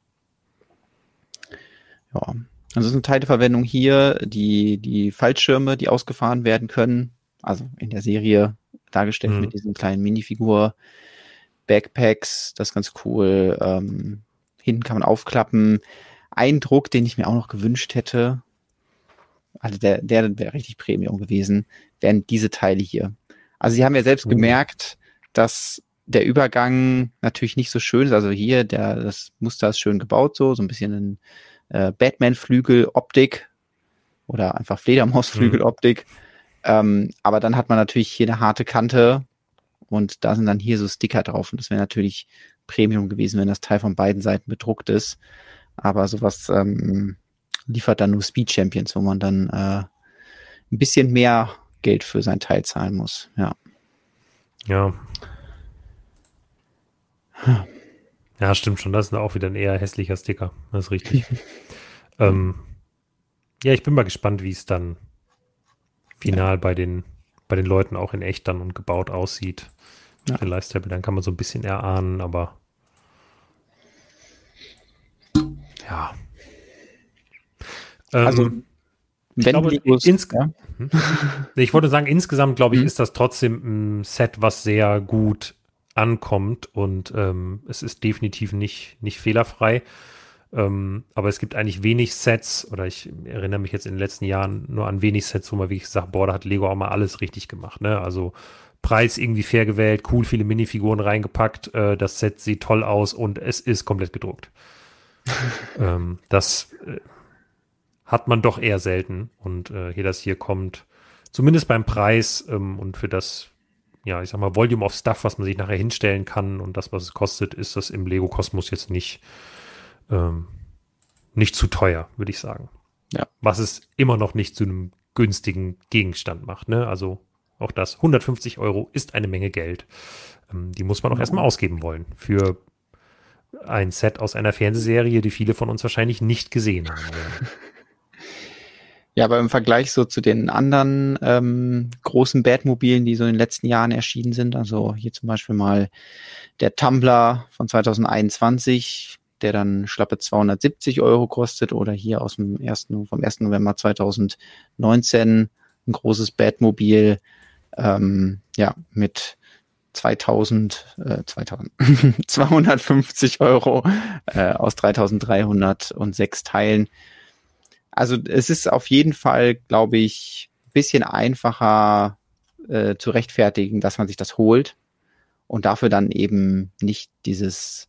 Ja. Ansonsten Teileverwendung hier, die, die Fallschirme, die ausgefahren werden können. Also in der Serie dargestellt Mhm. mit diesen kleinen Minifigur. Backpacks, das ist ganz cool. Ähm, hinten kann man aufklappen. Ein Druck, den ich mir auch noch gewünscht hätte, also der, der wäre richtig Premium gewesen, wären diese Teile hier. Also sie haben ja selbst Oh. gemerkt, dass der Übergang natürlich nicht so schön ist. Also hier, der, das Muster ist schön gebaut, so, so ein bisschen ein äh, Batman-Flügel-Optik oder einfach Fledermaus-Flügel-Optik. Mhm. Ähm, aber dann hat man natürlich hier eine harte Kante und da sind dann hier so Sticker drauf. Und das wäre natürlich Premium gewesen, wenn das Teil von beiden Seiten bedruckt ist. Aber sowas ähm, liefert dann nur Speed Champions, wo man dann äh, ein bisschen mehr Geld für sein Teil zahlen muss. Ja. Ja. Ja, stimmt schon. Das ist auch wieder ein eher hässlicher Sticker. Das ist richtig. ähm, ja, ich bin mal gespannt, wie es dann final ja. bei den bei den Leuten auch in echt dann und gebaut aussieht. Ja. Den Lifestyle-Bildern kann man so ein bisschen erahnen, aber ja. Also, ähm, wenn ich glaube, Legos, ins- ja? hm? Ich wollte sagen, insgesamt, glaube ich, hm. ist das trotzdem ein Set, was sehr gut ankommt und ähm, es ist definitiv nicht, nicht fehlerfrei. Ähm, aber es gibt eigentlich wenig Sets, oder ich erinnere mich jetzt in den letzten Jahren nur an wenig Sets, wo man wirklich sagt, boah, da hat Lego auch mal alles richtig gemacht. Ne? Also Preis irgendwie fair gewählt, cool, viele Minifiguren reingepackt, äh, das Set sieht toll aus und es ist komplett gedruckt. ähm, das äh, hat man doch eher selten. Und äh, hier das hier kommt, zumindest beim Preis ähm, und für das, ja, ich sag mal, Volume of Stuff, was man sich nachher hinstellen kann und das, was es kostet, ist das im Lego-Kosmos jetzt nicht ähm, nicht zu teuer, würde ich sagen. Ja. Was es immer noch nicht zu einem günstigen Gegenstand macht. Ne? Also auch das, hundertfünfzig Euro ist eine Menge Geld. Ähm, die muss man auch Ja. erstmal ausgeben wollen für ein Set aus einer Fernsehserie, die viele von uns wahrscheinlich nicht gesehen haben werden. Ja, aber im Vergleich so zu den anderen ähm, großen Batmobilen, die so in den letzten Jahren erschienen sind, also hier zum Beispiel mal der Tumbler von zwanzig einundzwanzig, der dann schlappe zweihundertsiebzig Euro kostet, oder hier aus dem ersten, vom ersten November zweitausendneunzehn ein großes Batmobil, ähm, ja, mit zweitausend, äh, zweitausend, zweihundertfünfzig Euro äh, aus dreitausenddreihundertsechs Teilen. Also es ist auf jeden Fall, glaube ich, ein bisschen einfacher äh, zu rechtfertigen, dass man sich das holt und dafür dann eben nicht dieses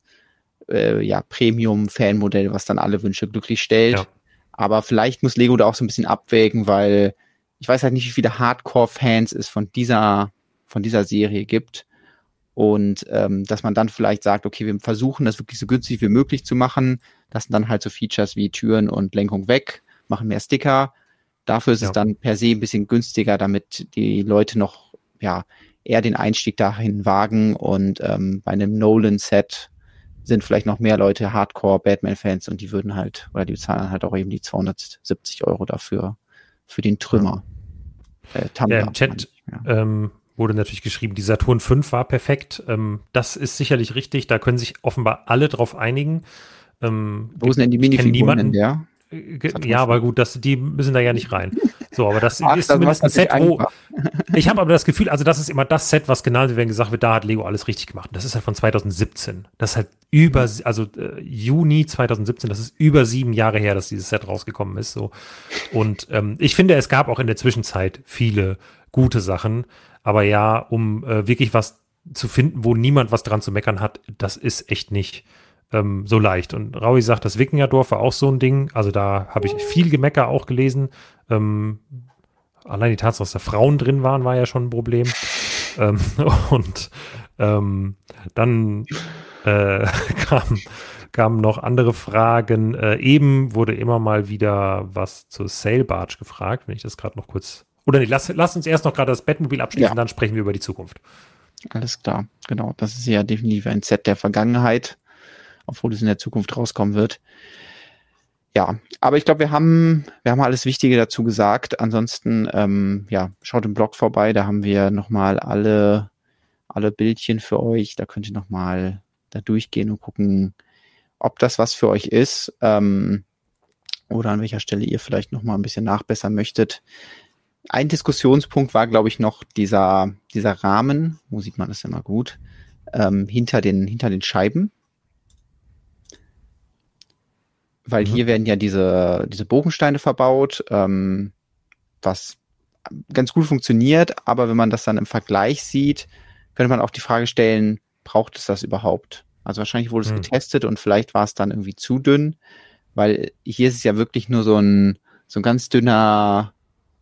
äh, ja, Premium-Fan-Modell, was dann alle Wünsche glücklich stellt. Ja. Aber vielleicht muss Lego da auch so ein bisschen abwägen, weil ich weiß halt nicht, wie viele Hardcore-Fans es von dieser, von dieser Serie gibt. Und ähm, dass man dann vielleicht sagt, okay, wir versuchen das wirklich so günstig wie möglich zu machen, lassen dann halt so Features wie Türen und Lenkung weg, machen mehr Sticker. Dafür ist ja. es dann per se ein bisschen günstiger, damit die Leute noch ja eher den Einstieg dahin wagen. Und ähm, bei einem Nolan-Set sind vielleicht noch mehr Leute Hardcore-Batman-Fans und die würden halt, oder die bezahlen halt auch eben die zweihundertsiebzig Euro dafür, für den Trümmer. Ja, äh, Tumblr, ja im Chat ja. ähm, wurde natürlich geschrieben, die Saturn fünf war perfekt. Ähm, das ist sicherlich richtig, da können sich offenbar alle drauf einigen. Ähm, Wo sind denn die Minifiguren in der? Ja, aber gut, das, die müssen da ja nicht rein. So, aber das Ach, ist das zumindest ein Set, wo einfach. Ich habe aber das Gefühl, also das ist immer das Set, was genannt wird, wenn gesagt wird, da hat Lego alles richtig gemacht. Das ist halt von zweitausendsiebzehn. Das ist halt über, also äh, Juni zweitausendsiebzehn, das ist über sieben Jahre her, dass dieses Set rausgekommen ist. So. Und ähm, ich finde, es gab auch in der Zwischenzeit viele gute Sachen. Aber ja, um äh, wirklich was zu finden, wo niemand was dran zu meckern hat, das ist echt nicht ähm, so leicht. Und Raui sagt, das Wikingerdorf war auch so ein Ding. Also da habe ich viel Gemecker auch gelesen. Ähm, allein die Tatsache, dass da Frauen drin waren, war ja schon ein Problem. ähm, und ähm, dann äh, kam, kamen noch andere Fragen. Äh, eben wurde immer mal wieder was zur Sail Barge gefragt, wenn ich das gerade noch kurz... Oder nee, lass, lass uns erst noch gerade das Batmobil abschließen, ja. Dann sprechen wir über die Zukunft. Alles klar, genau. Das ist ja definitiv ein Set der Vergangenheit, obwohl es in der Zukunft rauskommen wird. Ja, aber ich glaube, wir haben, wir haben alles Wichtige dazu gesagt. Ansonsten, ähm, ja, schaut im Blog vorbei, da haben wir nochmal alle, alle Bildchen für euch. Da könnt ihr nochmal da durchgehen und gucken, ob das was für euch ist, ähm, oder an welcher Stelle ihr vielleicht nochmal ein bisschen nachbessern möchtet. Ein Diskussionspunkt war, glaube ich, noch dieser, dieser Rahmen, wo sieht man das immer gut, ähm, hinter den, hinter den Scheiben. Weil mhm. hier werden ja diese, diese Bogensteine verbaut, ähm, was ganz gut funktioniert, aber wenn man das dann im Vergleich sieht, könnte man auch die Frage stellen, braucht es das überhaupt? Also wahrscheinlich wurde es mhm. getestet und vielleicht war es dann irgendwie zu dünn, weil hier ist es ja wirklich nur so ein, so ein ganz dünner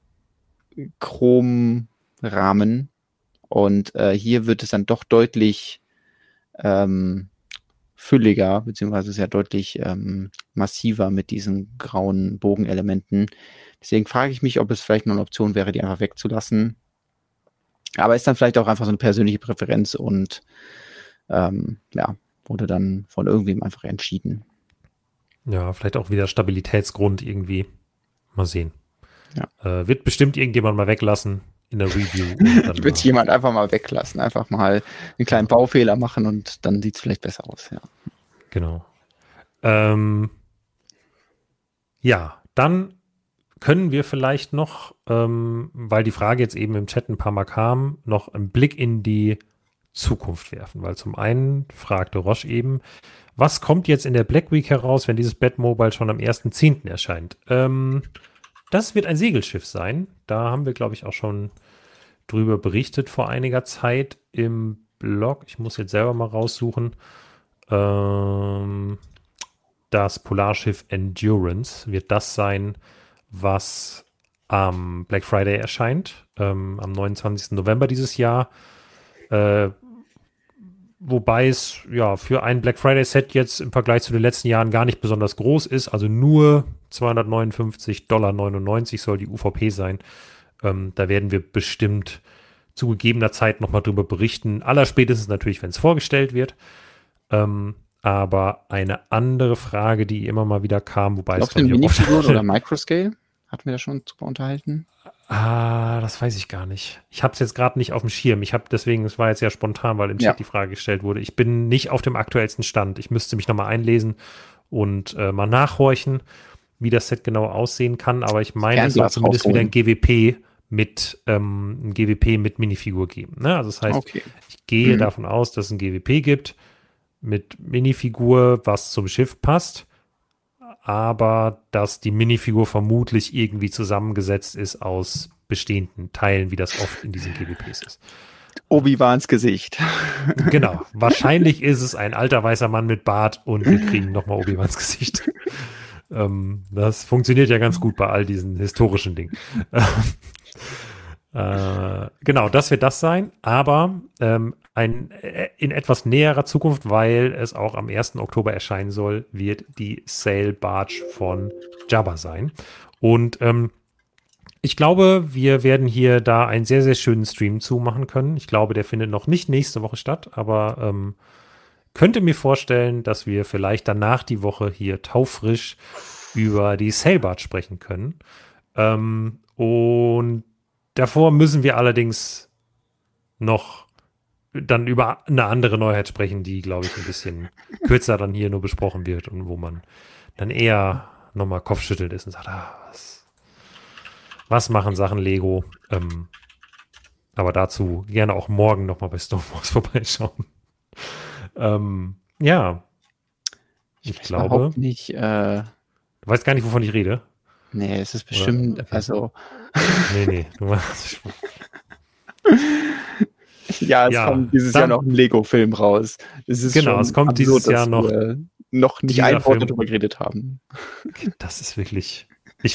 Chromrahmen und äh, hier wird es dann doch deutlich ähm, fülliger, beziehungsweise sehr deutlich ähm, massiver mit diesen grauen Bogenelementen. Deswegen frage ich mich, ob es vielleicht noch eine Option wäre, die einfach wegzulassen. Aber ist dann vielleicht auch einfach so eine persönliche Präferenz und ähm, ja, wurde dann von irgendwem einfach entschieden. Ja, vielleicht auch wieder Stabilitätsgrund irgendwie. Mal sehen. Ja. Äh, wird bestimmt irgendjemand mal weglassen in der Review. Wird jemand einfach mal weglassen, einfach mal einen kleinen Baufehler machen und dann sieht es vielleicht besser aus, ja. Genau. Ähm, ja, dann können wir vielleicht noch, ähm, weil die Frage jetzt eben im Chat ein paar Mal kam, noch einen Blick in die Zukunft werfen, weil zum einen fragte Roche eben, was kommt jetzt in der Black Week heraus, wenn dieses Batmobile schon am ersten zehnten erscheint? Ähm, Das wird ein Segelschiff sein. Da haben wir, glaube ich, auch schon drüber berichtet vor einiger Zeit im Blog. Ich muss jetzt selber mal raussuchen. Ähm, das Polarschiff Endurance wird das sein, was am Black Friday erscheint, ähm, am neunundzwanzigsten November dieses Jahr. Äh, wobei es ja für ein Black Friday Set jetzt im Vergleich zu den letzten Jahren gar nicht besonders groß ist, also nur zweihundertneunundfünfzig Komma neunundneunzig Dollar soll die U V P sein. Ähm, da werden wir bestimmt zu gegebener Zeit nochmal drüber berichten. Allerspätestens natürlich, wenn es vorgestellt wird. Ähm, aber eine andere Frage, die immer mal wieder kam, wobei es glaube ich Minifiguren oder Microscale? Hatten wir da schon drüber unterhalten? Ah, das weiß ich gar nicht. Ich habe es jetzt gerade nicht auf dem Schirm. Ich habe deswegen, es war jetzt sehr spontan, weil im Chat Ja. die Frage gestellt wurde. Ich bin nicht auf dem aktuellsten Stand. Ich müsste mich nochmal einlesen und äh, mal nachhorchen, wie das Set genau aussehen kann. Aber ich meine, es soll Fernglas zumindest wieder ein rausholen. G W P mit ähm, ein G W P mit Minifigur geben. Ne? Also das heißt, Okay. ich gehe Mhm. davon aus, dass es ein G W P gibt mit Minifigur, was zum Schiff passt, aber dass die Minifigur vermutlich irgendwie zusammengesetzt ist aus bestehenden Teilen, wie das oft in diesen G W Ps ist. Obi-Wans Gesicht. Genau, wahrscheinlich ist es ein alter weißer Mann mit Bart und wir kriegen nochmal Obi-Wans Gesicht. ähm, das funktioniert ja ganz gut bei all diesen historischen Dingen. Äh, genau, das wird das sein, aber ähm, ein, äh, in etwas näherer Zukunft, weil es auch am ersten Oktober erscheinen soll, wird die Sail Barge von Jabba sein. Und ähm, ich glaube, wir werden hier da einen sehr, sehr schönen Stream zu machen können. Ich glaube, der findet noch nicht nächste Woche statt, aber ähm, könnte mir vorstellen, dass wir vielleicht danach die Woche hier taufrisch über die Sail Barge sprechen können. Ähm, und davor müssen wir allerdings noch dann über eine andere Neuheit sprechen, die, glaube ich, ein bisschen kürzer dann hier nur besprochen wird und wo man dann eher nochmal Kopfschüttelt ist und sagt, ah, was, was machen Sachen Lego? Ähm, aber dazu gerne auch morgen nochmal bei Star Wars vorbeischauen. ähm, ja, Ich ich weiß glaube, überhaupt nicht. Äh, du weißt gar nicht, wovon ich rede. nee, es ist Oder? bestimmt, Okay. also. Nee, nee. Du machst, Ja, es ja, kommt dieses dann, Jahr noch ein Lego-Film raus. Es ist genau, es schon kommt absurd, dieses Jahr dass noch wir noch nicht dieser ein Wort Film. darüber geredet haben. Okay, das ist wirklich. Ich.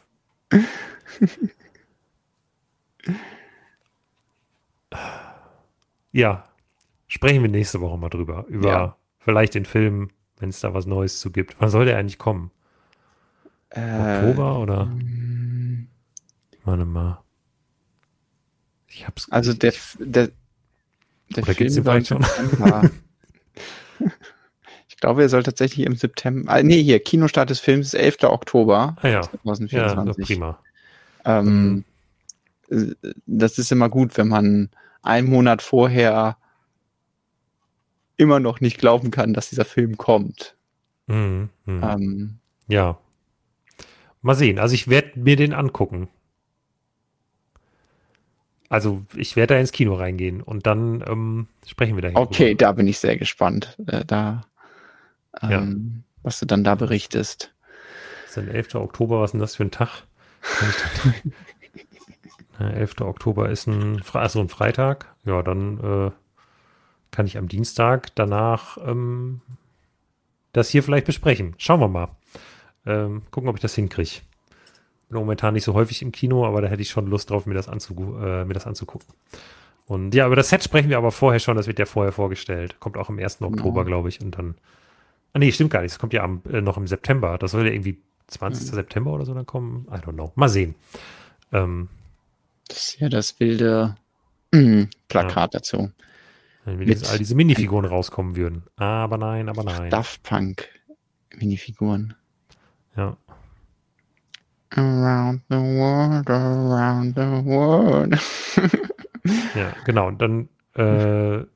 Ja, sprechen wir nächste Woche mal drüber. Über Ja. vielleicht den Film, wenn es da was Neues zu gibt. Wann soll der eigentlich kommen? Äh, Oktober oder? Warte mal. Ich hab's. also Ich, der, ich, F- der, der oder gibt's Film den soll im vielleicht schon? September. Ich glaube, er soll tatsächlich im September. Ah, nee, hier, Kinostart des Films ist elfter Oktober Ah ja. Ja, zweitausendvierundzwanzig. prima. Ähm, äh, Das ist immer gut, wenn man einen Monat vorher immer noch nicht glauben kann, dass dieser Film kommt. Mhm, mhm. Ähm, Ja. Mal sehen. Also ich werde mir den angucken. Also ich werde da ins Kino reingehen und dann ähm, sprechen wir da hier okay, drüber. da bin ich sehr gespannt, äh, da, ähm, ja. was du dann da berichtest. Das ist dann elfter Oktober, was ist denn das für ein Tag? Kann ich dann Ja, elfter Oktober ist ein, Fre also ein Freitag. Ja, dann äh, kann ich am Dienstag danach ähm, das hier vielleicht besprechen. Schauen wir mal. Ähm, gucken, ob ich das hinkriege. Bin momentan nicht so häufig im Kino, aber da hätte ich schon Lust drauf, mir das, anzu äh, mir das anzugucken. Und ja, über das Set sprechen wir aber vorher schon. Das wird ja vorher vorgestellt. Kommt auch am ersten Oktober, Genau. glaube ich. Und dann. Ah, nee, stimmt gar nicht. Das kommt ja am, äh, noch im September. Das soll ja irgendwie zwanzigster Mhm. September oder so dann kommen. I don't know. Mal sehen. Ähm, Das ist ja das wilde mm, Plakat ja. dazu. Wenn wenigstens all diese Minifiguren rauskommen würden. Aber nein, aber nein. Daft Punk Minifiguren. Ja. Around the world, around the world. Ja, genau. Und dann äh,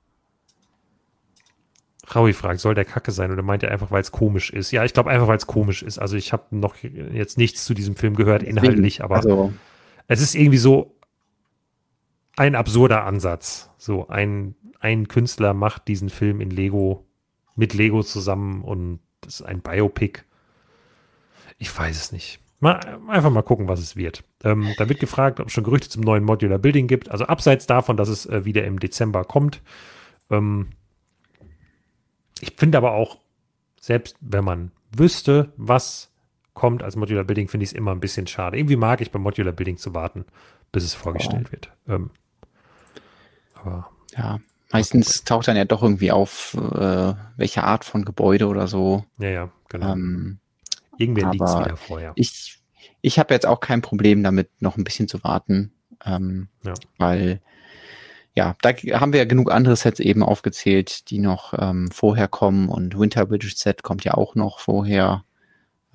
Raui fragt, soll der Kacke sein? Oder meint er einfach, weil es komisch ist? Ja, ich glaube einfach, weil es komisch ist. Also ich habe noch jetzt nichts zu diesem Film gehört, Deswegen, inhaltlich, aber also, es ist irgendwie so ein absurder Ansatz. So ein, ein Künstler macht diesen Film in Lego, mit Lego zusammen und das ist ein Biopic. Ich weiß es nicht. Mal, einfach mal gucken, was es wird. Ähm, da wird gefragt, ob es schon Gerüchte zum neuen Modular Building gibt. Also abseits davon, dass es äh, wieder im Dezember kommt. Ähm, ich finde aber auch, selbst wenn man wüsste, was kommt als Modular Building, finde ich es immer ein bisschen schade. Irgendwie mag ich beim Modular Building zu warten, bis es vorgestellt oh. wird. Ähm, aber ja, meistens taucht dann ja doch irgendwie auf, äh, welche Art von Gebäude oder so. Ja, ja, genau. Ähm, Irgendwer liegt es wieder vorher. Ich, ich habe jetzt auch kein Problem damit, noch ein bisschen zu warten. Ähm, ja. Weil, ja, da haben wir ja genug andere Sets eben aufgezählt, die noch ähm, vorher kommen. Und Winter Bridge Set kommt ja auch noch vorher.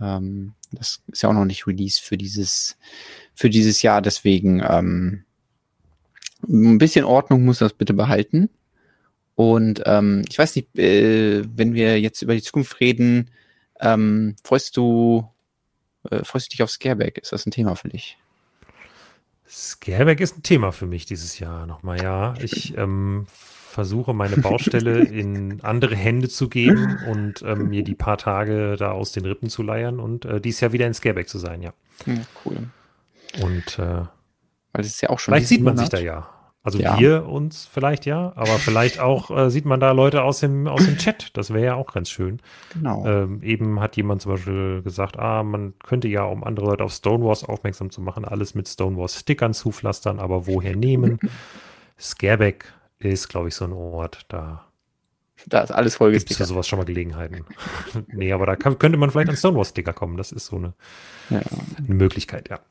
Ähm, das ist ja auch noch nicht released für dieses, für dieses Jahr, deswegen ähm, ein bisschen Ordnung muss das bitte behalten. Und ähm, ich weiß nicht, äh, wenn wir jetzt über die Zukunft reden, ähm, freust du, äh, freust du dich auf Scareback? Ist das ein Thema für dich? Scareback ist ein Thema für mich dieses Jahr nochmal, ja. Ich ähm, versuche meine Baustelle in andere Hände zu geben und ähm, mir die paar Tage da aus den Rippen zu leiern und äh, dies Jahr wieder in Scareback zu sein, ja. Ja, cool. Und äh, Weil es ist ja auch schon vielleicht diesen sieht man sich da Monat. ja. Also Ja. wir uns vielleicht ja, aber vielleicht auch äh, sieht man da Leute aus dem, aus dem Chat. Das wäre ja auch ganz schön. Genau. Ähm, eben hat jemand zum Beispiel gesagt, ah, man könnte ja, um andere Leute auf Stonewalls aufmerksam zu machen, alles mit Stonewalls-Stickern zupflastern, aber woher nehmen? Scareback ist, glaube ich, so ein Ort, da Da ist alles gibt es für vollgestickert. sowas schon mal Gelegenheiten. Nee, aber da kann, könnte man vielleicht an Stonewalls-Sticker kommen. Das ist so eine, Ja. eine Möglichkeit, ja.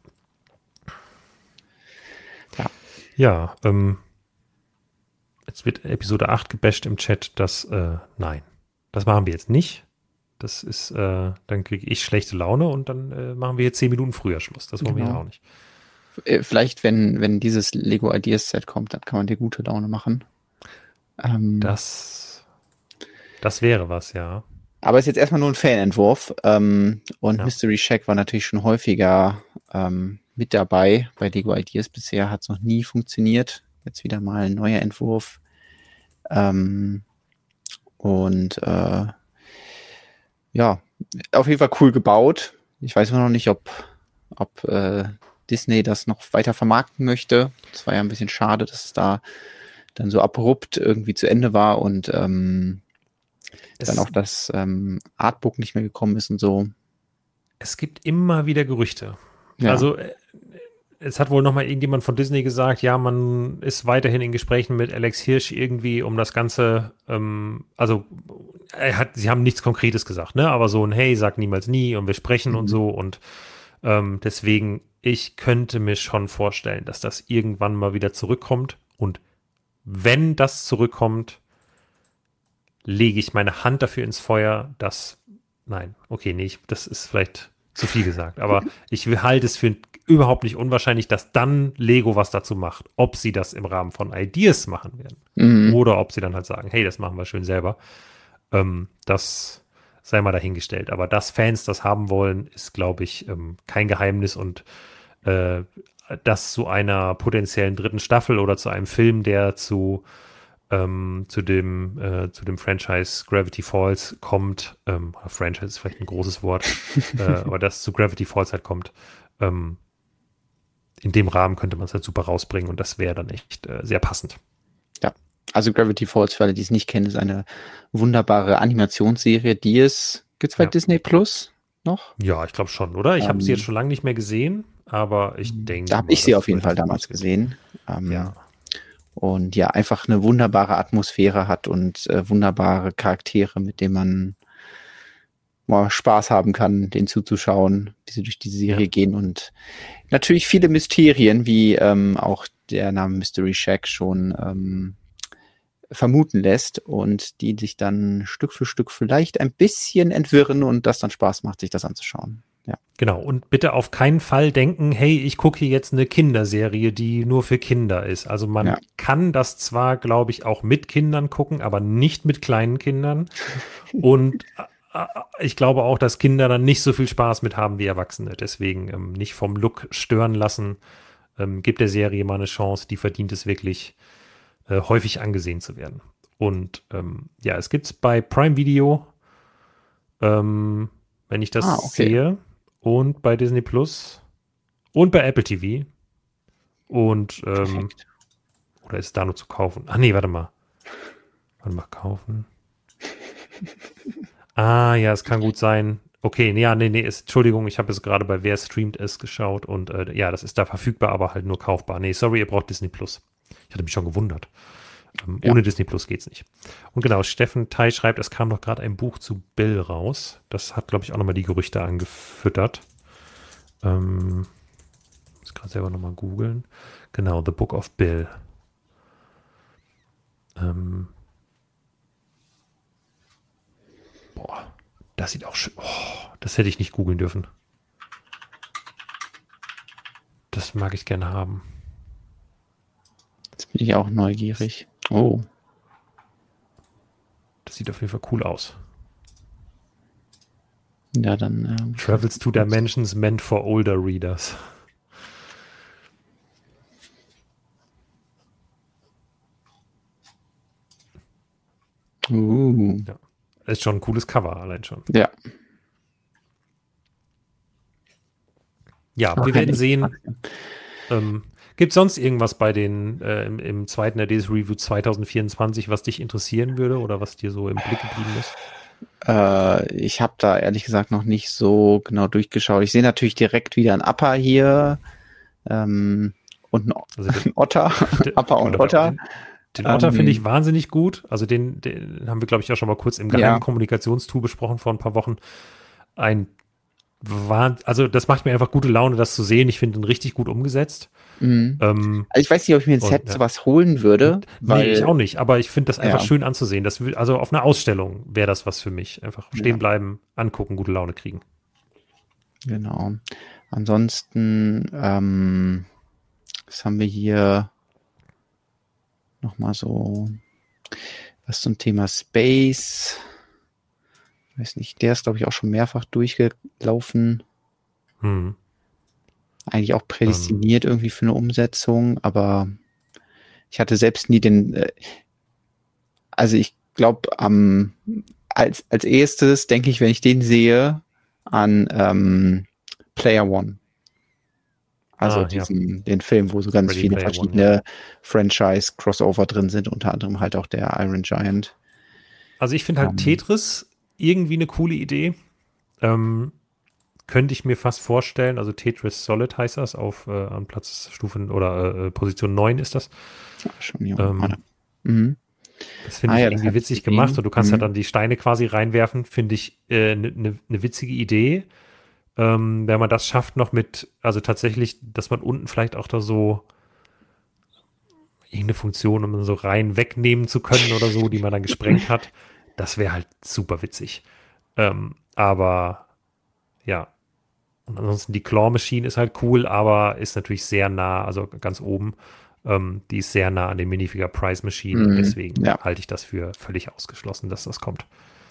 Ja. Ja, ähm, jetzt wird Episode acht gebasht im Chat, dass, äh, nein, das machen wir jetzt nicht. Das ist, äh, dann kriege ich schlechte Laune und dann äh, machen wir jetzt zehn Minuten früher Schluss. Das wollen wir ja Genau. auch nicht. Äh, Vielleicht, wenn, wenn dieses Lego Ideas Set kommt, dann kann man dir gute Laune machen. Ähm, Das, das wäre was, ja. aber ist jetzt erstmal nur ein Fanentwurf. Ähm, und Ja. Mystery Shack war natürlich schon häufiger ähm, mit dabei. Bei Lego Ideas bisher hat es noch nie funktioniert. Jetzt wieder mal ein neuer Entwurf. Ähm, und äh, ja, auf jeden Fall cool gebaut. Ich weiß immer noch nicht, ob, ob äh, Disney das noch weiter vermarkten möchte. Das war ja ein bisschen schade, dass es da dann so abrupt irgendwie zu Ende war und ähm, dann Es, auch das ähm, Artbook nicht mehr gekommen ist und so. es gibt immer wieder Gerüchte. Ja. Also äh, es hat wohl noch mal irgendjemand von Disney gesagt, ja, man ist weiterhin in Gesprächen mit Alex Hirsch irgendwie, um das Ganze, ähm, also er hat, sie haben nichts Konkretes gesagt, ne? Aber so ein Hey, sag niemals nie und wir sprechen und Mhm. so und ähm, deswegen, ich könnte mir schon vorstellen, dass das irgendwann mal wieder zurückkommt und wenn das zurückkommt, lege ich meine Hand dafür ins Feuer, dass, nein, okay, nee, ich, das ist vielleicht zu viel gesagt, aber ich halte es für überhaupt nicht unwahrscheinlich, dass dann Lego was dazu macht, ob sie das im Rahmen von Ideas machen werden Mhm. oder ob sie dann halt sagen, hey, das machen wir schön selber. Ähm, das sei mal dahingestellt. Aber dass Fans das haben wollen, ist, glaube ich, ähm, kein Geheimnis und äh, das zu einer potenziellen dritten Staffel oder zu einem Film, der zu ähm, zu dem, äh, zu dem Franchise Gravity Falls kommt, ähm, Franchise ist vielleicht ein großes Wort, äh, aber das zu Gravity Falls halt kommt, ähm, in dem Rahmen könnte man es halt super rausbringen und das wäre dann echt äh, sehr passend. Ja. Also Gravity Falls, für alle, die es nicht kennen, ist eine wunderbare Animationsserie, die es, gibt's bei Ja. Disney Plus noch? Ja, ich glaube schon, oder? Ich habe sie jetzt Ähm, schon lange nicht mehr gesehen, aber ich denke Da habe mal, ich sie dass auf es jeden bei Fall Disney damals Plus gibt. gesehen. Ähm, Ja. Und ja, einfach eine wunderbare Atmosphäre hat und äh, wunderbare Charaktere, mit denen man mal Spaß haben kann, denen zuzuschauen, wie sie durch diese Serie Ja. gehen. Und natürlich viele Mysterien, wie ähm, auch der Name Mystery Shack schon ähm, vermuten lässt und die sich dann Stück für Stück vielleicht ein bisschen entwirren und das dann Spaß macht, sich das anzuschauen. Ja. Genau, und bitte auf keinen Fall denken, hey, ich gucke hier jetzt eine Kinderserie, die nur für Kinder ist. Also man Ja. kann das zwar, glaube ich, auch mit Kindern gucken, aber nicht mit kleinen Kindern. Und äh, ich glaube auch, dass Kinder dann nicht so viel Spaß mit haben wie Erwachsene. Deswegen ähm, nicht vom Look stören lassen. Ähm, gibt der Serie mal eine Chance, die verdient es wirklich, äh, häufig angesehen zu werden. Und ähm, ja, es gibt es bei Prime Video, ähm, wenn ich Ah, das okay. sehe, und bei Disney Plus und bei Apple T V. Und, ähm, Perfekt. oder ist da nur zu kaufen? Ach nee, warte mal. Warte mal, kaufen. Ah, ja, es kann gut sein. Okay, nee, ja, nee, nee, ist, Entschuldigung, ich habe jetzt gerade bei Wer streamt es geschaut und äh, ja, das ist da verfügbar, aber halt nur kaufbar. Nee, sorry, ihr braucht Disney Plus. Ich hatte mich schon gewundert. Ähm, Ja. ohne Disney Plus geht's nicht. Und genau, Steffen Thei schreibt, es kam doch gerade ein Buch zu Bill raus. Das hat, glaube ich, auch nochmal die Gerüchte angefüttert. Ähm, muss gerade selber nochmal googeln. Genau, The Book of Bill. Ähm, boah, das sieht auch schön. Oh, Das hätte ich nicht googeln dürfen. Das mag ich gerne haben. Jetzt bin ich auch neugierig. Oh. Das sieht auf jeden Fall cool aus. Ja, dann. Ähm, Travels to Dimensions meant for older readers. Uh. Ja. Ist schon ein cooles Cover, allein schon. Ja. Ja, Ach, wir werden sehen. Extra. Ähm, Gibt es sonst irgendwas bei den äh, im, im zweiten R Ds Review zwanzig vierundzwanzig, was dich interessieren würde oder was dir so im Blick geblieben ist? Äh, ich habe da ehrlich gesagt noch nicht so genau durchgeschaut. Ich sehe natürlich direkt wieder ein Upper hier ähm, und ein, Also den, ein Otter. den, Upper und genau, Otter. Den, den Otter ähm, finde ich wahnsinnig gut. Also den, den haben wir, glaube ich, auch schon mal kurz im geheimen Ja. Kommunikationstool besprochen vor ein paar Wochen. Ein Wahn, also das macht mir einfach gute Laune, das zu sehen. Ich finde ihn richtig gut umgesetzt. Mhm. Ähm, Also ich weiß nicht, ob ich mir ein und, Set ja. sowas holen würde. Weil, nee, ich auch nicht, aber ich finde das einfach Ja. schön anzusehen. Das, will- also auf einer Ausstellung wäre das was für mich. Einfach stehen Ja. bleiben, angucken, gute Laune kriegen. Genau. Ansonsten, ähm, was haben wir hier nochmal so, was zum Thema Space, weiß nicht, der ist, glaube ich, auch schon mehrfach durchgelaufen. Hm. Eigentlich auch prädestiniert irgendwie für eine Umsetzung, aber ich hatte selbst nie den, äh, also ich glaube, am als, als erstes denke ich, wenn ich den sehe, an ähm, Player One. Also Ah, ja. diesen, den Film, wo so ganz Ready viele Player One, verschiedene Franchise-Crossover drin sind, unter anderem halt auch der Iron Giant. Also ich finde halt Ähm. Tetris irgendwie eine coole Idee. Ähm, könnte ich mir fast vorstellen, also Tetris Solid heißt das, auf äh, an Platz Stufen oder äh, Position neun ist das. Ja, schon hier. Ähm, Ah, mhm. Das finde Ah, ich ja, das irgendwie hab ich witzig gesehen. gemacht und du kannst Mhm. ja dann die Steine quasi reinwerfen, finde ich eine äh, ne, ne, ne witzige Idee. Ähm, wenn man das schafft noch mit, also tatsächlich, dass man unten vielleicht auch da so irgendeine Funktion, um so rein wegnehmen zu können oder so, die man dann gesprengt hat, das wäre halt super witzig. Ähm, aber ja, und ansonsten die Claw Machine ist halt cool, aber ist natürlich sehr nah, also ganz oben, ähm, die ist sehr nah an den Minifigure Prize Machine und Mhm, deswegen ja. halte ich das für völlig ausgeschlossen, dass das kommt.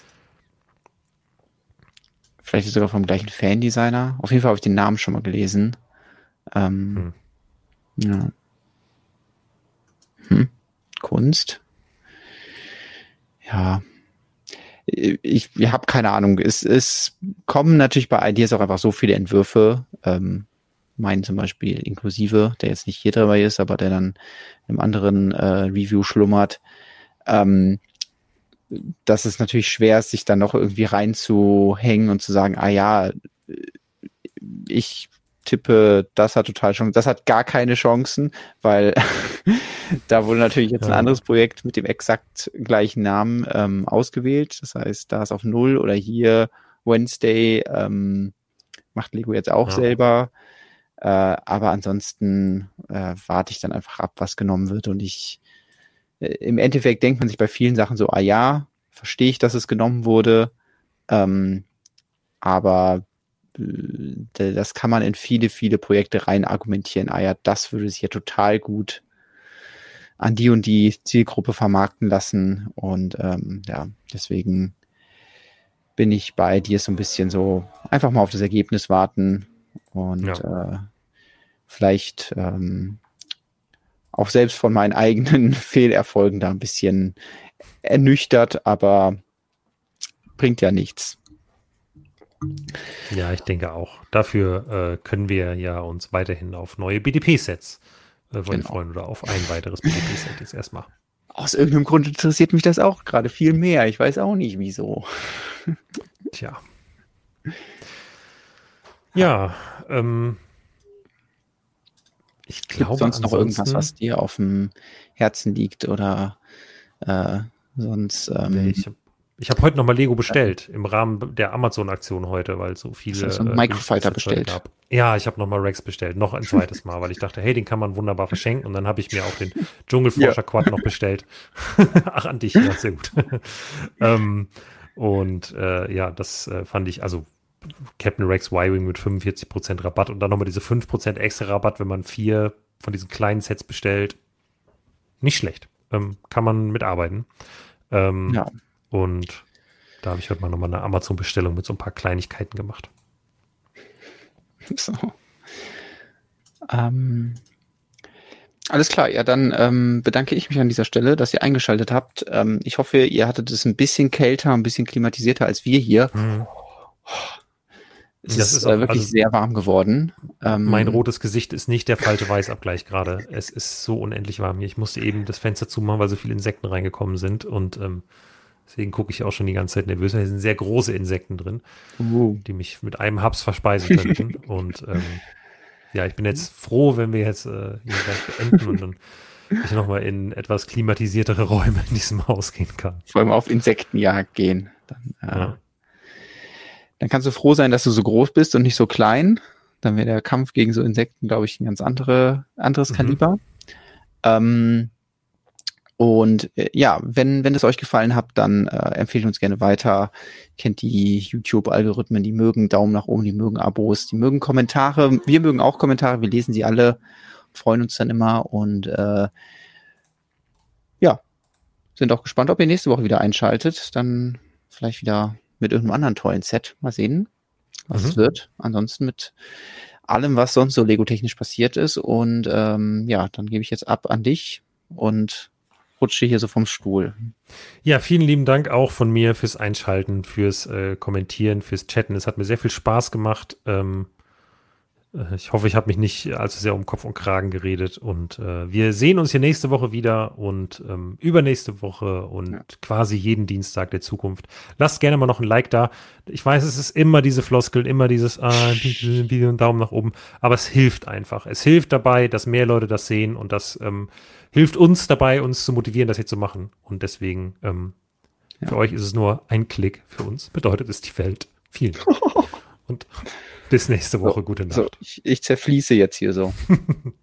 Vielleicht sogar vom gleichen Fan-Designer. Auf jeden Fall habe ich den Namen schon mal gelesen. Ähm, Hm. Ja. Hm. Kunst. Ja. Ich, ich habe keine Ahnung. Es, es kommen natürlich bei Ideas auch einfach so viele Entwürfe. Ähm, meinen zum Beispiel inklusive, der jetzt nicht hier dabei ist, aber der dann im anderen äh, Review schlummert. Ähm, dass es natürlich schwer ist, sich dann noch irgendwie reinzuhängen und zu sagen, ah ja, ich tippe, das hat total Chancen, das hat gar keine Chancen, weil da wurde natürlich jetzt ein Ja. anderes Projekt mit dem exakt gleichen Namen ähm, ausgewählt. Das heißt, da ist auf Null oder hier Wednesday ähm, macht Lego jetzt auch Ja. selber. Äh, aber ansonsten äh, warte ich dann einfach ab, was genommen wird. Und ich äh, im Endeffekt denkt man sich bei vielen Sachen so, ah ja, verstehe ich, dass es genommen wurde. Ähm, aber äh, das kann man in viele, viele Projekte rein argumentieren. Ah ja, das würde sich ja total gut an die und die Zielgruppe vermarkten lassen. Und ähm, ja, deswegen bin ich bei dir so ein bisschen so, einfach mal auf das Ergebnis warten und Ja. äh, vielleicht ähm, auch selbst von meinen eigenen Fehlerfolgen da ein bisschen ernüchtert, aber bringt ja nichts. Ja, ich denke auch. Dafür äh, können wir ja uns weiterhin auf neue B D P-Sets äh, Genau. freuen oder auf ein weiteres B D P-Set jetzt erstmal. Aus irgendeinem Grund interessiert mich das auch gerade viel mehr. Ich weiß auch nicht, wieso. Tja. Ja, ähm, ich Gibt glaube sonst noch irgendwas, ansonsten, was dir auf dem Herzen liegt oder äh, sonst ähm, nee, ich habe ich hab heute nochmal Lego bestellt im Rahmen der Amazon-Aktion heute, weil es so viele hast du einen äh, Microfighter günstige Sets bestellt? gab. Ja, ich habe nochmal Rex bestellt, noch ein zweites Mal, weil ich dachte, hey, den kann man wunderbar verschenken und dann habe ich mir auch den Dschungelforscher-Quad noch bestellt. Ach, an dich, ja, sehr gut. ähm, und äh, ja, das äh, fand ich, also Captain Rex Y-Wing mit fünfundvierzig Prozent Rabatt und dann nochmal diese fünf Prozent extra Rabatt, wenn man vier von diesen kleinen Sets bestellt. Nicht schlecht. Ähm, kann man mitarbeiten. Ähm, Ja. Und da habe ich heute mal nochmal eine Amazon-Bestellung mit so ein paar Kleinigkeiten gemacht. So. Ähm, alles klar, ja, dann ähm, bedanke ich mich an dieser Stelle, dass ihr eingeschaltet habt. Ähm, ich hoffe, ihr hattet es ein bisschen kälter, ein bisschen klimatisierter als wir hier. Mhm. Es Das ist, ist auch- äh, wirklich also- sehr warm geworden. Ähm, Mein rotes Gesicht ist nicht der falsche Weißabgleich gerade. Es ist so unendlich warm hier. Ich musste eben das Fenster zumachen, weil so viele Insekten reingekommen sind. Und ähm, deswegen gucke ich auch schon die ganze Zeit nervös. Hier sind sehr große Insekten drin, uh, die mich mit einem Haps verspeisen könnten. Und ähm, ja, ich bin jetzt froh, wenn wir jetzt äh, hier gleich beenden und dann ich nochmal in etwas klimatisiertere Räume in diesem Haus gehen kann. vor allem auf Insektenjagd gehen. Dann, äh, Ja. dann kannst du froh sein, dass du so groß bist und nicht so klein. Dann wäre der Kampf gegen so Insekten, glaube ich, ein ganz andere, anderes Mhm. Kaliber. Ähm, und äh, ja, wenn, wenn es euch gefallen hat, dann äh, empfehlt uns gerne weiter. Kennt die YouTube-Algorithmen, die mögen Daumen nach oben, die mögen Abos, die mögen Kommentare. Wir mögen auch Kommentare, wir lesen sie alle, freuen uns dann immer und äh, ja, sind auch gespannt, ob ihr nächste Woche wieder einschaltet. Dann vielleicht wieder mit irgendeinem anderen tollen Set. Mal sehen, was Mhm. es wird. Ansonsten mit allem, was sonst so Lego-technisch passiert ist. Und ähm, ja, dann gebe ich jetzt ab an dich und rutsche hier so vom Stuhl. Ja, vielen lieben Dank auch von mir fürs Einschalten, fürs äh, Kommentieren, fürs Chatten. Es hat mir sehr viel Spaß gemacht. Ähm, äh, ich hoffe, ich habe mich nicht allzu sehr um Kopf und Kragen geredet. Und äh, wir sehen uns hier nächste Woche wieder und ähm, übernächste Woche und Ja. quasi jeden Dienstag der Zukunft. Lasst gerne mal noch ein Like da. Ich weiß, es ist immer diese Floskeln, immer dieses ah, Video und Daumen nach oben. Aber es hilft einfach. Es hilft dabei, dass mehr Leute das sehen und das ähm, hilft uns dabei, uns zu motivieren, das hier zu machen. Und deswegen, ähm, Ja. für euch ist es nur ein Klick. Für uns bedeutet es die Welt. Vielen Dank. Und bis nächste Woche. So, Gute Nacht. So, ich, ich zerfließe jetzt hier so.